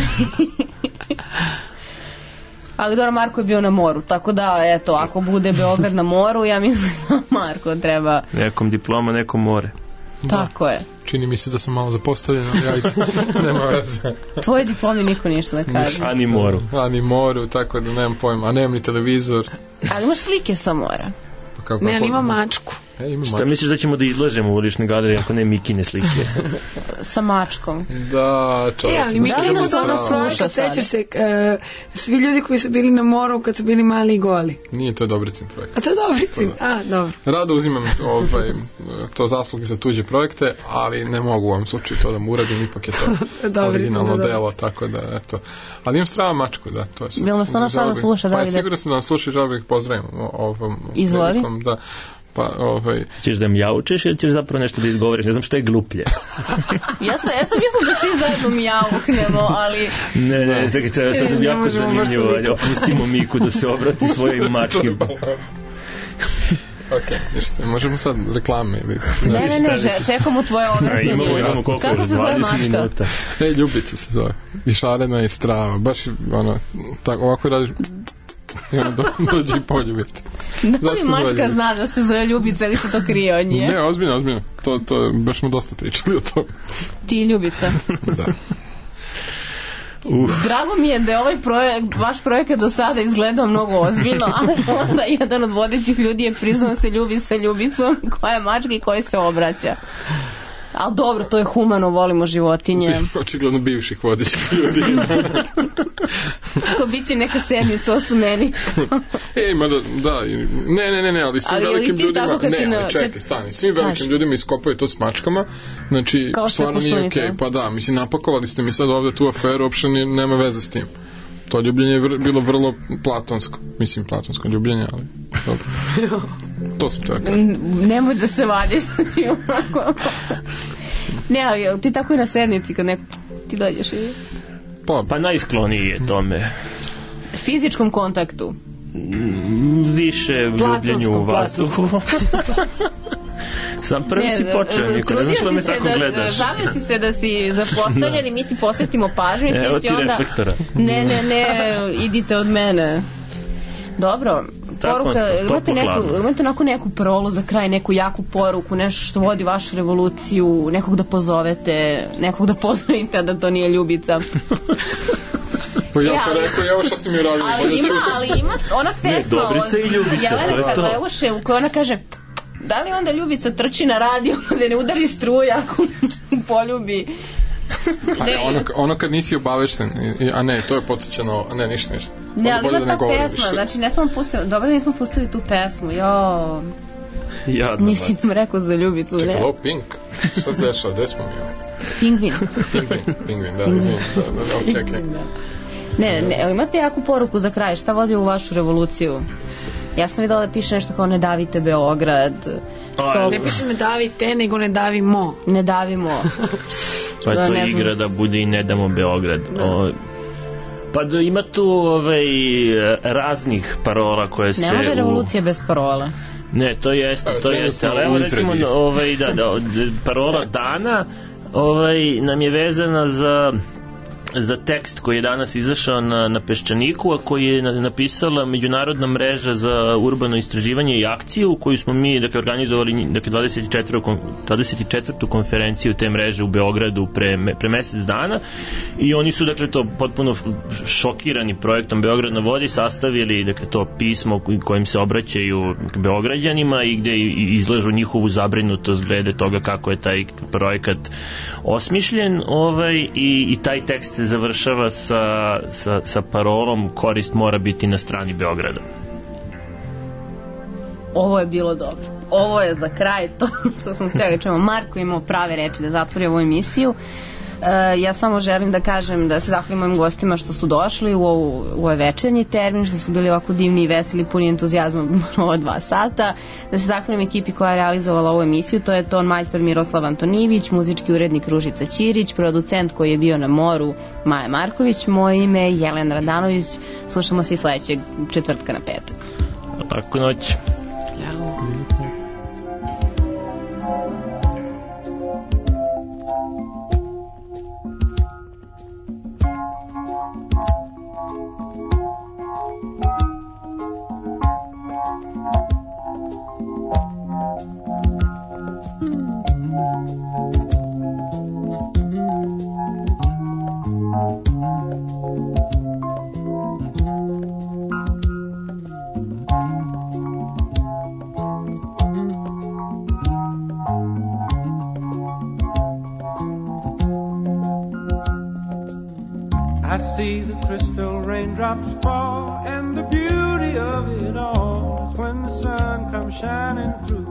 Ali dobro, Marko je bio na moru, tako da, eto, ako bude Beograd na moru, ja mislim da Marko treba... Nekom diploma, nekom more. Tako da. je. Čini mi se da sam malo zapostavljen, ali ja nema veze. Tvoje diplomi niko ništa da kaže. Ani moru. Ani moru, tako da nemam pojma. A nemam ni televizor. Ali imaš slike sa mora. Pa kako, ne, ali ima mačku. E, ima Šta mačku. misliš da ćemo da izlažemo u uličnoj galeriji ako ne Mikine slike? Sa mačkom. Da, čovječ. E, ali Miki ima dobro sluša. Sećaš se, uh, svi ljudi koji su bili na moru kad su bili mali i goli. Nije to Dobricin projekt. A to je Dobricin? A, dobro. Rado uzimam ovaj, to zasluge za tuđe projekte, ali ne mogu u ovom slučaju to da mu uradim, ipak je to originalno delo, tako da, eto. Ali imam strava mačku, da, to je sad. Bilo nas ona sada sluša, da li da? Pa sigurno sam da nas sluša i žao bih pozdravim ovom Izvoli. prilikom, da. Pa, ovaj... Ćeš da mi jaučeš ili ćeš zapravo nešto da izgovoriš? Ne znam što je gluplje. ja sam, ja sam mislila da svi zajedno mi jauhnemo, ali... Ne, ne, čekaj, čekaj, sad je jako zanimljivo. Opustimo Miku da se obrati svojim mačkim. Ok, ništa, možemo sad reklame ili... Ne, ne, ne, že, čekamo tvoje obraćanje. Imamo, imamo koliko Kako se zove mačka? Ej, Ljubica se zove. I šarena je strava. Baš, ono, tako, ovako radiš... I ono do, dođe i poljubiti. Da li mačka zna da se zove Ljubica ili se to krije od nje? Ne, ozbiljno, ozbiljno. To, to, baš smo dosta pričali o tome. Ti Ljubica? Da. Uf. Drago mi je da je ovaj projekt, vaš projekat do sada izgledao mnogo ozbiljno, ali onda jedan od vodećih ljudi je priznao da se ljubi sa Ljubicom, koja je mačka i koja se obraća. Ali dobro, to je humano, volimo životinje. Očigledno bivših vodećih ljudi. Ko biće neka sednica, osu meni. Ej, ma da, da, ne, ne, ne, ne, ali svim ali velikim ljudima, ne, ne, ali čekaj, stani, svim velikim Kaži. ljudima iskopaju to s mačkama, znači, stvarno nije okej, okay. Pa da, mislim, napakovali ste mi sad ovde tu aferu, uopšte nema veze s tim. To ljubljenje je vr- bilo vrlo platonsko, mislim platonsko ljubljenje, ali dobro. To sam to ja kažem. Nemoj da se vadiš. Ne, ali ti tako i na sednici kad neko ti dođeš i... Pa, pa najskloniji je tome. Fizičkom kontaktu. Više ljubljenju u vazduhu. Sam prvi ne, si počeo, Niko, ne znaš što me tako da, gledaš. Žalio si se da si zapostavljen i mi ti posvetimo pažnju i ti Evo si ti onda... reflektora. Ne, ne, ne, idite od mene. Dobro, poruka, imate, neku, imate onako neku prolu za kraj, neku jaku poruku, nešto što vodi vašu revoluciju, nekog da pozovete, nekog da pozdravite, da to nije Ljubica. Pa ja sam rekao, evo šta ste mi uradili. Ali ima, ali ima ona pesma ne, Dobrica i Ljubica, Jelena Karleuše, u kojoj ona kaže, da li onda Ljubica trči na radio da ne udari struja ako poljubi. A ne, ono, ono kad nisi obavešten, a ne, to je podsjećano, a ne, ništa, ništa. Ne, ali ima ta pesma, više. znači ne smo pustili, dobro nismo pustili tu pesmu, jo. Jadno, nisi mi rekao za Ljubicu, čekaj, ne. Čekaj, Pink, šta se dešava, gde smo mi ovo? Pingvin. Pingvin, Pingvin, da, izvinim, da, da, da, okej, okej. Ne, ne, imate jaku poruku za kraj, šta vodi u vašu revoluciju? Ja sam videla da piše nešto kao ne davite Beograd. Stop. Ne piše ne davite, nego ne davimo. Ne davimo. Pa da, to je igra da bude i ne damo Beograd. O, pa da ima tu ovaj, raznih parola koje se... Ne može revolucija u... bez parola. Ne, to jeste, to jeste. Ali evo recimo, ovaj, da, da, parola dana ovaj, nam je vezana za... za tekst koji je danas izašao na, na Peščaniku, a koji je napisala Međunarodna mreža za urbano istraživanje i akciju, koju smo mi dakle, organizovali dakle, dvadeset četvrtu konferenciju te mreže u Beogradu pre, pre mesec dana i oni su dakle, to potpuno šokirani projektom Beograd na vodi sastavili dakle, to pismo kojim se obraćaju Beograđanima i gde izlažu njihovu zabrinutost glede toga kako je taj projekat osmišljen ovaj, i, i taj tekst se završava sa, sa, sa parolom korist mora biti na strani Beograda. Ovo je bilo dobro. Ovo je za kraj to što smo htjeli čujemo. Marko imao prave reči da zatvori ovu emisiju. E, ja samo želim da kažem da se zahvalim mojim gostima što su došli u, ovu, u ovaj večernji termin, što su bili ovako divni i veseli, puni entuzijazma ova dva sata. Da se zahvalim ekipi koja je realizovala ovu emisiju, to je ton majstor Miroslav Antonijević, muzički urednik Ružica Ćirić, producent koji je bio na moru Maja Marković, moje ime je Jelena Radanović. Slušamo se i sledećeg četvrtka na petak. Laku noć. I see the crystal raindrops fall, and the beauty of it all is when the sun comes shining through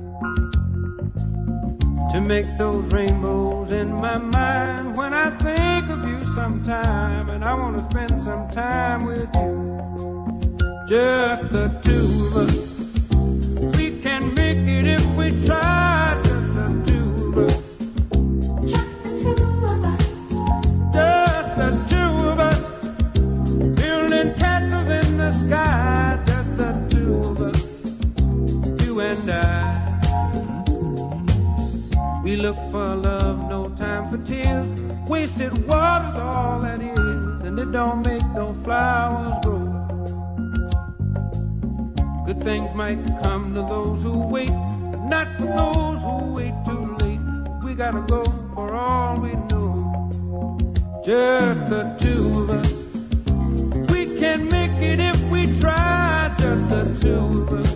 to make those rainbows in my mind. When I think of you sometime, and I want to spend some time with you, just the two of us. We can make it if we try, just the two of us. Sky, just the two of us, you and I. We look for love, no time for tears. Wasted water's all that is, and it don't make no flowers grow. Good things might come to those who wait, but not for those who wait too late. We gotta go for all we know. Just the two of us. Can make it if we try, just the two of us.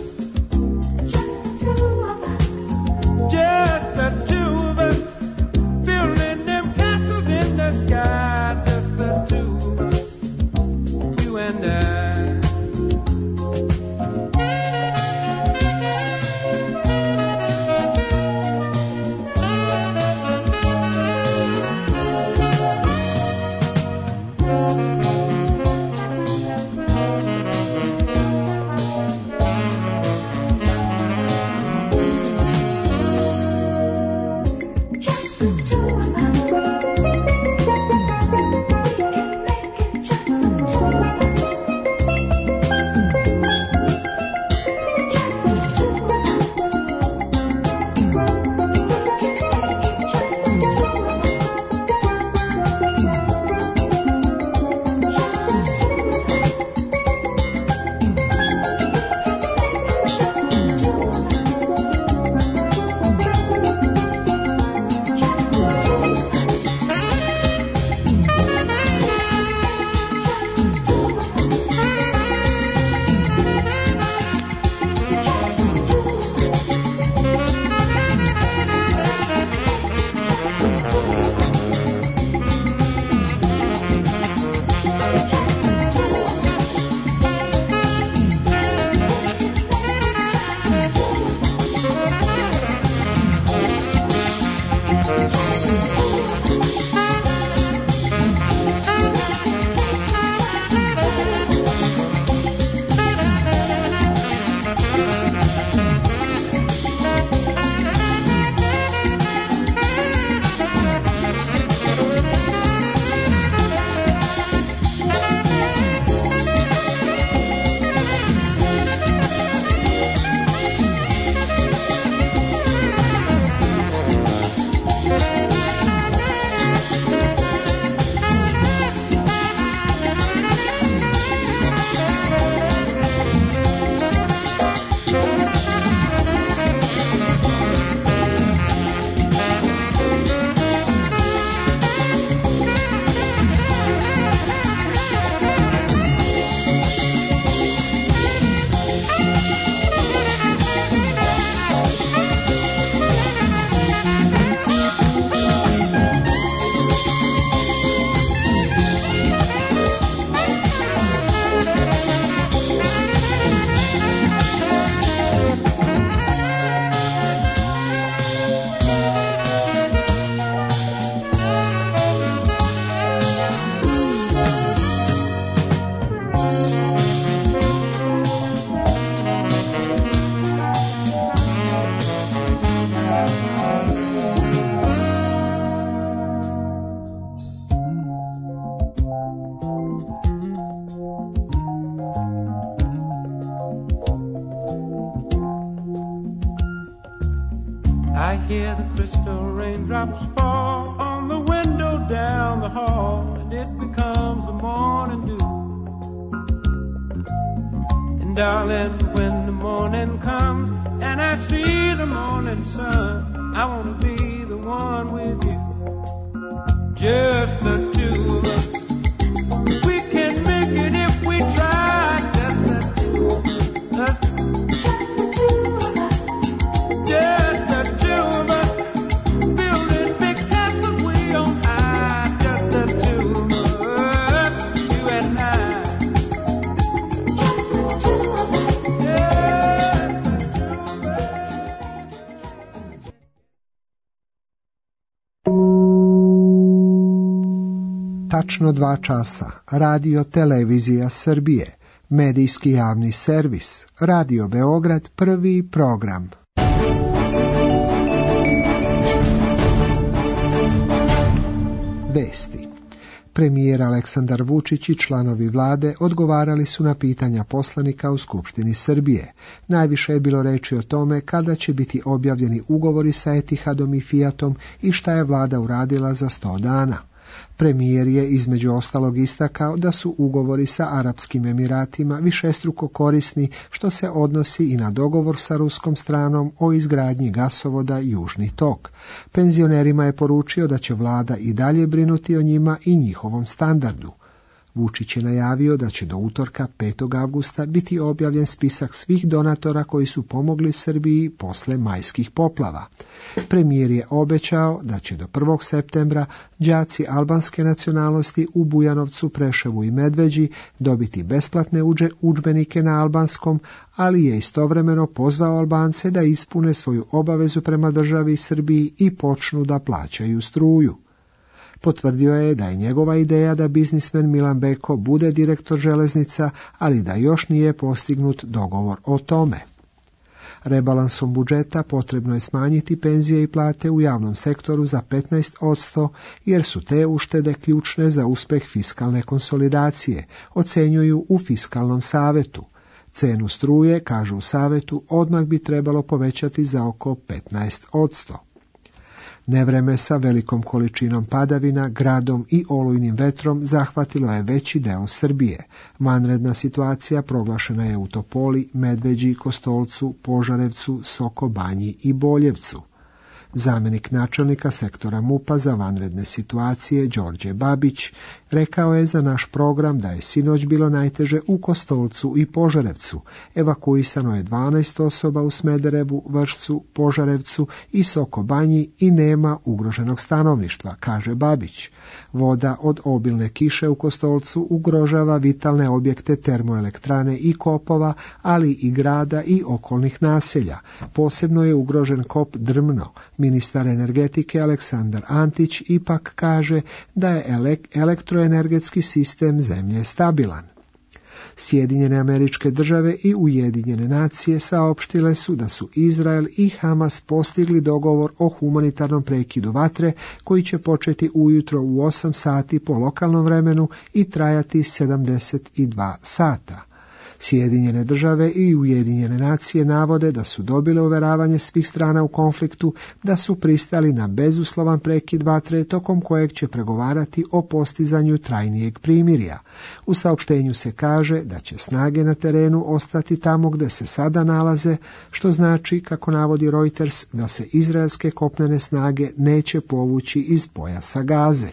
Just the two of us. Building them castles in the sky, just the two of us. You and I. hear the crystal raindrops fall on the window down the hall, and it becomes the morning dew. And darling, when the morning comes and I see the morning sun, I want to be the one with you, just the two of us. We can make it if we try, just the two of us. Just the two of us, building big castles way on high, just the two of us, you and I. Tačno dva časa, Radio Televizija Srbije, medijski javni servis, Radio Beograd, prvi program. Vesti. Premijer Aleksandar Vučić i članovi vlade odgovarali su na pitanja poslanika u Skupštini Srbije. Najviše je bilo reči o tome kada će biti objavljeni ugovori sa Etihadom i Fiatom i šta je vlada uradila za sto dana. Premijer je između ostalog istakao da su ugovori sa Arapskim Emiratima višestruko korisni, što se odnosi i na dogovor sa ruskom stranom o izgradnji gasovoda Južni tok. Penzionerima je poručio da će vlada i dalje brinuti o njima i njihovom standardu. Vučić je najavio da će do utorka petog avgusta biti objavljen spisak svih donatora koji su pomogli Srbiji posle majskih poplava. Premijer je obećao da će do prvog septembra đaci albanske nacionalnosti u Bujanovcu, Preševu i Medveđi dobiti besplatne udžbenike na albanskom, ali je istovremeno pozvao Albance da ispune svoju obavezu prema državi Srbiji i počnu da plaćaju struju. Potvrdio je da je njegova ideja da biznismen Milan Beko bude direktor železnica, ali da još nije postignut dogovor o tome. Rebalansom budžeta potrebno je smanjiti penzije i plate u javnom sektoru za petnaest posto, jer su te uštede ključne za uspeh fiskalne konsolidacije, ocenjuju u Fiskalnom savetu. Cenu struje, kažu u savetu, odmah bi trebalo povećati za oko petnaest posto. Nevreme sa velikom količinom padavina, gradom i olujnim vetrom zahvatilo je veći deo Srbije. Vanredna situacija proglašena je u Topoli, Medveđi, Kostolcu, Požarevcu, Sokobanji i Boljevcu. Zamenik načelnika sektora MUP-a za vanredne situacije, Đorđe Babić, rekao je za naš program da je sinoć bilo najteže u Kostolcu i Požarevcu. Evakuisano je dvanaest osoba u Smederevu, Vršcu, Požarevcu i Sokobanji i nema ugroženog stanovništva, kaže Babić. Voda od obilne kiše u Kostolcu ugrožava vitalne objekte termoelektrane i kopova, ali i grada i okolnih naselja. Posebno je ugrožen kop Drmno. Ministar energetike Aleksandar Antić ipak kaže da je elek- elektroenergetski sistem zemlje stabilan. Sjedinjene Američke Države i Ujedinjene nacije saopštile su da su Izrael i Hamas postigli dogovor o humanitarnom prekidu vatre koji će početi ujutro u osam sati po lokalnom vremenu i trajati sedamdeset dva sata. Sjedinjene Države i Ujedinjene nacije navode da su dobile uveravanje svih strana u konfliktu da su pristali na bezuslovan prekid vatre tokom kojeg će pregovarati o postizanju trajnijeg primirja. U saopštenju se kaže da će snage na terenu ostati tamo gde se sada nalaze, što znači, kako navodi Reuters, da se izraelske kopnene snage neće povući iz pojasa Gaze.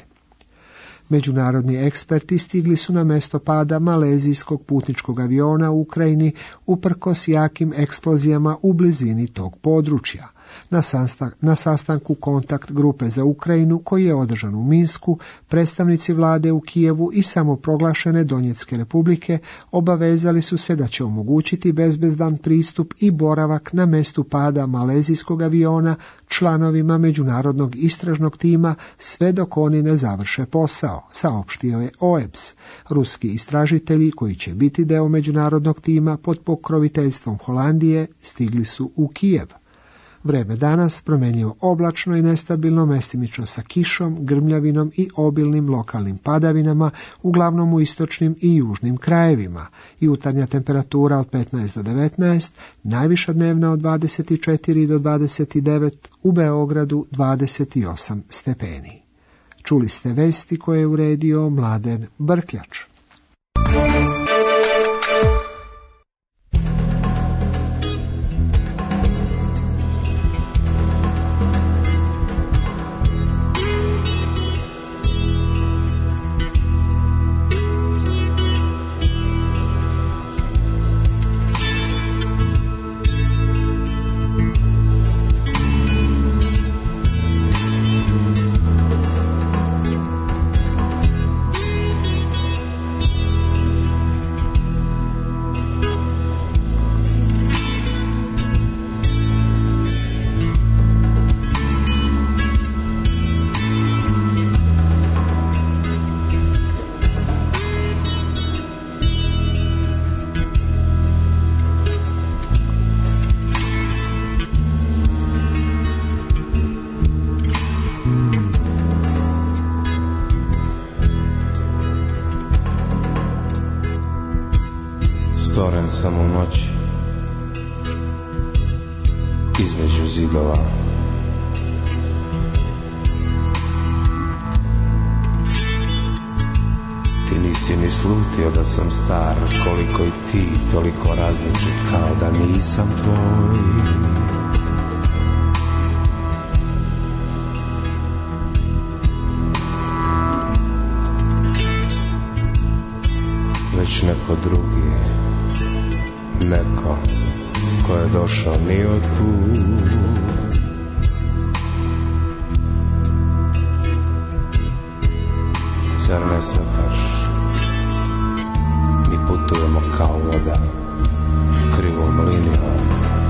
Međunarodni eksperti stigli su na mesto pada malezijskog putničkog aviona u Ukrajini uprkos jakim eksplozijama u blizini tog područja. Na, sastan- na sastanku kontakt grupe za Ukrajinu koji je održan u Minsku, predstavnici vlade u Kijevu i samoproglašene Donjetske republike obavezali su se da će omogućiti bezbezdan pristup i boravak na mestu pada malezijskog aviona članovima međunarodnog istražnog tima sve dok oni ne završe posao, saopštio je O E B S. Ruski istražitelji koji će biti deo međunarodnog tima pod pokroviteljstvom Holandije stigli su u Kijev. Vreme danas promenjivo oblačno i nestabilno, mestimično sa kišom, grmljavinom i obilnim lokalnim padavinama, uglavnom u istočnim i južnim krajevima. Jutarnja temperatura od petnaest do devetnaest, najviša dnevna od dvadeset četiri do dvadeset devet, u Beogradu dvadeset osam stepeni. Čuli ste vesti koje je uredio Mladen Brkljač. Stvoren sam u noći između zidova. Ti nisi ni slutio da sam star, koliko i ti, toliko različit, kao da nisam tvoj. Već neko drugi, neko ko je došao ni od kud. Zar ne smetaš? Mi putujemo kao voda, krivom linijom.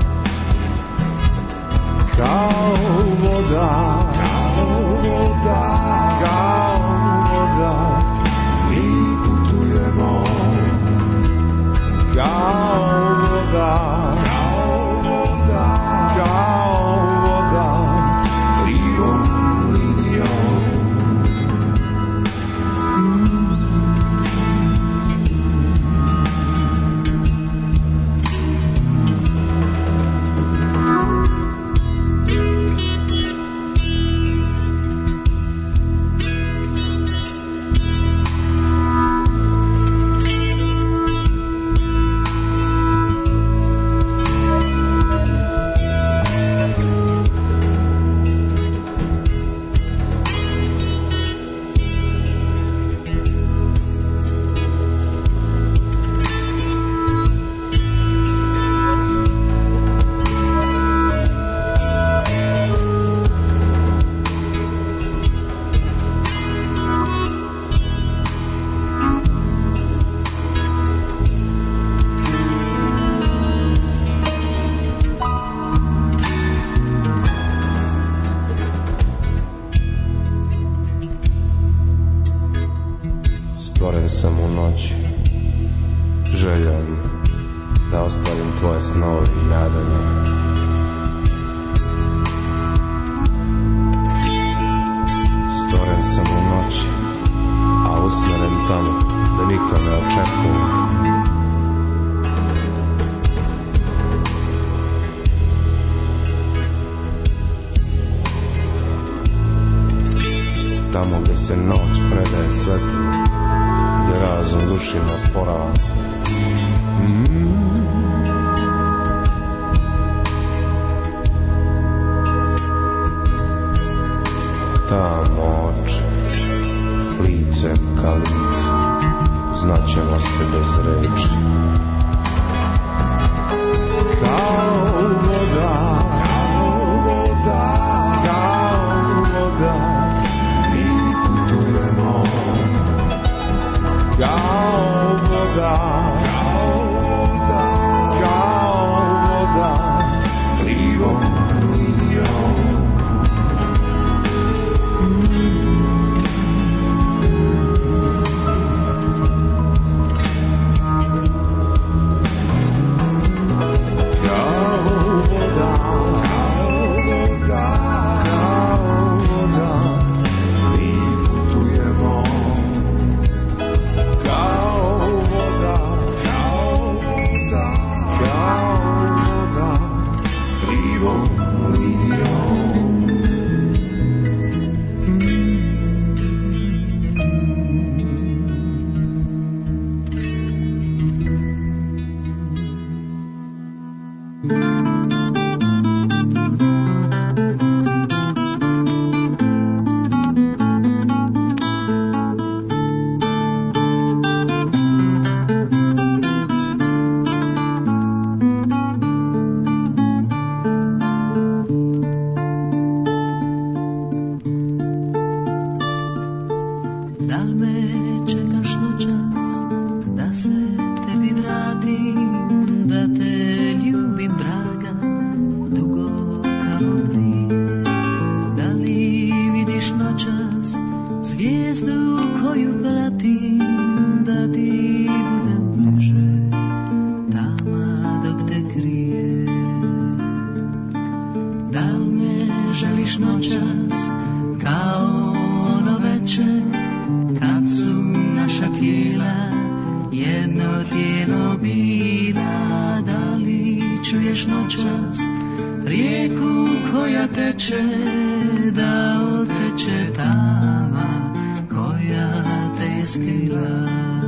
Kao voda, kao voda, kao voda, mi putujemo kao voda, kao voda, kao voda, krivom linijom. Stvoren sam u noći, željom da ostvarim tvoje snove i nadanje. Stvoren sam u noći, a usmjeren tamo da niko ne očekuje. Tamo gdje se noć predaje svetlu, gdje razum dušima sporava. Mm. Tamo oči, lice ka licu, znaćemo se bez reči. Kao voda, kao voda, kao voda, mi putujemo. Kao voda, kao voda, kao voda, krivom linijom. želiš noćas kao ono veče kad su naša tijela jedno tijelo bila. Da li čuješ noćas rijeku koja teče, da oteče tama koja te je skrila.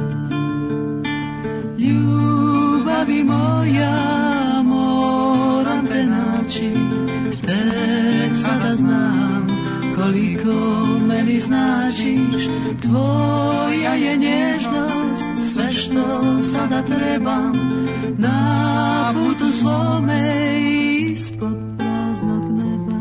Ljubavi moja, moram te naći, tek sada znam koliko meni značiš. Tvoja je nježnost sve što sada trebam na putu svome ispod praznog neba.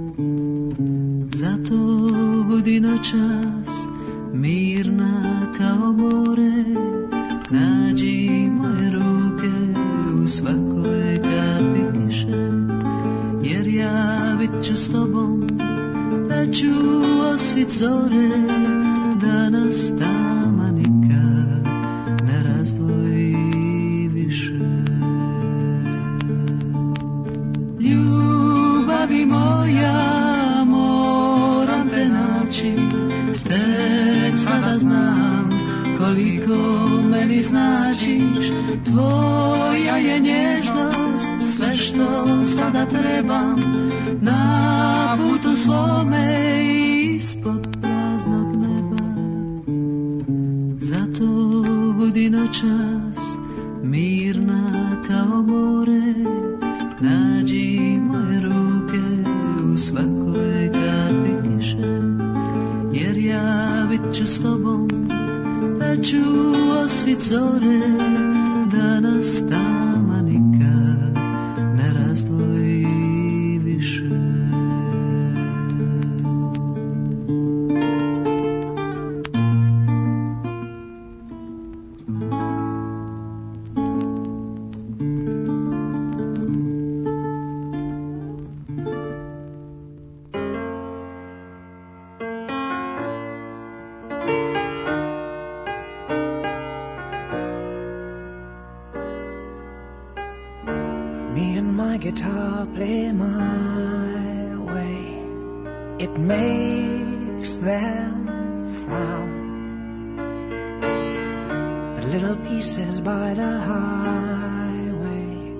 Zato budi noćas mirna kao more, nađi moje ruke u svakoj kapi kiše, jer ja bit ću s tobom, da ću osvit zore, da nas tama nikad ne razdvoji više. Ljubavi moja, moram te naći, tek sada znam koliko meni značiš. Tvoja je nježnost sve što sada trebam na putu svome ispod praznog neba. Zato budi noćas mirna kao more, nađi moje ruke u svakoj kapi kiše, jer ja bit ću s tobom, da ću osvit zore, da nas tama nikad ne razdvoji više. Guitar play my way, it makes them frown. But little pieces by the highway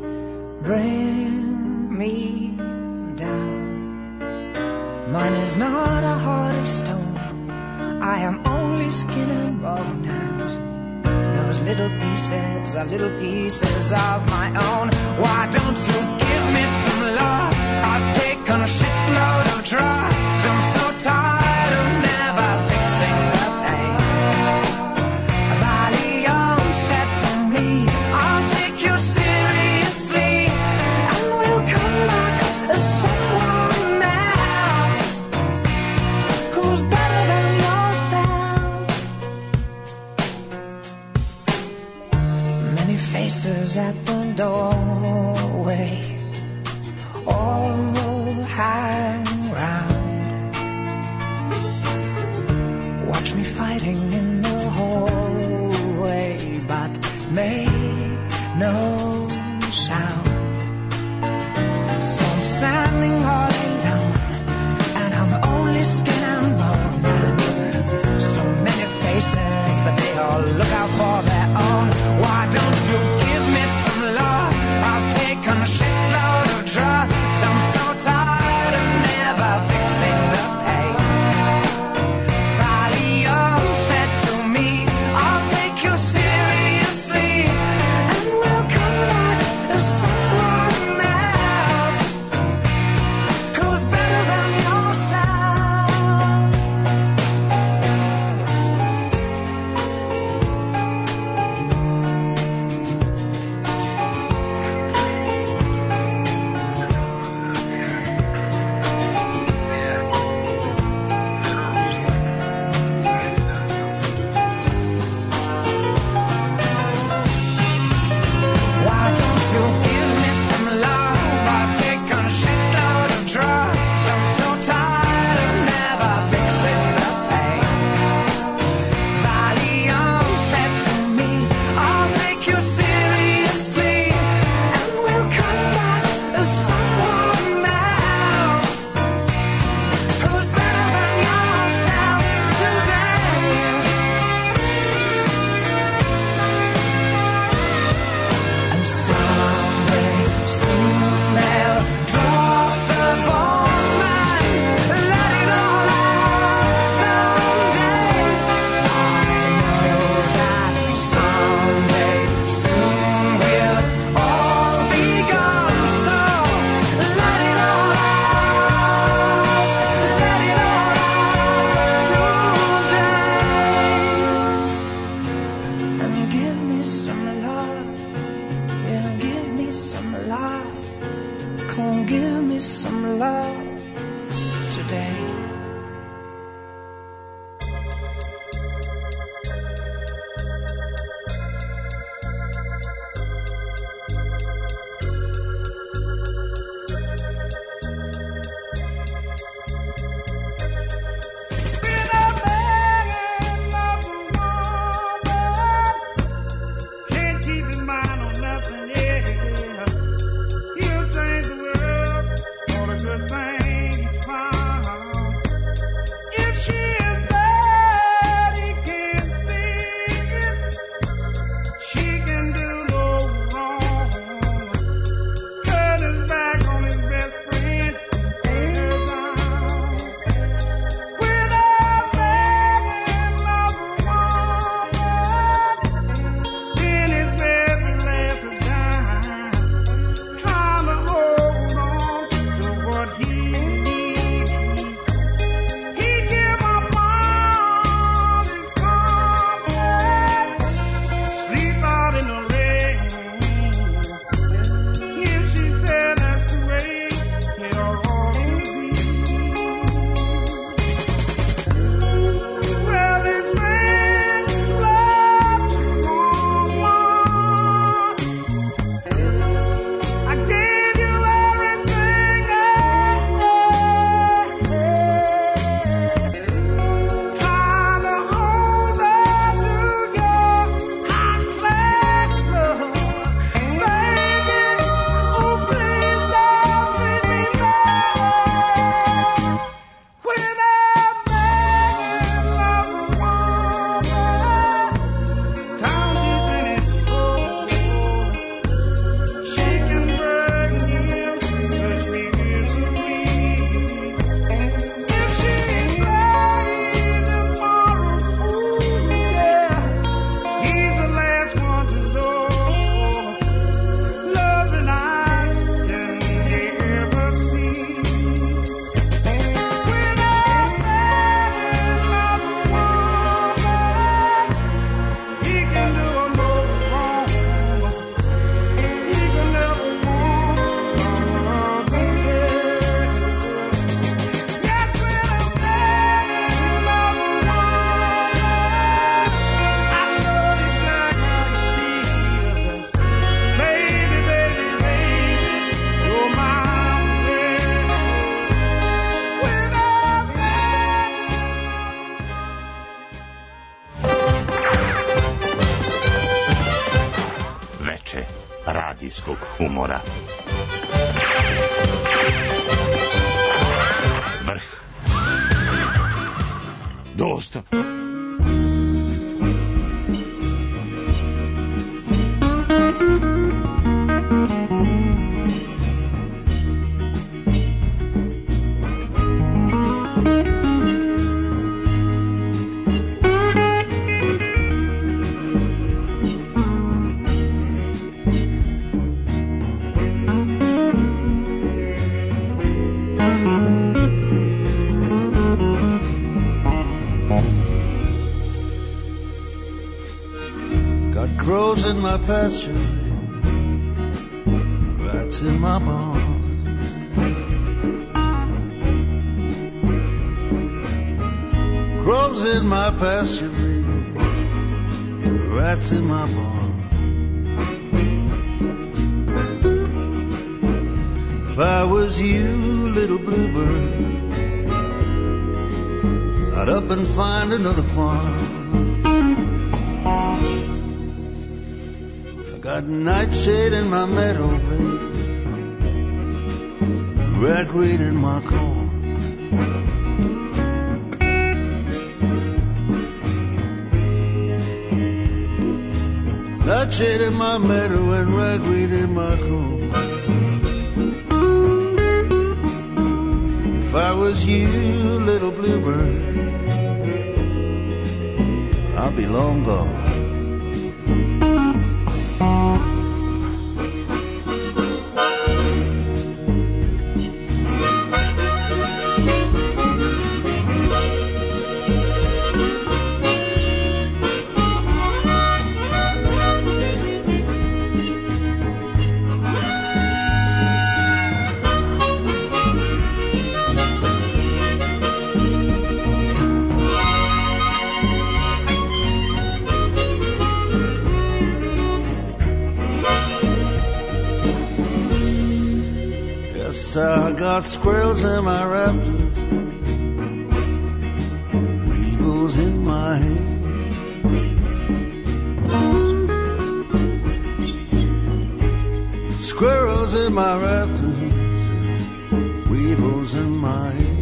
bring me down. Mine is not a heart of stone, I am only skin and bone, and those little pieces are little pieces of my own. Why don't you give me some love? I've taken a shitload of drugs. I'm so tired of never fixing the pain. Valium said to me, I'll take you seriously, and we'll come back as someone else who's better than yourself. Many faces at the doorway, all hang round. Watch me fighting in the hallway, but make no sound. So I'm standing all alone, and I'm only skin and bone. And so many faces, but they all look out for their own. Why don't you give me some love? I've taken a shitload of drugs. I'm so tired of never fixing the pain. Valium said to me, I'll take you seriously, and we'll come back some love today. radijskog humora. Vrh. Dosta. Crows in my pasture, rats in my barn. Crows in my pasture, rats in my barn. If I was you, little bluebird, I'd up and find another farm. Got nightshade in my meadow, babe, ragweed in my corn. Nightshade in my meadow and ragweed in my corn. If I was you, little bluebird, I'll be long gone. Yes, I got squirrels in my rafters, weevils in my hair. Squirrels in my rafters, weevils in my hair.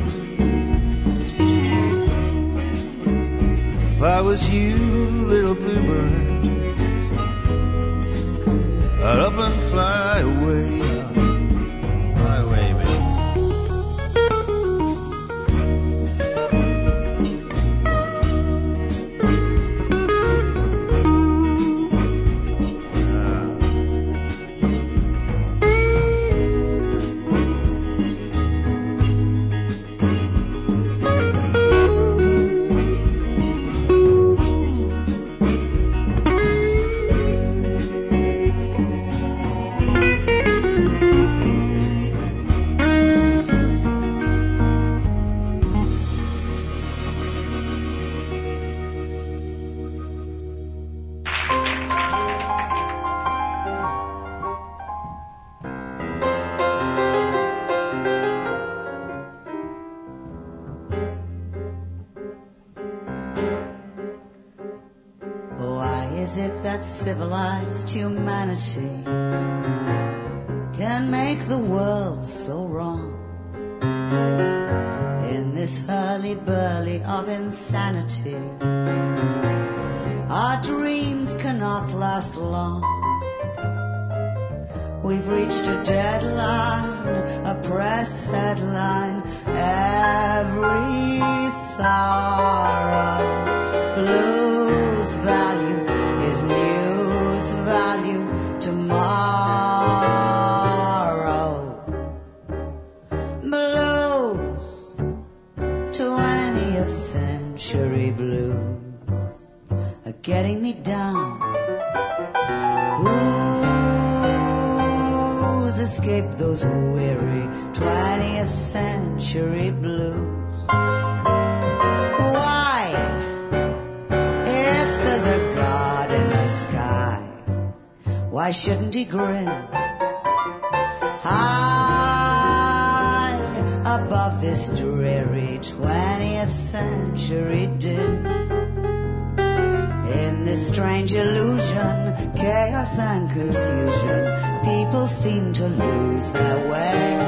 If I was you, little bluebird, I'd up and fly away. Fly away, baby. Civilized humanity can make the world so wrong. In this hurly-burly of insanity, our dreams cannot last long. We've reached a deadline, a press headline, every sorrow. Blues value is news value tomorrow. Blues, twentieth century blues are getting me down. Who's escaped those weary twentieth century blues? Why shouldn't he grin high above this dreary twentieth century din? In this strange illusion, chaos and confusion, people seem to lose their way.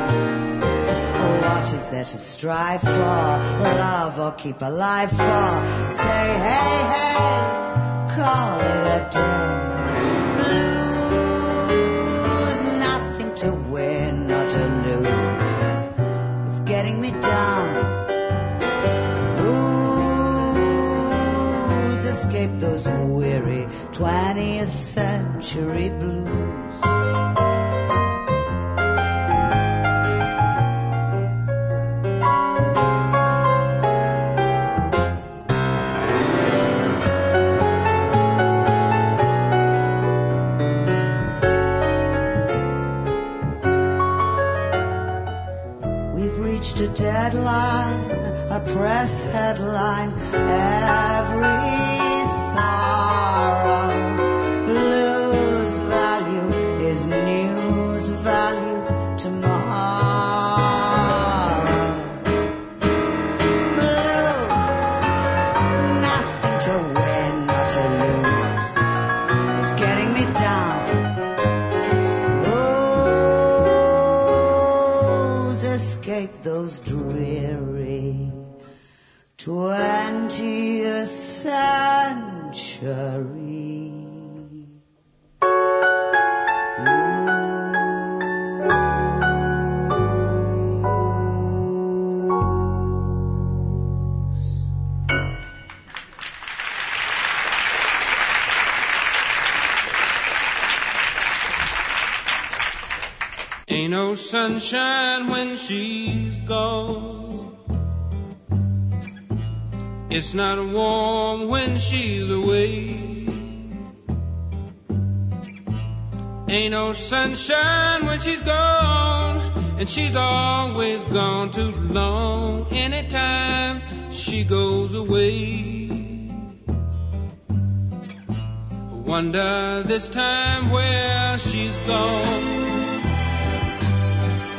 What is there to strive for, love or keep alive for? Say hey, hey, call it a day. Blues, nothing to win or to lose. It's getting me down. Who's escaped those weary twentieth century blues? Deadline, a press headline, every sorrow. Blues value is news value tomorrow. Blues, nothing to win or to lose. It's getting me down. Escape those dreary twentieth century. Ain't no sunshine when she's gone. It's not warm when she's away. Ain't no sunshine when she's gone, and she's always gone too long. Anytime she goes away, wonder this time where she's gone.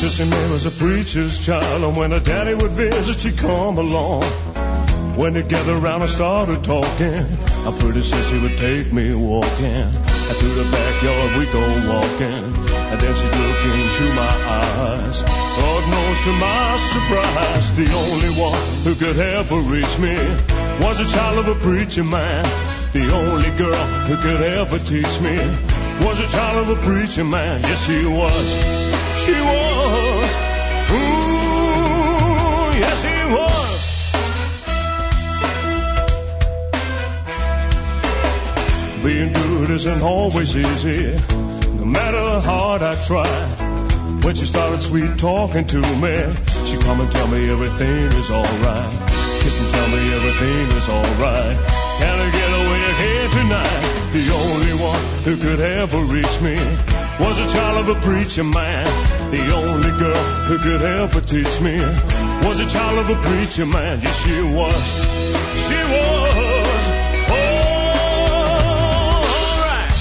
Sissy May was a preacher's child, and when her daddy would visit, she'd come along. When they gathered around and started talking, a pretty sissy would take me walking. And through the backyard we'd go walking, and then she'd look into my eyes. God knows, to my surprise, the only one who could ever reach me was a child of a preacher man. The only girl who could ever teach me was a child of a preacher man. Yes, she was. She was. Ooh, yes, she was. Being good isn't always easy, no matter how hard I try. When she started sweet talking to me, she come and tell me everything is alright. Kiss and tell me everything is alright. Can I get away here tonight? The only one who could ever reach me was a child of a preacher man. The only girl who could ever teach me was a child of a preacher man. Yes, she was. She was. Alright.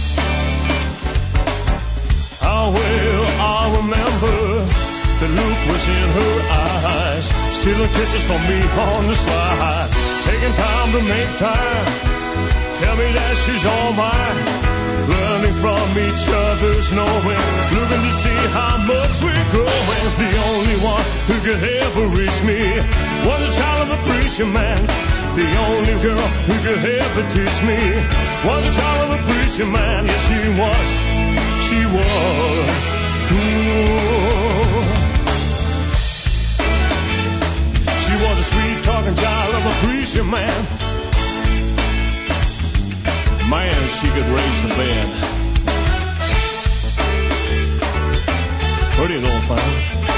How well I remember the look was in her eyes, stealing kisses from me on the side, taking time to make time. Tell me that she's all mine. Learning from each other's knowing, looking to see how much we're growing. The only one who could ever reach me was a child of a preacher man. The only girl who could ever teach me was a child of a preacher man. Yes, she was. She was. Ooh. She was a sweet-talking child of a preacher man. Man, she could raise the band. Pretty little thing.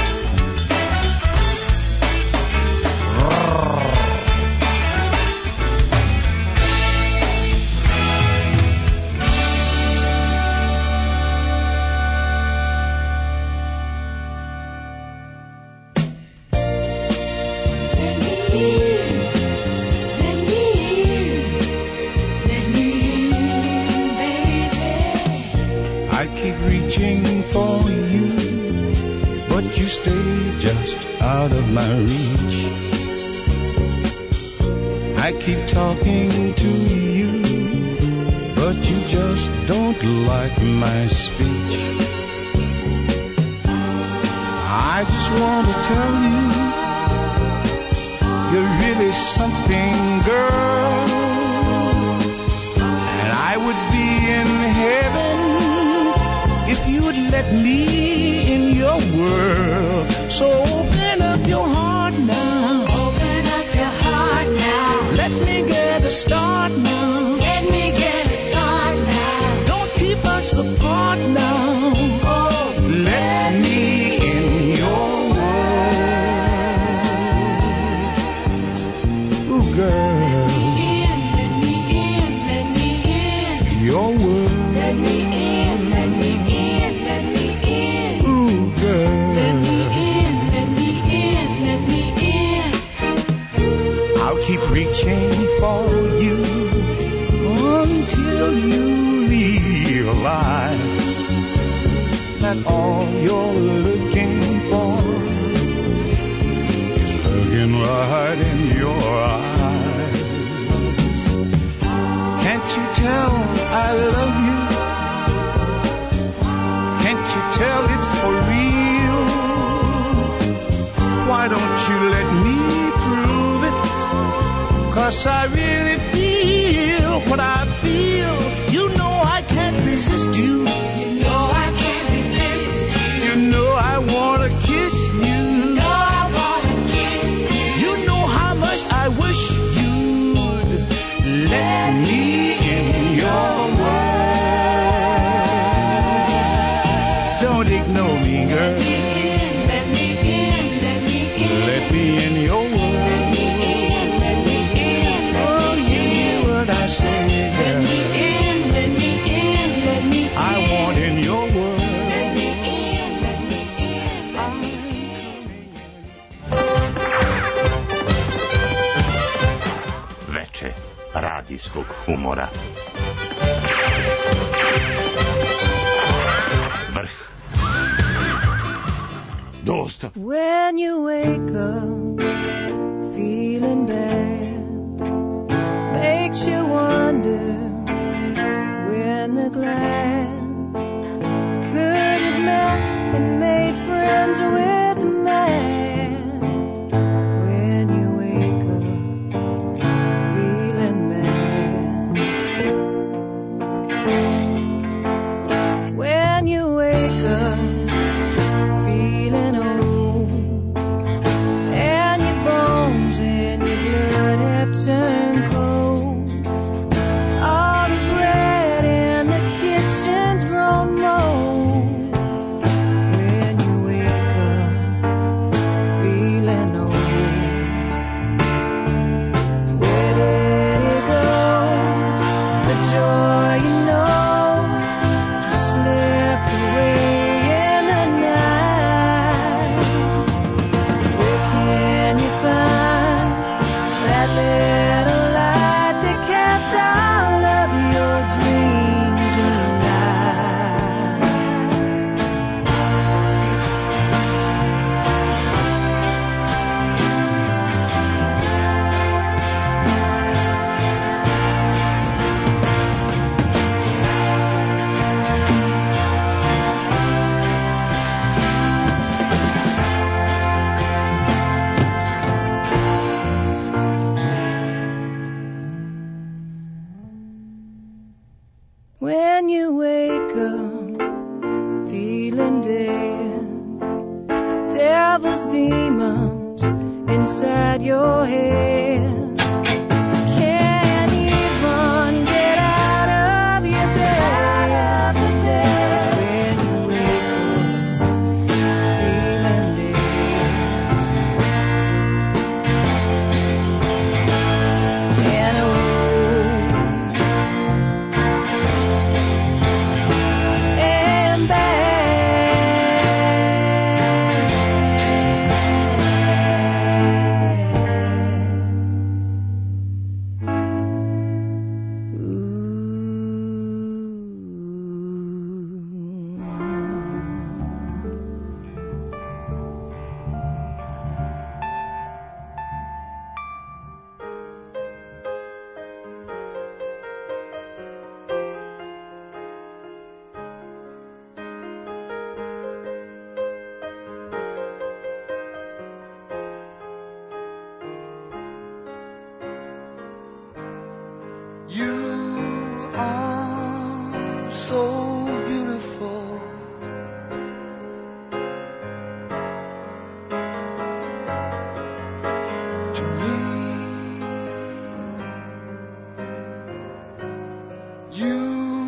Out of my reach, I keep talking to you, but you just don't like my speech. I just want to tell you, you're really something, girl, and I would be in heaven if you would let me in your world. So open up your heart now. Open up your heart now. Let me get a start now. Let me get a start now. Don't keep us apart now. Oh, let me in your world. Ooh, girl. Let me in, let me in, let me in. Your world. Let me in, let me in, let me in. Ooh, girl. Let me in. I'll keep reaching for you until you realize that all you're looking for is looking right in your eyes. Can't you tell I love you? Can't you tell it's for real? Why don't you let me prove it? 'Cause I really feel what I feel. You know I can't resist you. You know I can't resist you. You know I wanna kiss you. You know I wanna kiss you. You know how much I wish you'd let me in your world. Don't ignore me, girl. Let me in, let me in, let me in your world. I say, let me in, let me in, let me in. I want in your world. Let me in, let me in, let me in. Veče radijskog humora. Vrh. Dosta. When you wake up feeling bad, makes you wonder when the glad could have met and made friends with the man. When you wake up feeling bad, when you wake up feeling old, and your bones and your blood have turned cold, all the bread in the kitchen's grown mold. When you wake up feeling old, where did it go? The joy you know slipped away in the night. Where can you find that little light that kept all of your dreams alive? When you wake up feeling dead, devil's demons inside your head can't even get out of your bed. When you wake up feeling dead, and old and You are so beautiful. To me, you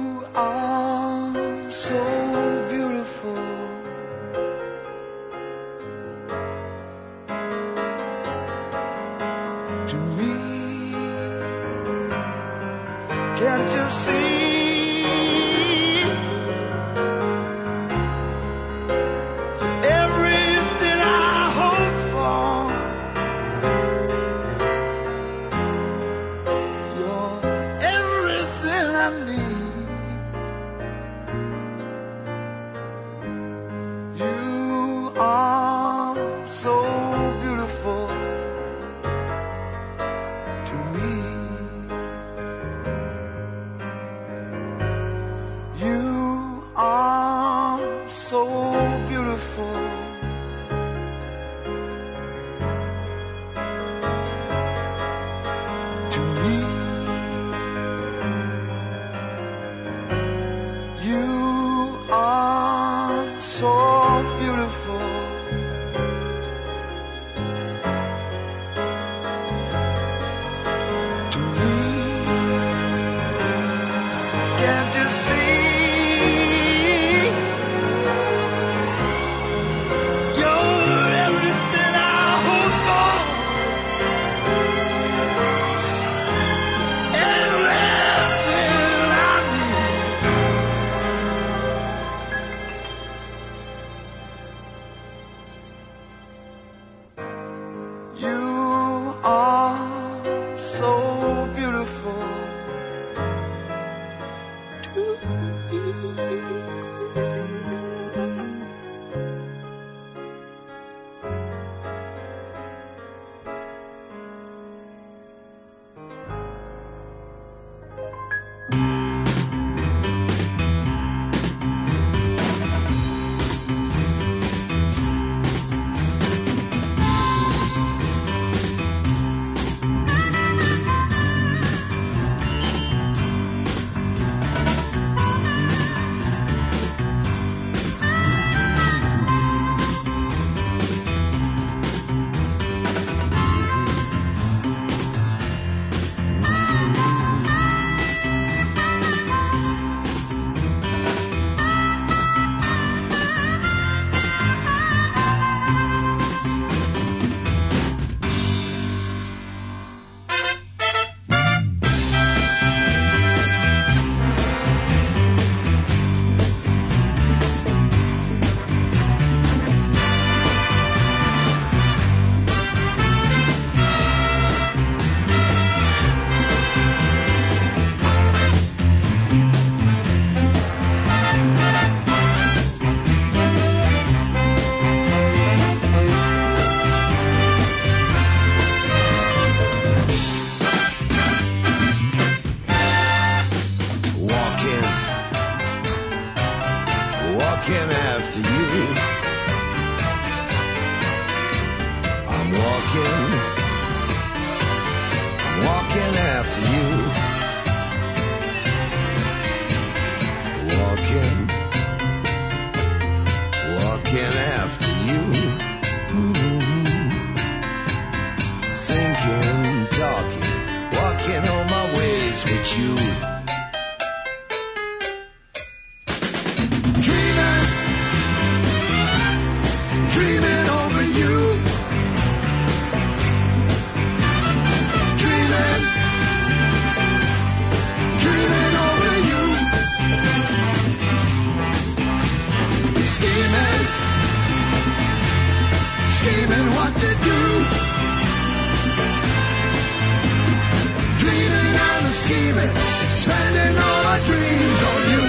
are so beautiful. To me, can't you see? Everything I hope for, you're everything I need. You are so beautiful to me. You are so beautiful to me. You are so beautiful to me. Can't you see? You're everything I hope for. Everything I need. You are so beautiful to me. walking, walking after you. Walking, walking after you. Mm-hmm. Thinking, talking, walking all my ways with you. Dreaming, dreaming over you. Dreaming, dreaming over you. Scheming, scheming what to do. Dreaming and scheming, spending all my dreams on you.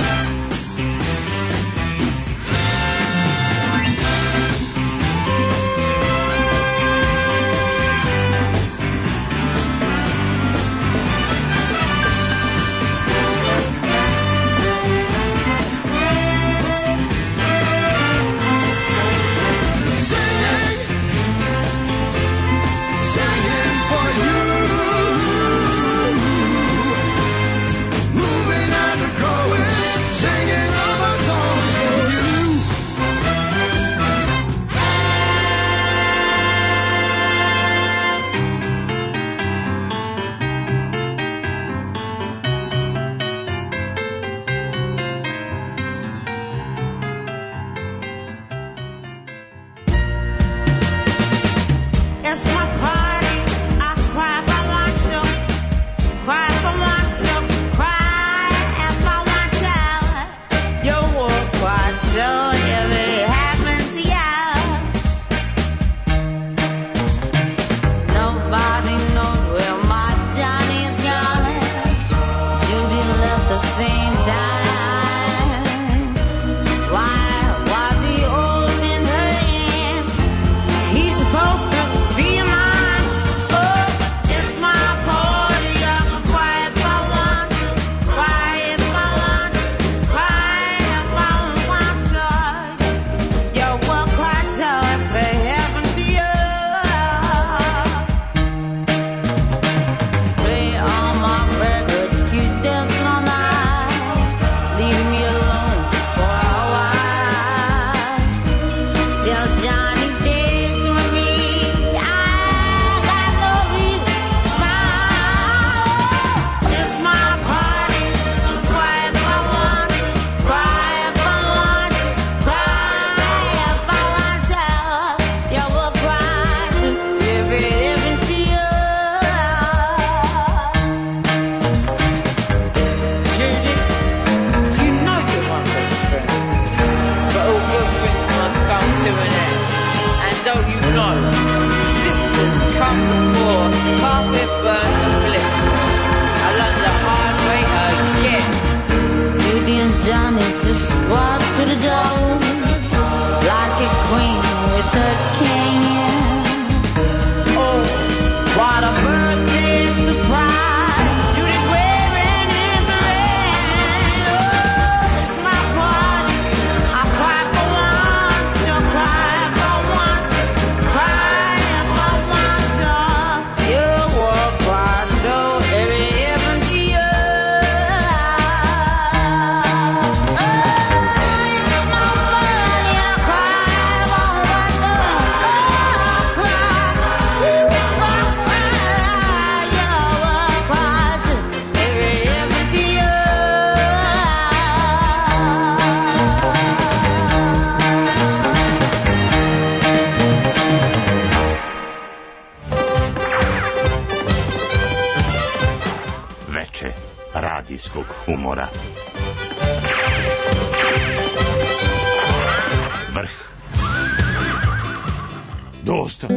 radijskog humora. Vrh. Dosta.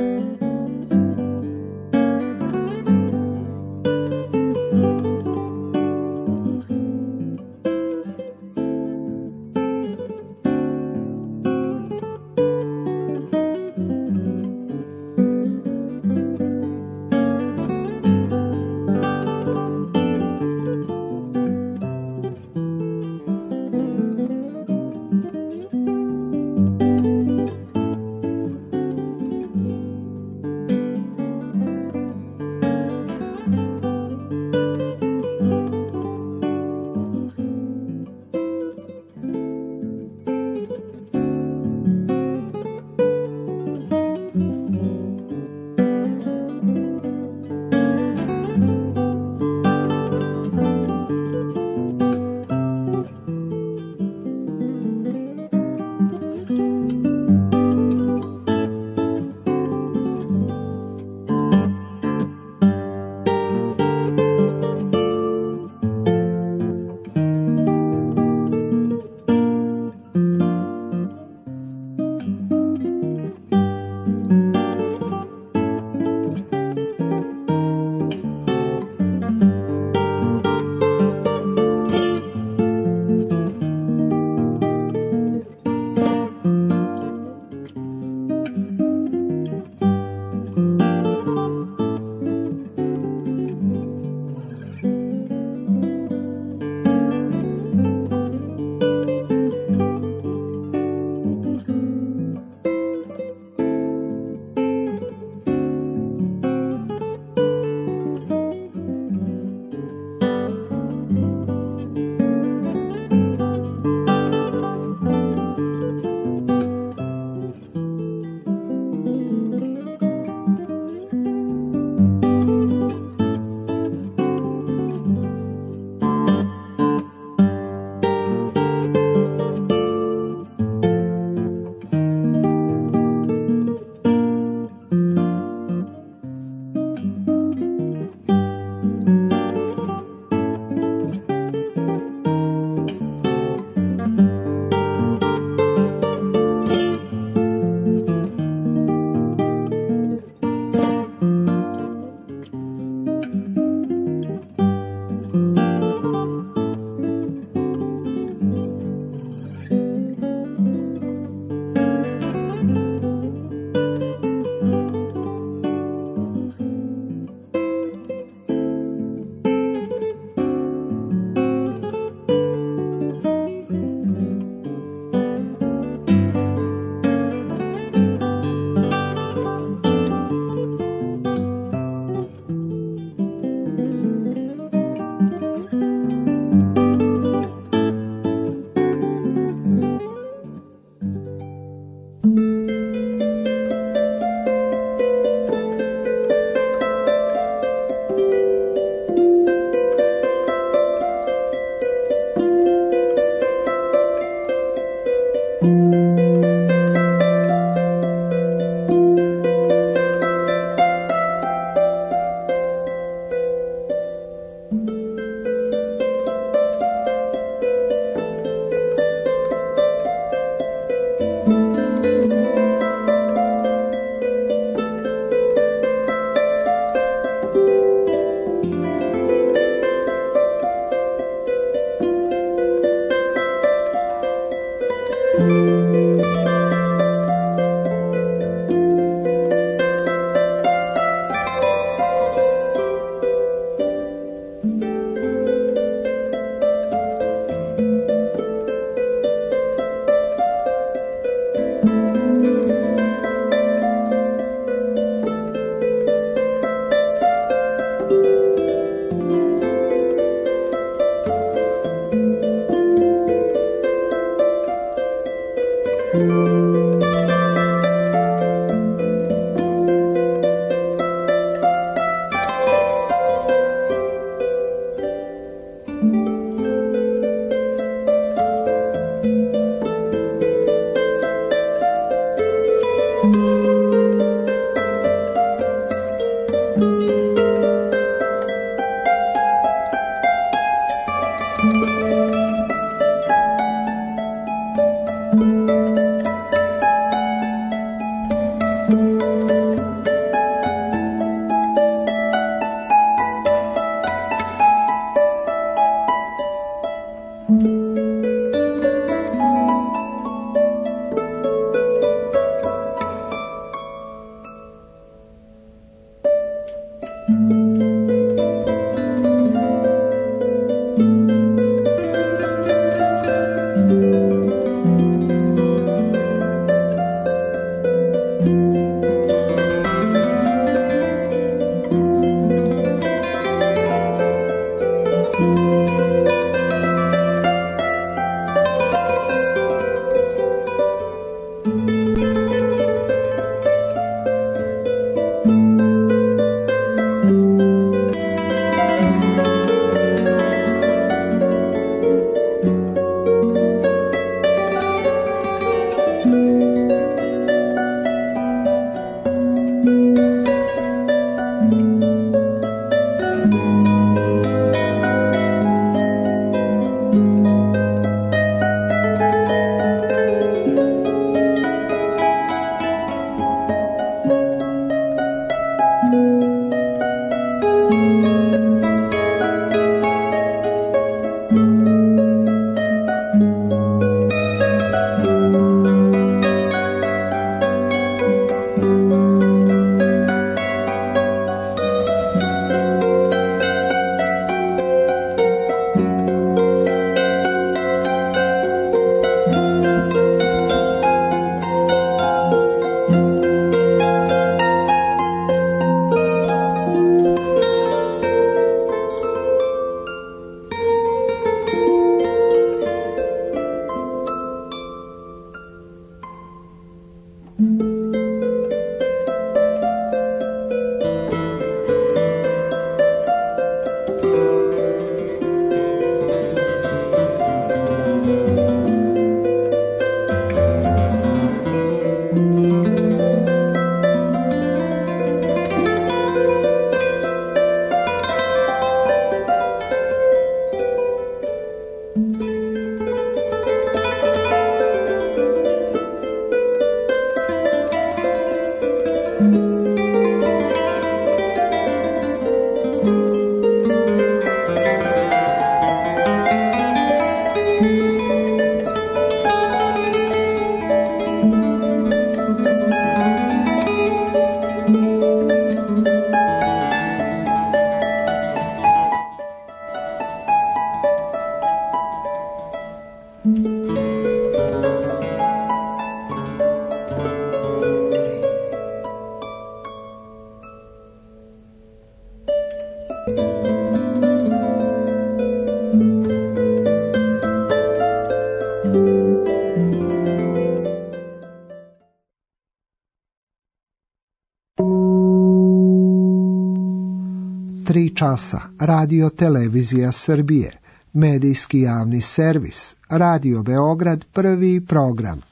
Tri časa, Radio Televizija Srbije, medijski javni servis, Radio Beograd, prvi program.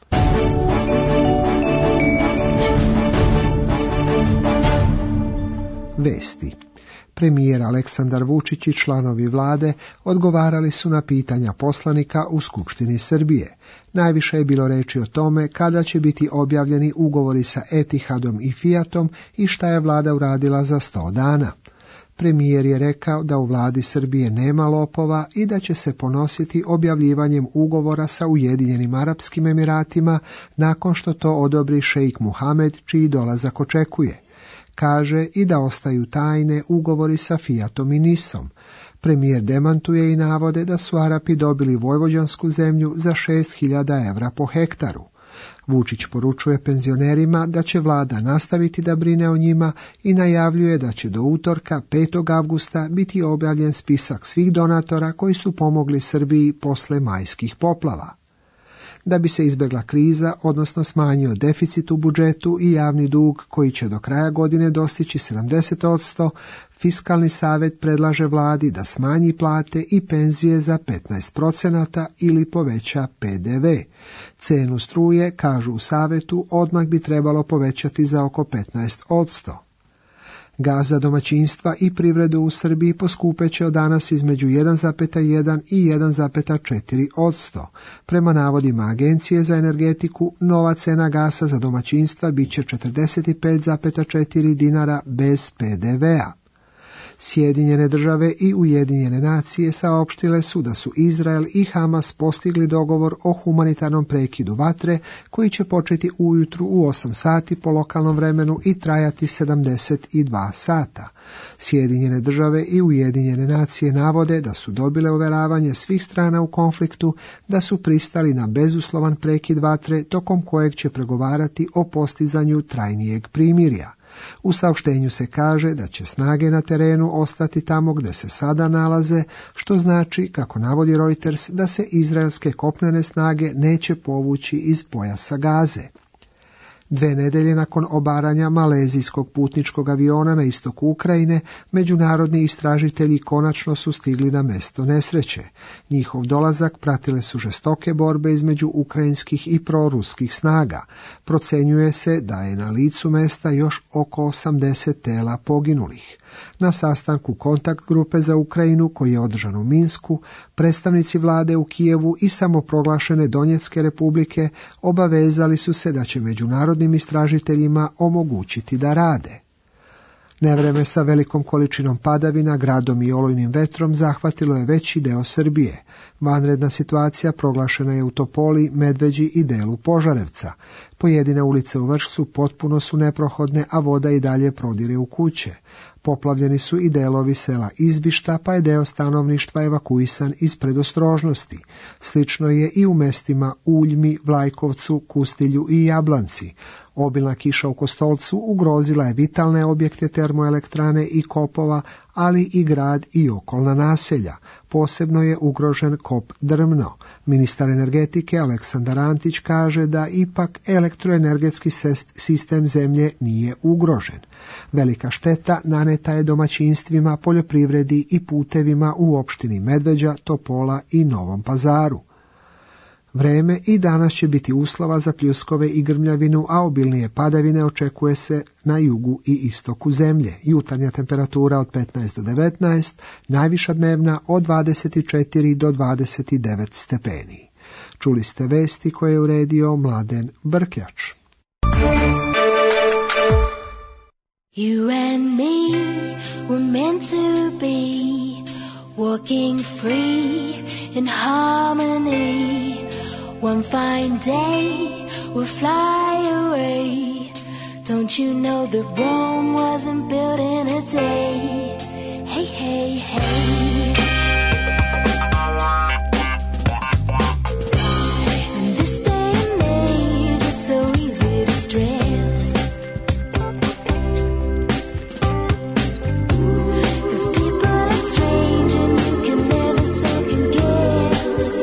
Vesti. Premijer Aleksandar Vučić i članovi vlade odgovarali su na pitanja poslanika u Skupštini Srbije. Najviše je bilo reči o tome kada će biti objavljeni ugovori sa Etihadom i Fiatom i šta je vlada uradila za sto dana. Premijer je rekao da u vladi Srbije nema lopova i da će se ponositi objavljivanjem ugovora sa Ujedinjenim Arapskim Emiratima nakon što to odobri šejk Muhamed, čiji dolazak očekuje. Kaže i da ostaju tajne ugovori sa Fiatom i Nisom. Premijer demantuje i navode da su Arapi dobili vojvođansku zemlju za šest hiljada evra po hektaru. Vučić poručuje penzionerima da će vlada nastaviti da brine o njima i najavljuje da će do utorka petog avgusta biti objavljen spisak svih donatora koji su pomogli Srbiji posle majskih poplava. Da bi se izbegla kriza, odnosno smanjio deficit u budžetu i javni dug koji će do kraja godine dostići sedamdeset posto, Fiskalni savet predlaže vladi da smanji plate i penzije za petnaest procenata ili poveća P D V. Cenu struje, kažu u savetu, odmah bi trebalo povećati za oko petnaest posto. Gaz za domaćinstva i privredu u Srbiji poskupeće od danas između jedan zarez jedan i jedan zarez četiri posto. Prema navodima Agencije za energetiku, nova cena gasa za domaćinstva bit će četrdeset pet zarez četiri dinara bez pe de vea. Sjedinjene države i Ujedinjene nacije saopštile su da su Izrael i Hamas postigli dogovor o humanitarnom prekidu vatre koji će početi ujutru u osam sati po lokalnom vremenu i trajati sedamdeset dva sata. Sjedinjene države i Ujedinjene nacije navode da su dobile uveravanje svih strana u konfliktu da su pristali na bezuslovan prekid vatre tokom kojeg će pregovarati o postizanju trajnijeg primirja. U saopštenju se kaže da će snage na terenu ostati tamo gde se sada nalaze, što znači, kako navodi Reuters, da se izraelske kopnene snage neće povući iz pojasa Gaze. Dve nedelje nakon obaranja malezijskog putničkog aviona na istoku Ukrajine, međunarodni istražitelji konačno su stigli na mesto nesreće. Njihov dolazak pratile su žestoke borbe između ukrajinskih i proruskih snaga. Procenjuje se da je na licu mesta još oko osamdeset tela poginulih. Na sastanku kontakt grupe za Ukrajinu, koji je održan u Minsku, predstavnici vlade u Kijevu i samoproglašene Donjetske republike obavezali su se da će međunarodnim istražiteljima omogućiti da rade. Nevreme sa velikom količinom padavina, gradom i olujnim vetrom zahvatilo je veći deo Srbije. Vanredna situacija proglašena je u Topoli, Medveđi i delu Požarevca. Pojedine ulice u Vršcu potpuno su neprohodne, a voda i dalje prodire u kuće. Poplavljeni su i delovi sela Izbišta, pa je deo stanovništva evakuisan iz predostrožnosti. Slično je i u mestima Uljmi, Vlajkovcu, Kustilju i Jablanci. Obilna kiša u Kostolcu ugrozila je vitalne objekte termoelektrane i kopova, ali i grad i okolna naselja. Posebno je ugrožen kop Drmno. Ministar energetike Aleksandar Antić kaže da ipak elektroenergetski sistem zemlje nije ugrožen. Velika šteta naneta je domaćinstvima, poljoprivredi i putevima u opštini Medveđa, Topola i Novom Pazaru. Vreme i danas će biti uslova za pljuskove i grmljavinu, a obilnije padavine očekuje se na jugu i istoku zemlje. Jutarnja temperatura od petnaest do devetnaest, najviša dnevna od dvadeset četiri do dvadeset devet stepeni. Čuli ste vesti koje je uredio Mladen Brkljač. You and me were meant to be, walking free in harmony. One fine day we'll fly away. Don't you know that Rome wasn't built in a day? Hey, hey, hey. In this day and age, it's so easy to stress. 'Cause people are strange and you can never second guess.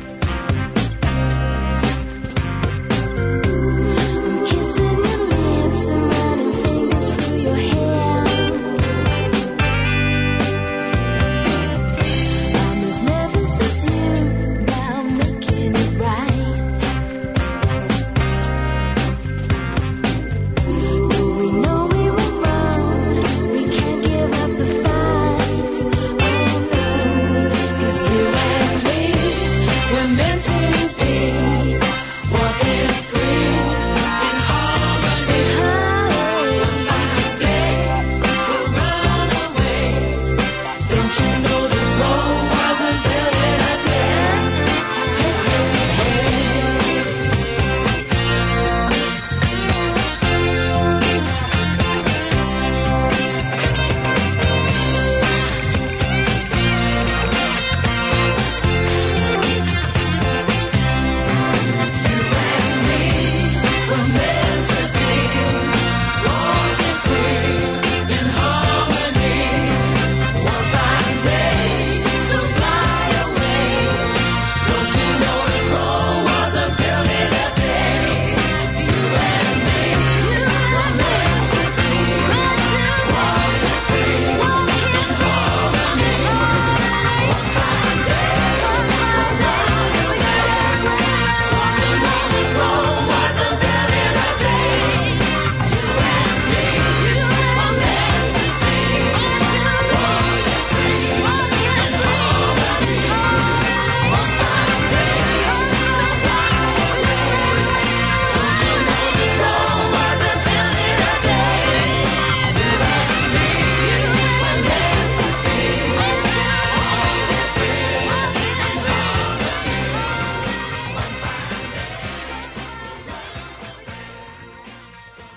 Kissing your lips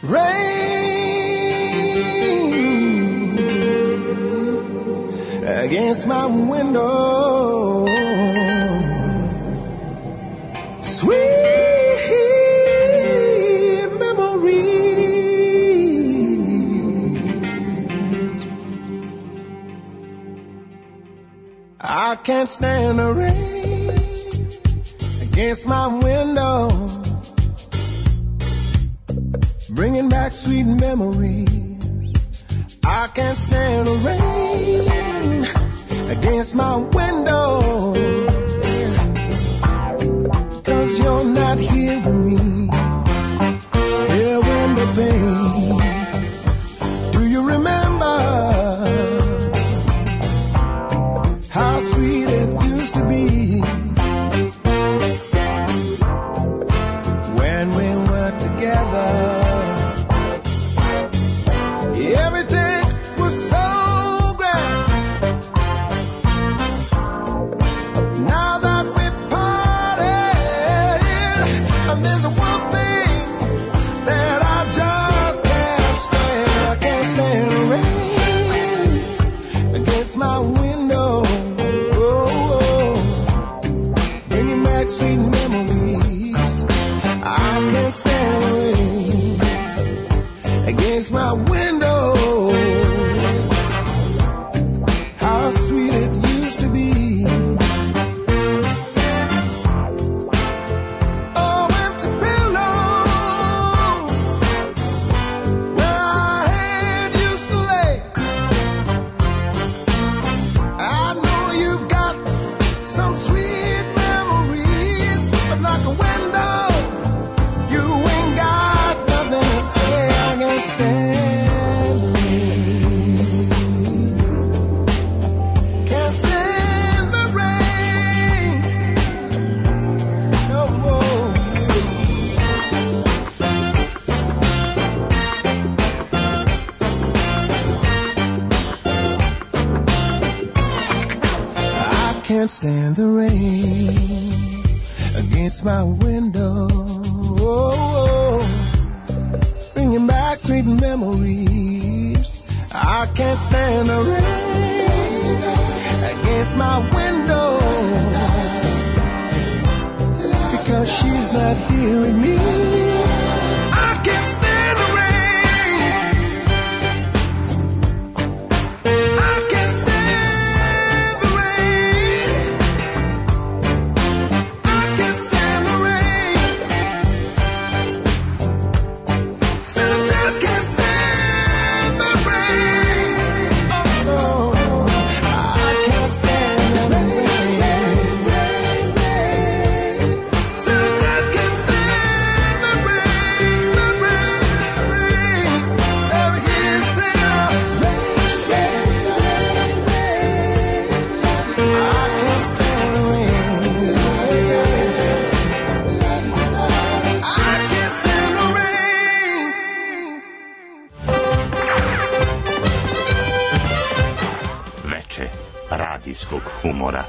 rain against my window. Sweet memory. I can't stand the rain against my window, bringing back sweet memories. I can't stand the rain against my window, 'cause you're not here with me. Dear window pane, do you remember how sweet it used to be when we were together? Everything was so great. Now that we parted, and there's one thing that I just can't stand. I can't stand the rain against my window. Oh, bringing back sweet memories. I can't stand the rain against my window. How sweet it used to be. Oh, empty pillows where our head used to lay. I know you've got some sweet memories, but like a window, you ain't got nothing to say. I can't stand the rain. Can't stand the rain. No more. I can't stand the rain against my window. Oh, bringing back sweet memories. I can't stand the rain against my window, because she's not here with me. I can't stand the rain. I can't stand the rain. I can't stand the rain. Said I just can't stand the rain. Oh no, I can't stand the rain. Said I just can't stand the rain, the rain, rain. Ever hear you say that? Rain, rain, rain. I can't stand the rain. I can't stand the rain. Veče radijskog humora.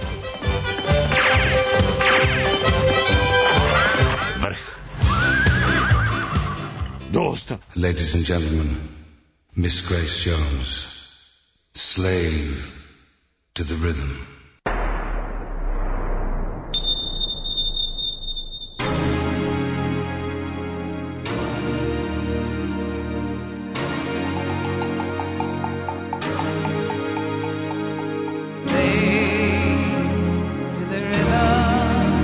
Vrh. Dosta. Ladies and gentlemen, Miss Grace Jones, slave to the rhythm. To the rhythm.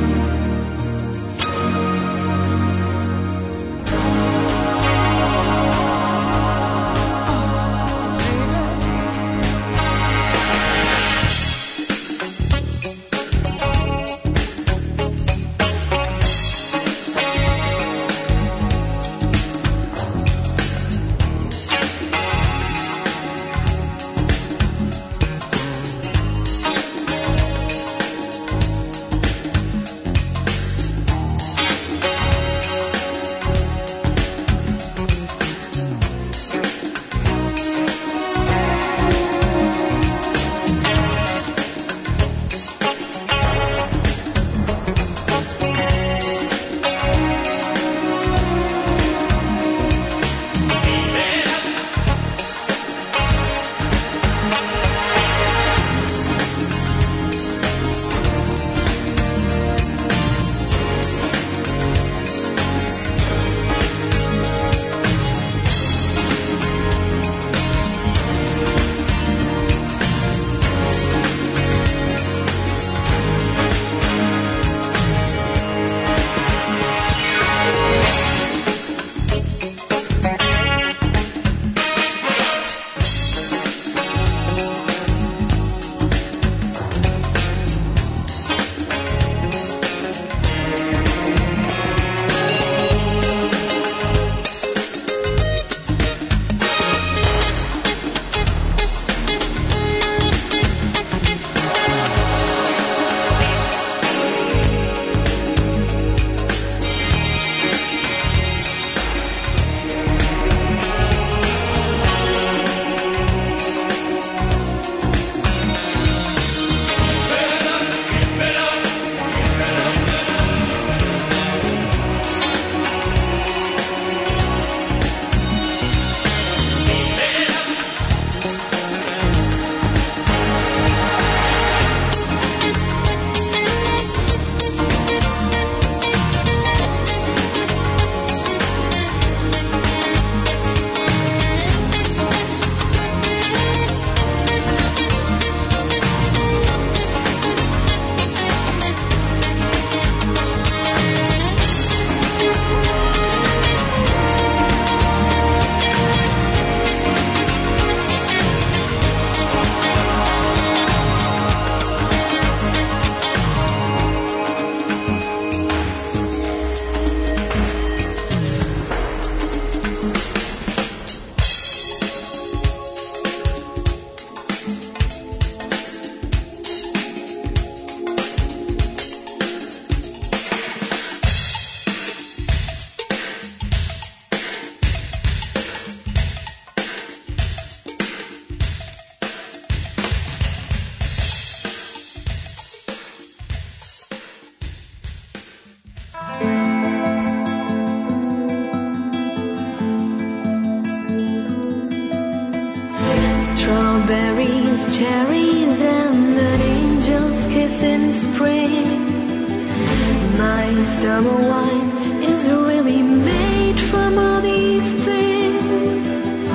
cherries and an angel's kiss in spring. My summer wine is really made from all these things.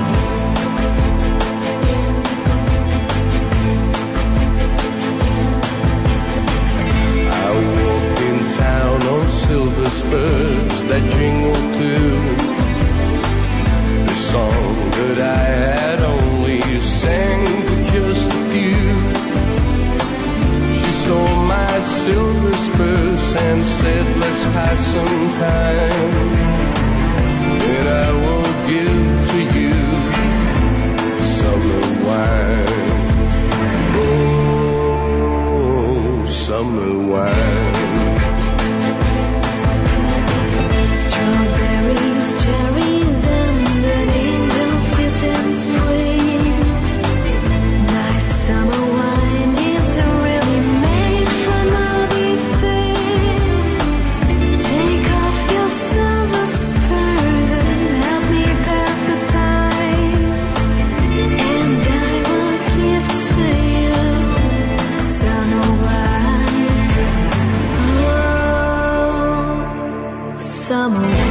I walked in town on silver spurs that jingle too. The song that I had only sang for just a few. She saw my silver spurs and said, let's pass some time. And I will give to you summer wine. Oh, summer wine. Strawberries, cherries, and an angel's kiss in spring. My summer wine is really made from all these things. Take off your silver spurs and help me pass the time. And I will give to you summer wine. Oh, summer wine.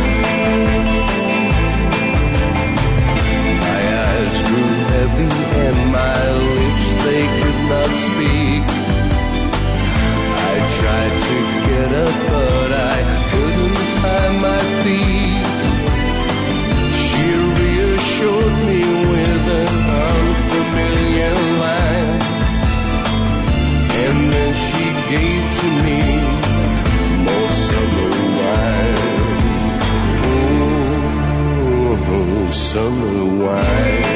My eyes grew heavy and my lips, they could not speak. I tried to get up, but I couldn't find my feet. She reassured me with an unfamiliar line, and then she gave to me more summer wine. Oh, summer wine.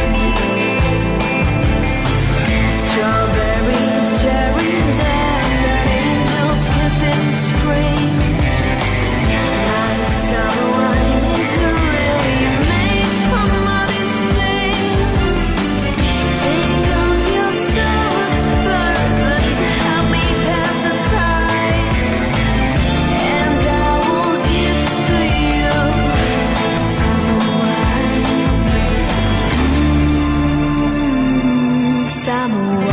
Strawberries, cherries, and an angel's kiss in spring. My summer wine is really made from all these things. Take off your silver spurs and help me pass the time. And I will give to you summer wine. Mm, summer wine.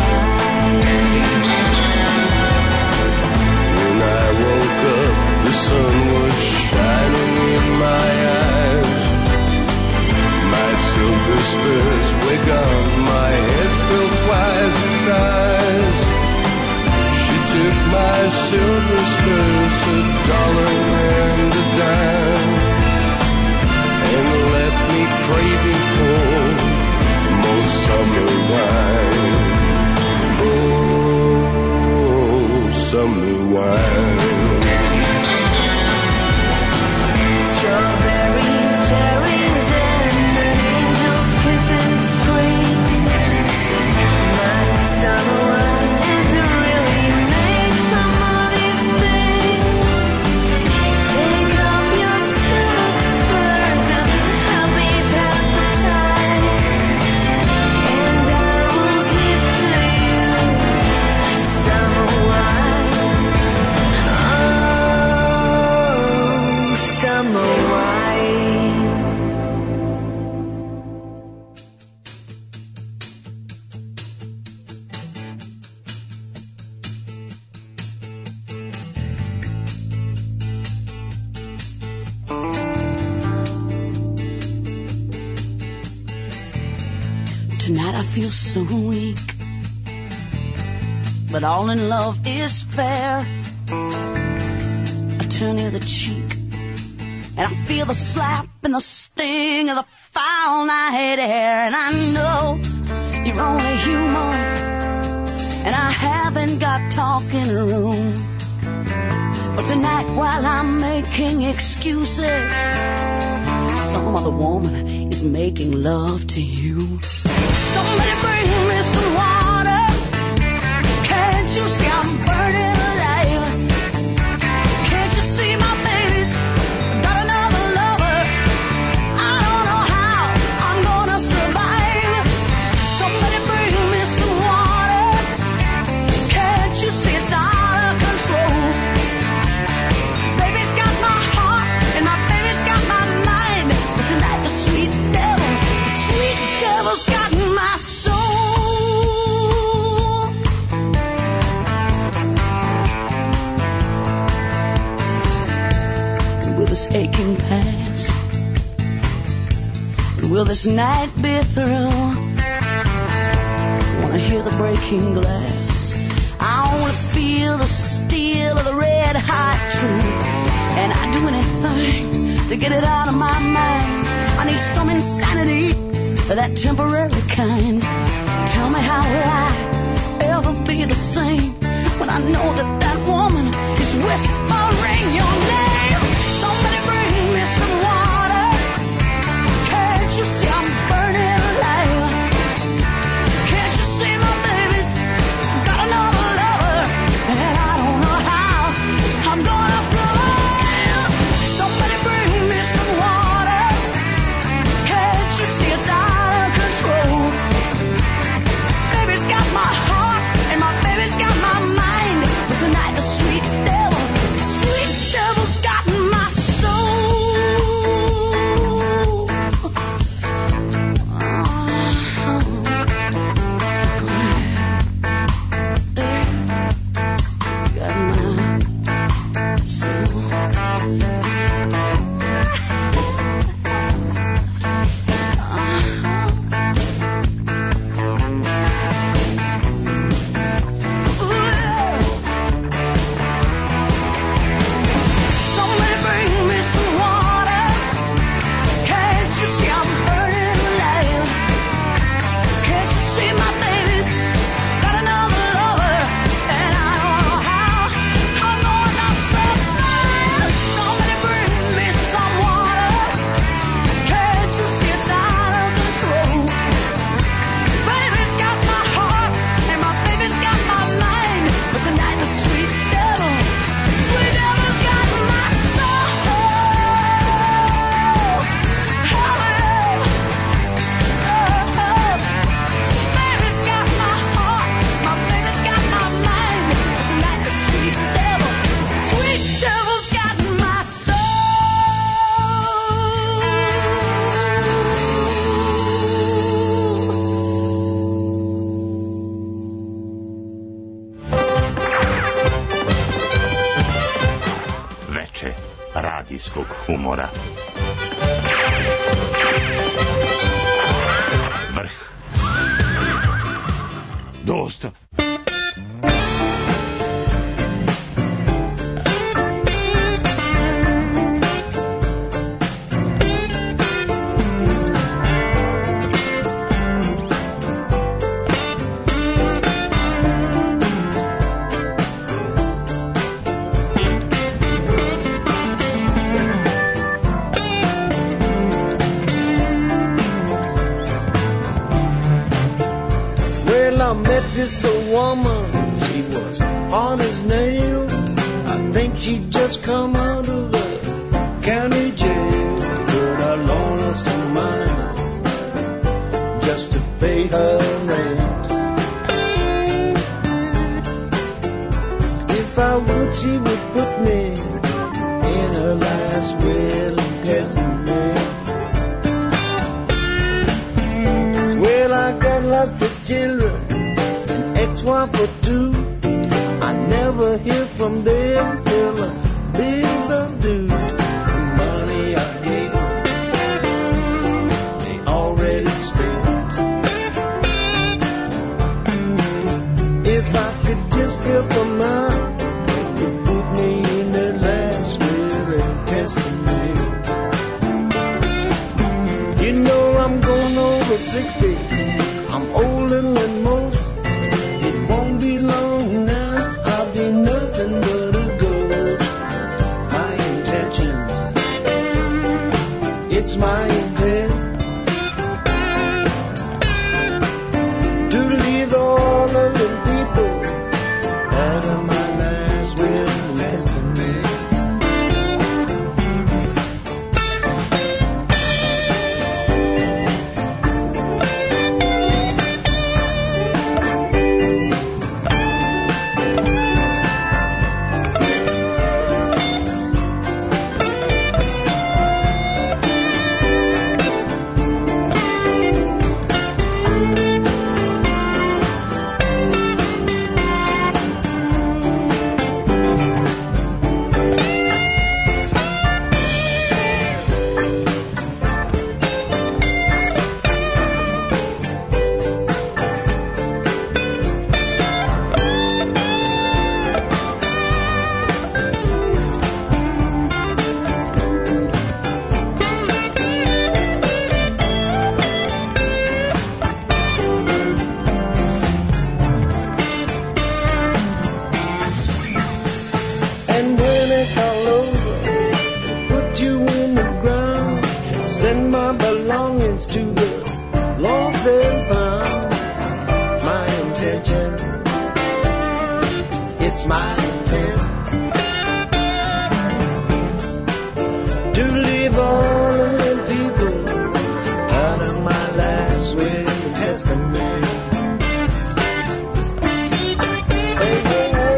When I woke up, the sun was shining in my eyes. My silver spurs were gone, my head felt twice the size. She took my silver spurs, a dollar and a dime, and left me craving for more summer wine. Oh, summer wine. Strawberries, cherries, and an angel's kiss in spring. My summer wine is really made from all these things. Take off your silver spurs and help me pass the time. And I will give to you summer wine. Oh, summer wine. Tonight I feel so weak, but all in love is fair. I turn the other cheek, and I feel the slap and the sting of the foul night air. And I know you're only human, and I haven't got talking room. But tonight, while I'm making excuses, some other woman is making love to you. Somebody bring me some water. Can't you see I'm burning alive? Can't you see my baby's got another lover? I don't know how I'm gonna survive. Somebody bring me some water. Can't you see it's out of control? Baby's got my heart and my baby's got my mind. But tonight the sweet devil, the sweet devil's got my soul. aching past. Will this night be through? Wanna hear the breaking glass. I wanna feel the steel of the red hot truth. And I'd do anything to get it out of my mind. I need some insanity, that temporary kind. Tell me, how will I ever be the same when I know that that woman is whispering your name? Somebody bring me some water. Can't you see I'm burning alive? Can't you see my baby's got another lover? And I don't know how I'm gonna survive. Somebody bring me some water. Can't you see it's out of control? Baby's got my heart and my baby's got my mind. But tonight the sweet devil, sweet devil's got my soul. Somebody bring me some water. Can't you see I'm burning alive? Can't you see my baby's got another lover? And I don't know how I'm gonna survive. Somebody bring me some water. Can't you see it's out of control? Baby's got my heart and my baby's got my mind. But tonight the sweet devil, sweet devil's got my soul. Baby's got my heart, my baby's got my mind. But tonight the sweet devil, sweet devil's got my Veče radijskog humora. Vrh. Dosta. Well, I met this old woman, she was hard as nails. I think she'd just come out of the county jail. But I loaned her some money just to pay her rent. If I would, she would put me in her last will and testament. Well, I got lots of children, an ex-wife or two. I never hear from them till the bills are due. The money I gave them, they already spent. If I could just help them out, they could put me in their last will and testament. You know I'm going over sixty. I'm older than most. It won't be long now. I'll be nothing but a ghost. My intention, it's my intent to leave all of the people out of my last will and testament. belongings to the lost and found. My intention, it's my intent to leave all of them people out of my last will and testament. Hey, hey, hey.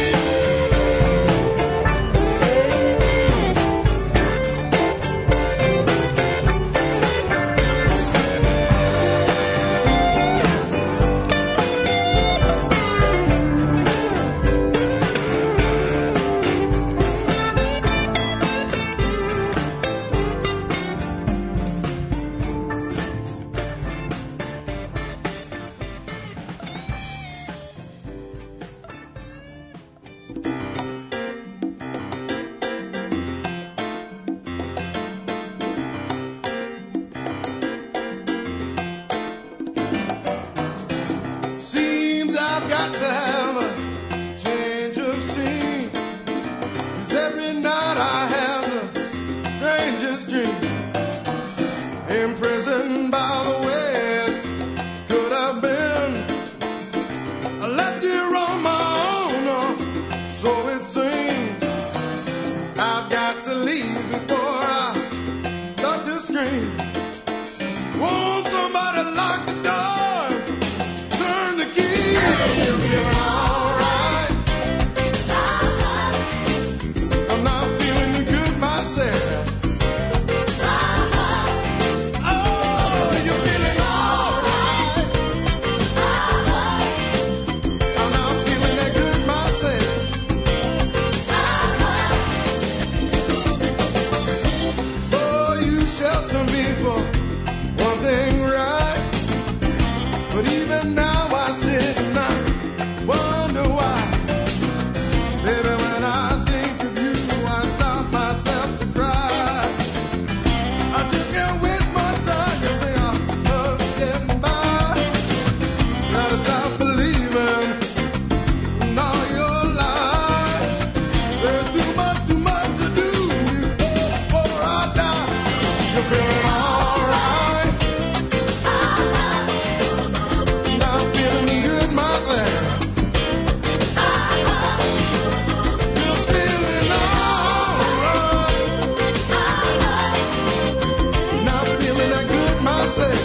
Seems I've got to have a change of scene, 'cause every night I have the strangest dream, imprisoned by the way it could have been. I left here on my own, or so it seems. I've got to leave before I start to scream. Won't somebody lock the door? Turn the key. You'll be alright. I'm not feeling good myself. Oh, you're feeling alright. I'm not feeling that good myself. Oh, you shelter me for one thing right. But even now I sit and I wonder why. Baby, when I think of you, I stop myself to cry. I just can't waste my time to say I must get by. Gotta stop believing in all your lies. There's too much, too much to do before I die. You're feeling alright. Not feeling good myself. You're feeling alright. Not feeling that good myself.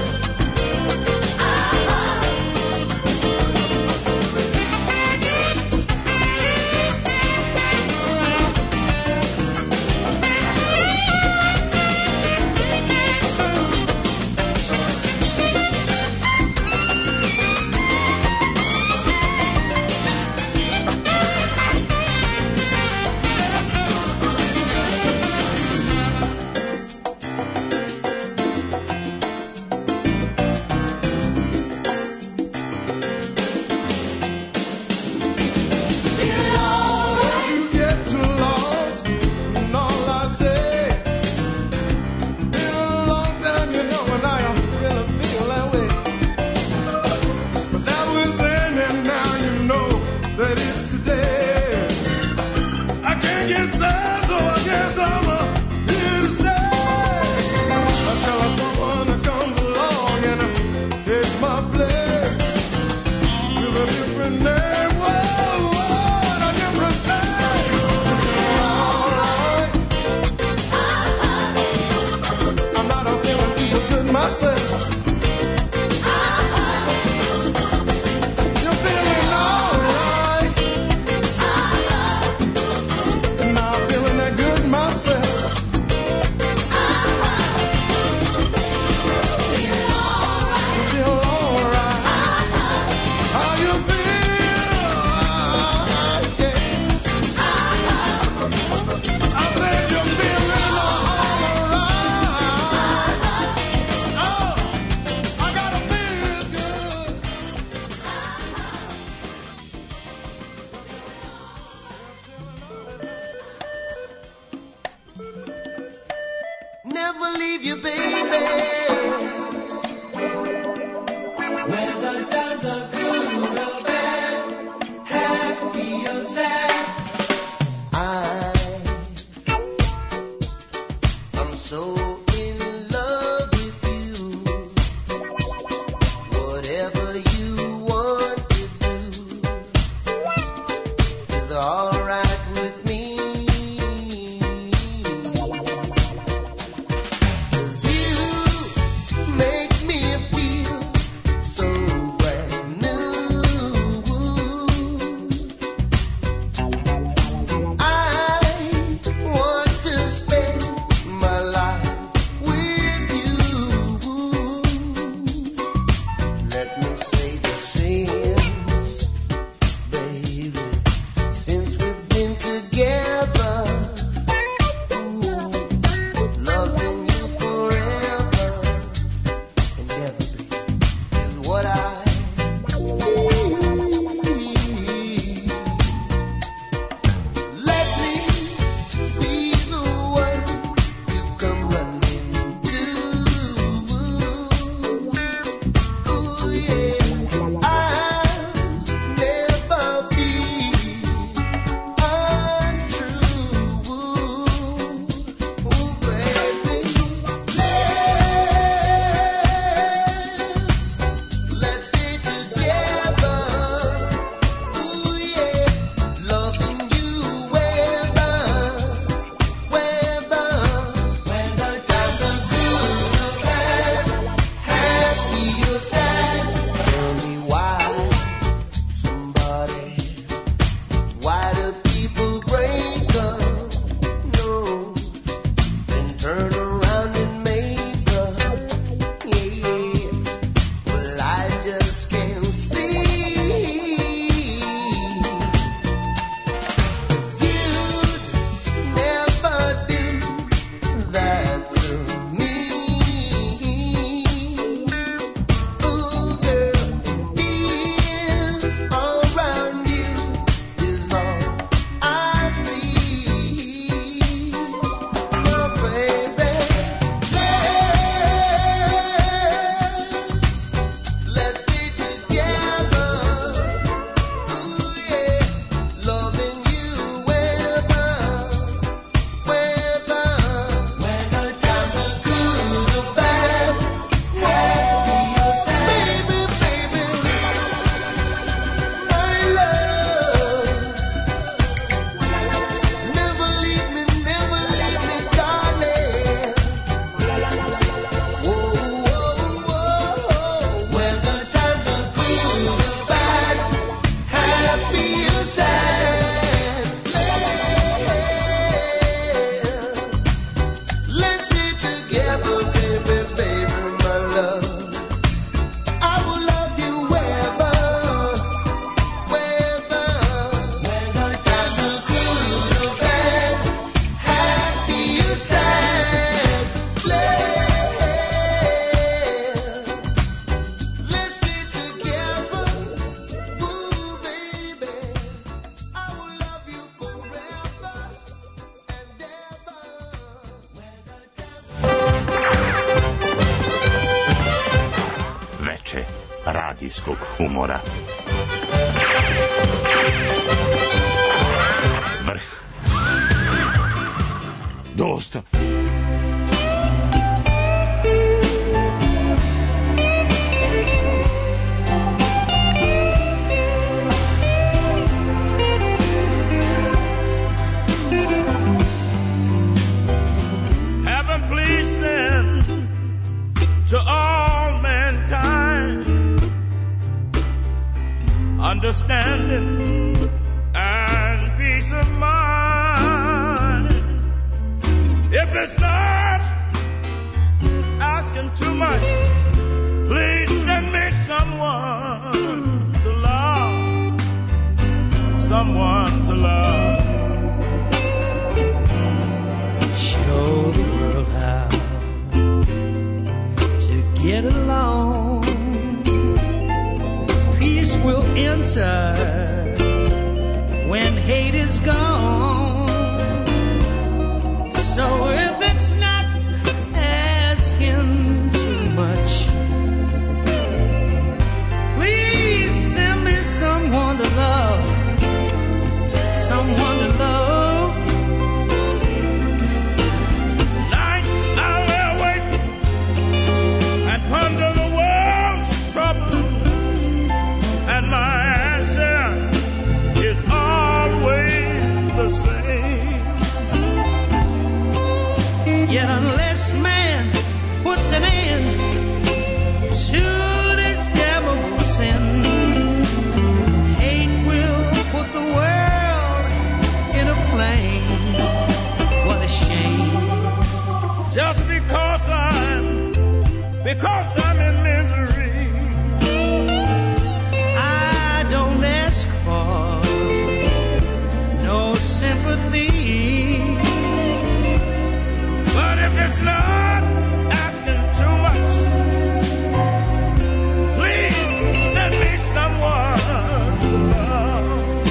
Don't you get too lost in all I say. Been a long time, you know, and I really feel that way. But that was then, and now you know that it's today. I can't get sad, so I guess I'm uh, here to stay. Until someone that comes along and uh, takes my place with a different name. Whoa, whoa, and a different name. Alright. I'm not a feeling too good myself. You're feeling alright. Not feeling that good myself. You feel alright. How you feel? Yeah. I said you're feeling alright. Oh. radijskog humora. Vrh. Dosta. Heaven please send to all mankind understanding and peace of mind. If it's not asking too much, please send me someone to love, someone to love. Show the world how to get along. Peace will enter when hate is gone. So if it's not asking too much, please send me someone to love, someone to love. Nights I lay awake and ponder the world's trouble, and my answer is always the same. Yet unless man puts an end to this damnable sin, hate will put the world in a flame. What a shame. Just because I'm, because I'm in misery, I don't ask for no sympathy. but if it's not asking too much, please send me someone to love.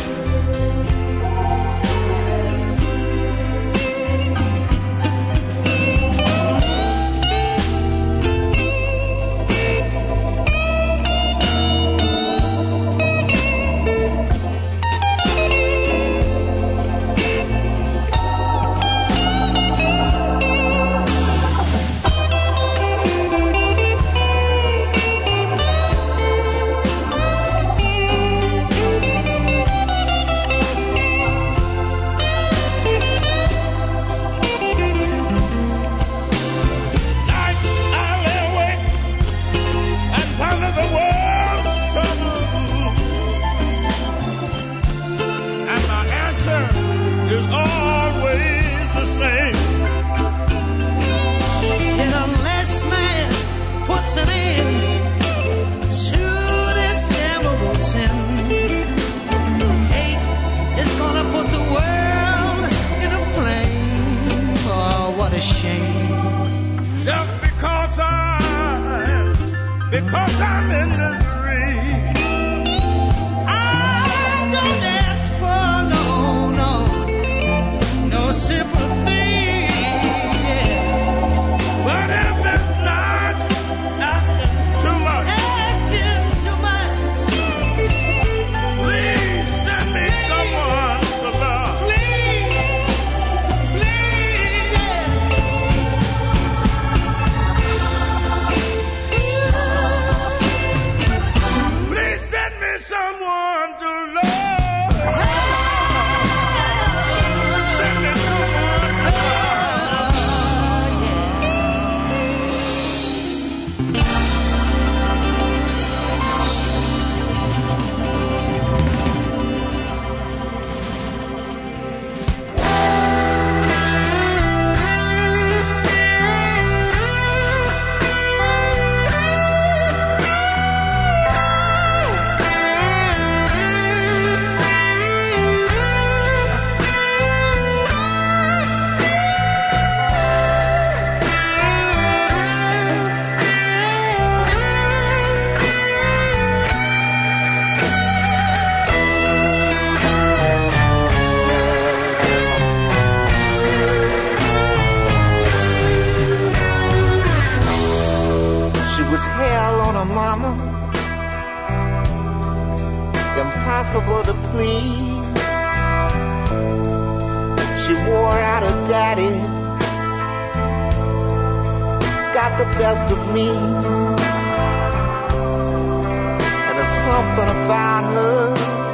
Nights I lay awake and ponder the world's trouble, and my answer is always the same. And unless man puts an end to this damnable sin, hate is gonna put the world in a flame. Oh, what a shame. Just because I'm, because I'm in misery, I don't ask for no, no, no sympathy. Yeah. but if it's not asking too much, Asking too much. please send me someone to love. Please, please, yeah. Please send me someone to love. Send me someone to love. She was hell on her mama impossible to please. She wore out her daddy, got the best of me. And there's something about her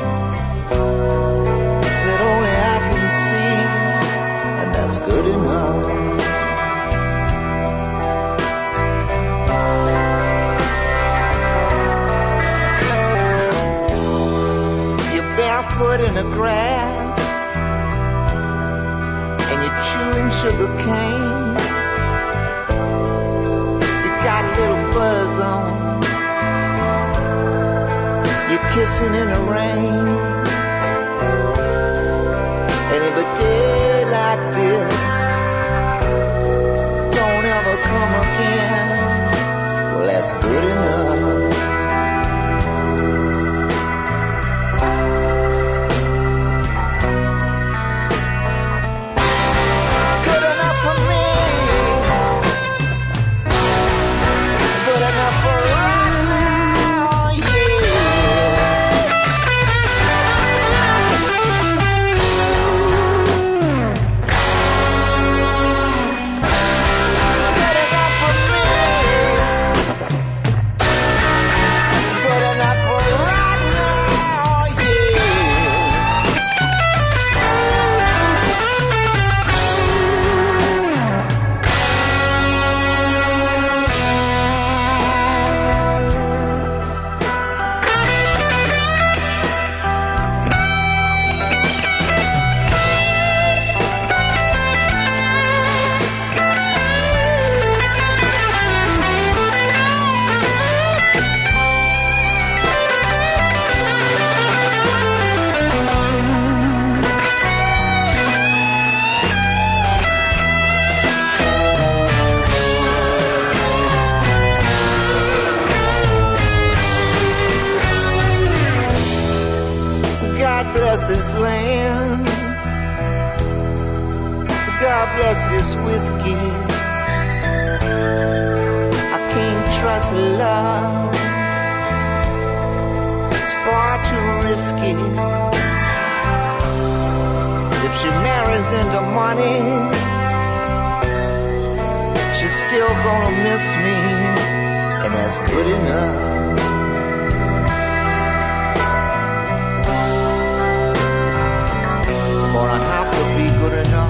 that only I can see, and that's good enough. You're barefoot in the grass, and you're chewing sugar cane. You got a little buzz on, you're kissing in the rain. And if a day like this don't ever come again, well, that's good enough. Good enough for me, good enough for right now, yeah. Good enough for me, good enough for right now, yeah. God bless this land. God bless this whiskey. I can't trust love. It's far too risky. If she marries into money, she's still gonna miss me, and that's good enough. Gonna have to be good enough.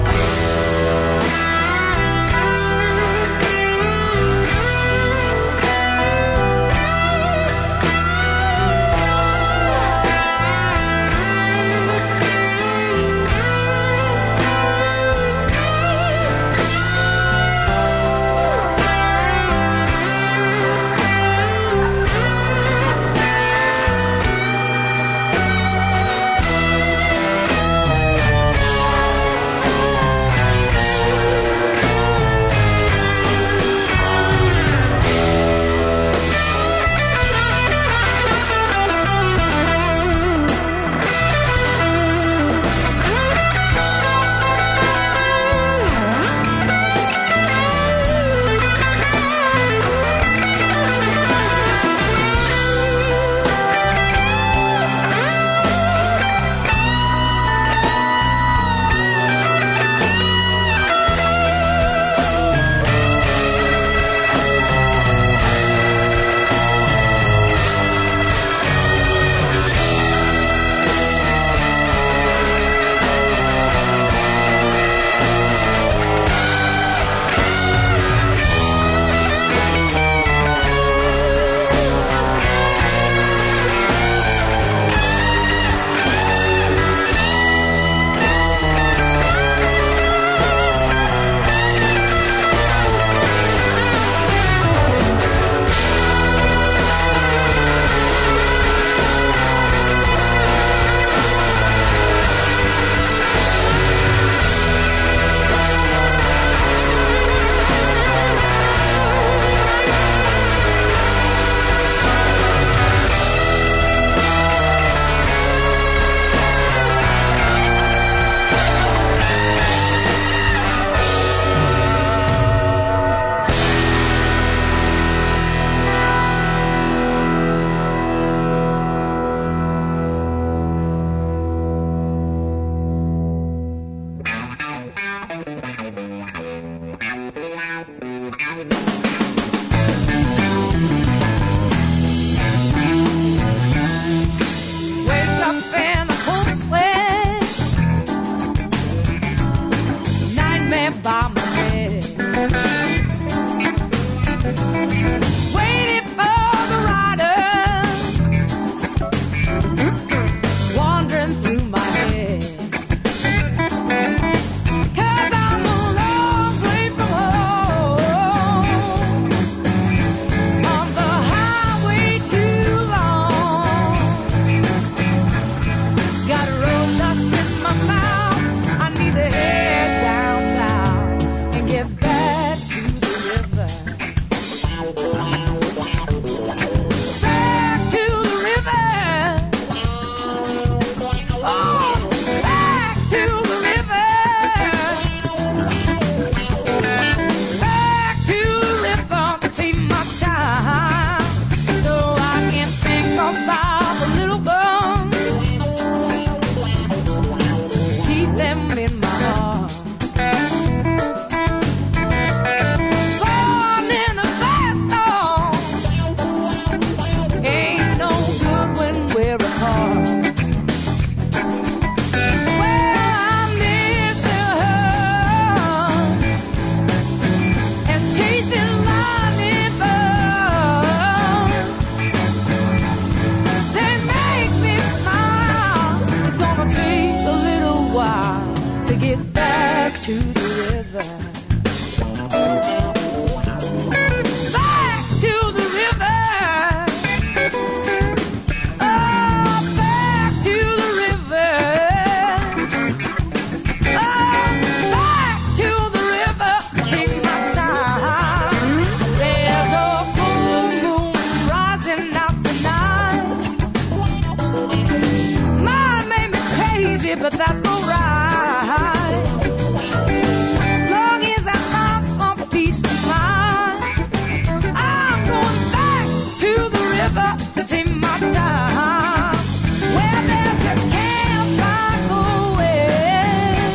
river to take my time. Where there's a campfire going,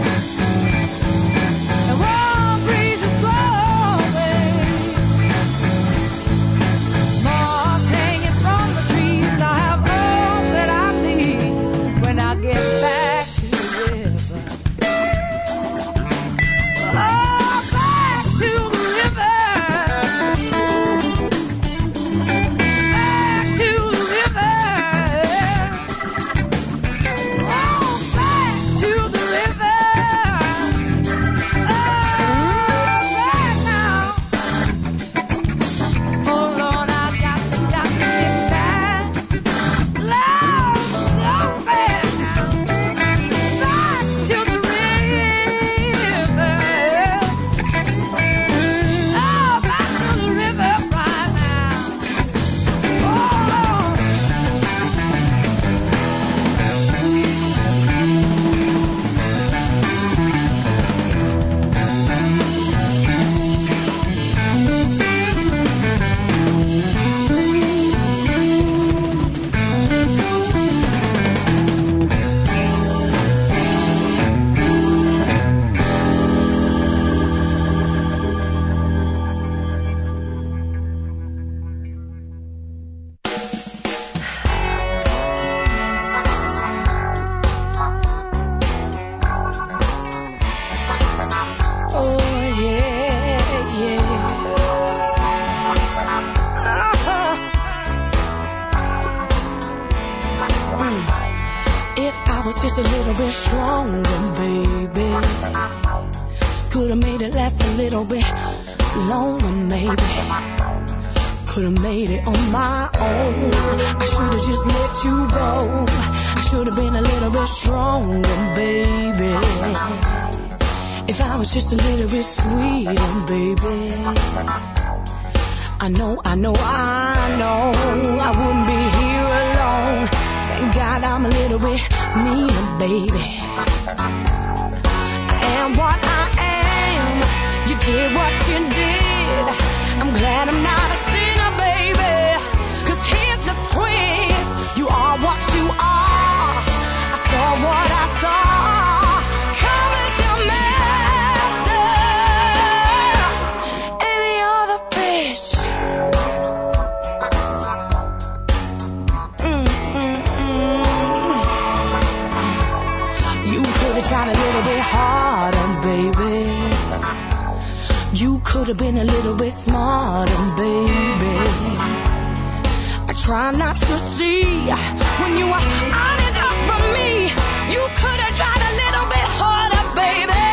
the warm breeze is blowing, moss hanging from the trees. I have all that I need when I get back to the river. Oh, back to the river. Just a little bit stronger, baby. Could have made it last a little bit longer, maybe. Could have made it on my own. I should have just let you go. I should have been a little bit stronger, baby. If I was just a little bit sweeter, baby. I know, I know, I know I wouldn't be here alone. Thank God I'm a little bit meaner, baby. I am what I am. You did what you did. I'm glad I'm not a sinner, baby. 'Cause here's the twist. You are what you are. I saw what I saw. Come and tell master. Any other bitch. Tried a little bit harder, baby. You could have been a little bit smarter, baby. I try not to see when you were on and up for me. You could have tried a little bit harder, baby.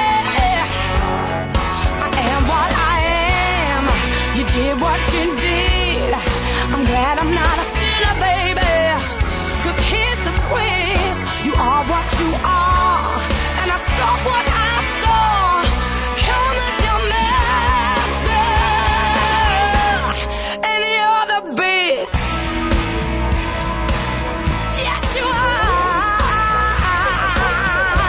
I am what I am. You did what you did. I'm glad I'm not a sinner, baby. 'Cause here's the twist. You are what you are. And I saw what I saw. Come and tell master. Any other bitch. Yes, you are.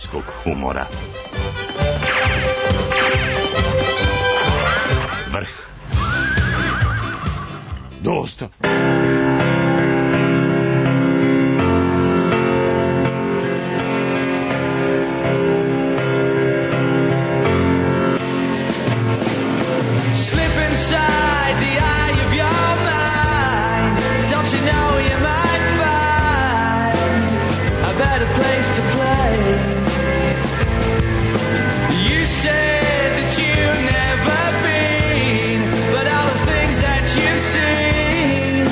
Seoskog humora. Vrh. Dosta. Slip inside the eye of your mind. Don't you know you might find a better place to play? You said that you've never been, but all the things that you've seen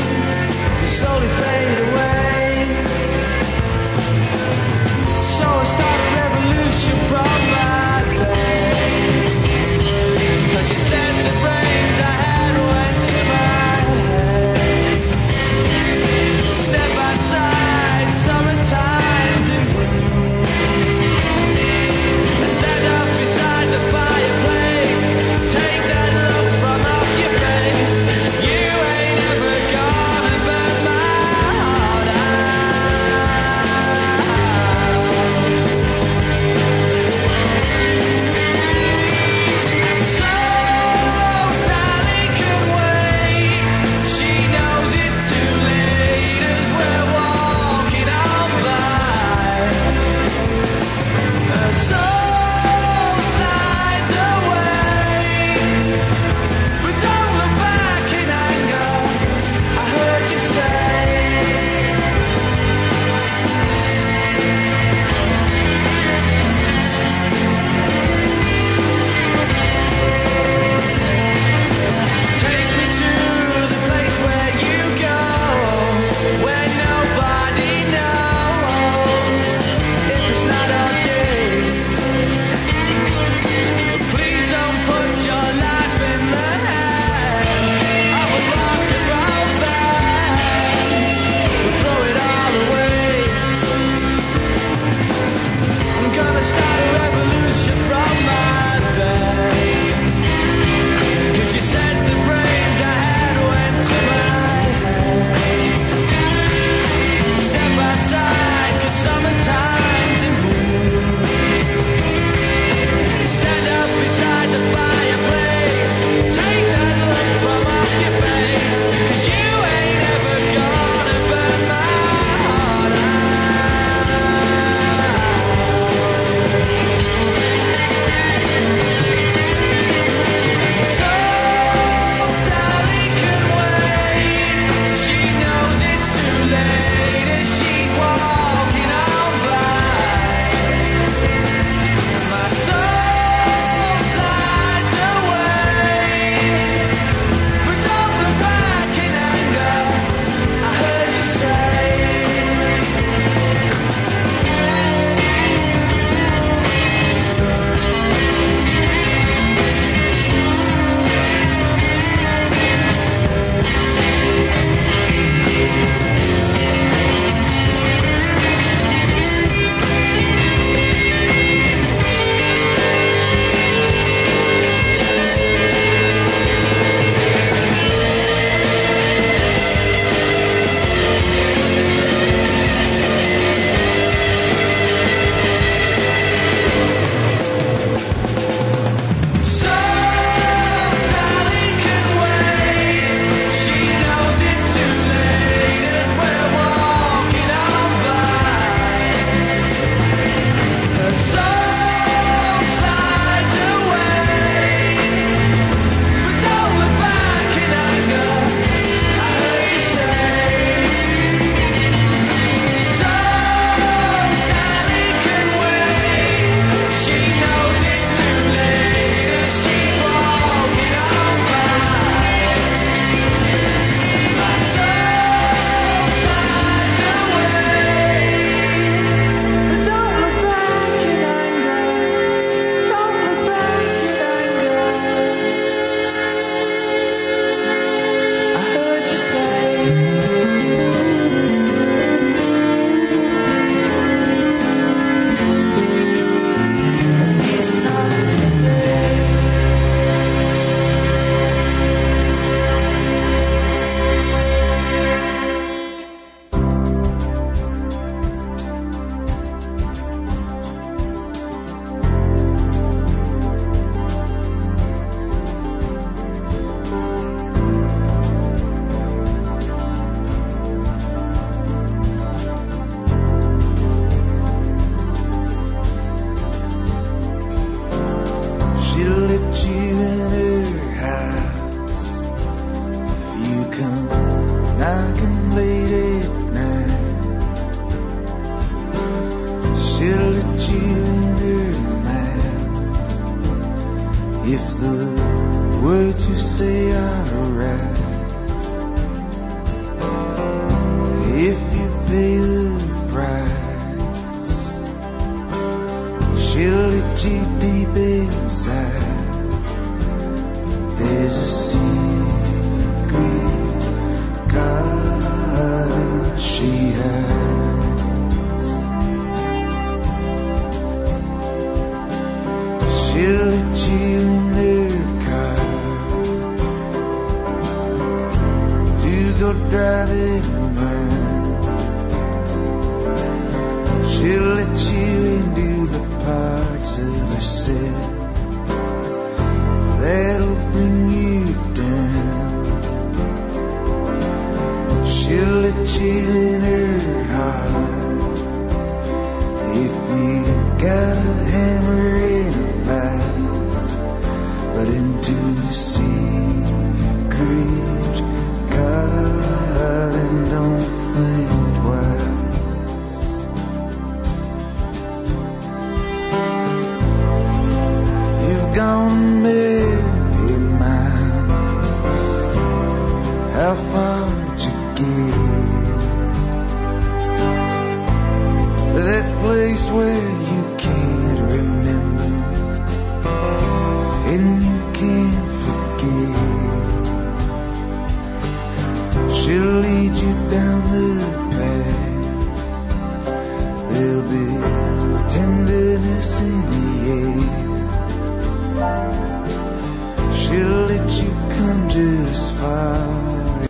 words you say are right. If you pay the price, she'll let you deep inside. There's a secret garden she hides. She'll let you in her car to go driving around. She'll let you into the parts of herself that'll bring you down. She'll let you in her heart if you got a hammer and a vise, but into the secret garden, don't think twice. You've gone a million miles. How far did you get? That place where you can't remember and you can't forget. She'll lead you down the path. There'll be tenderness in the air. She'll let you come just far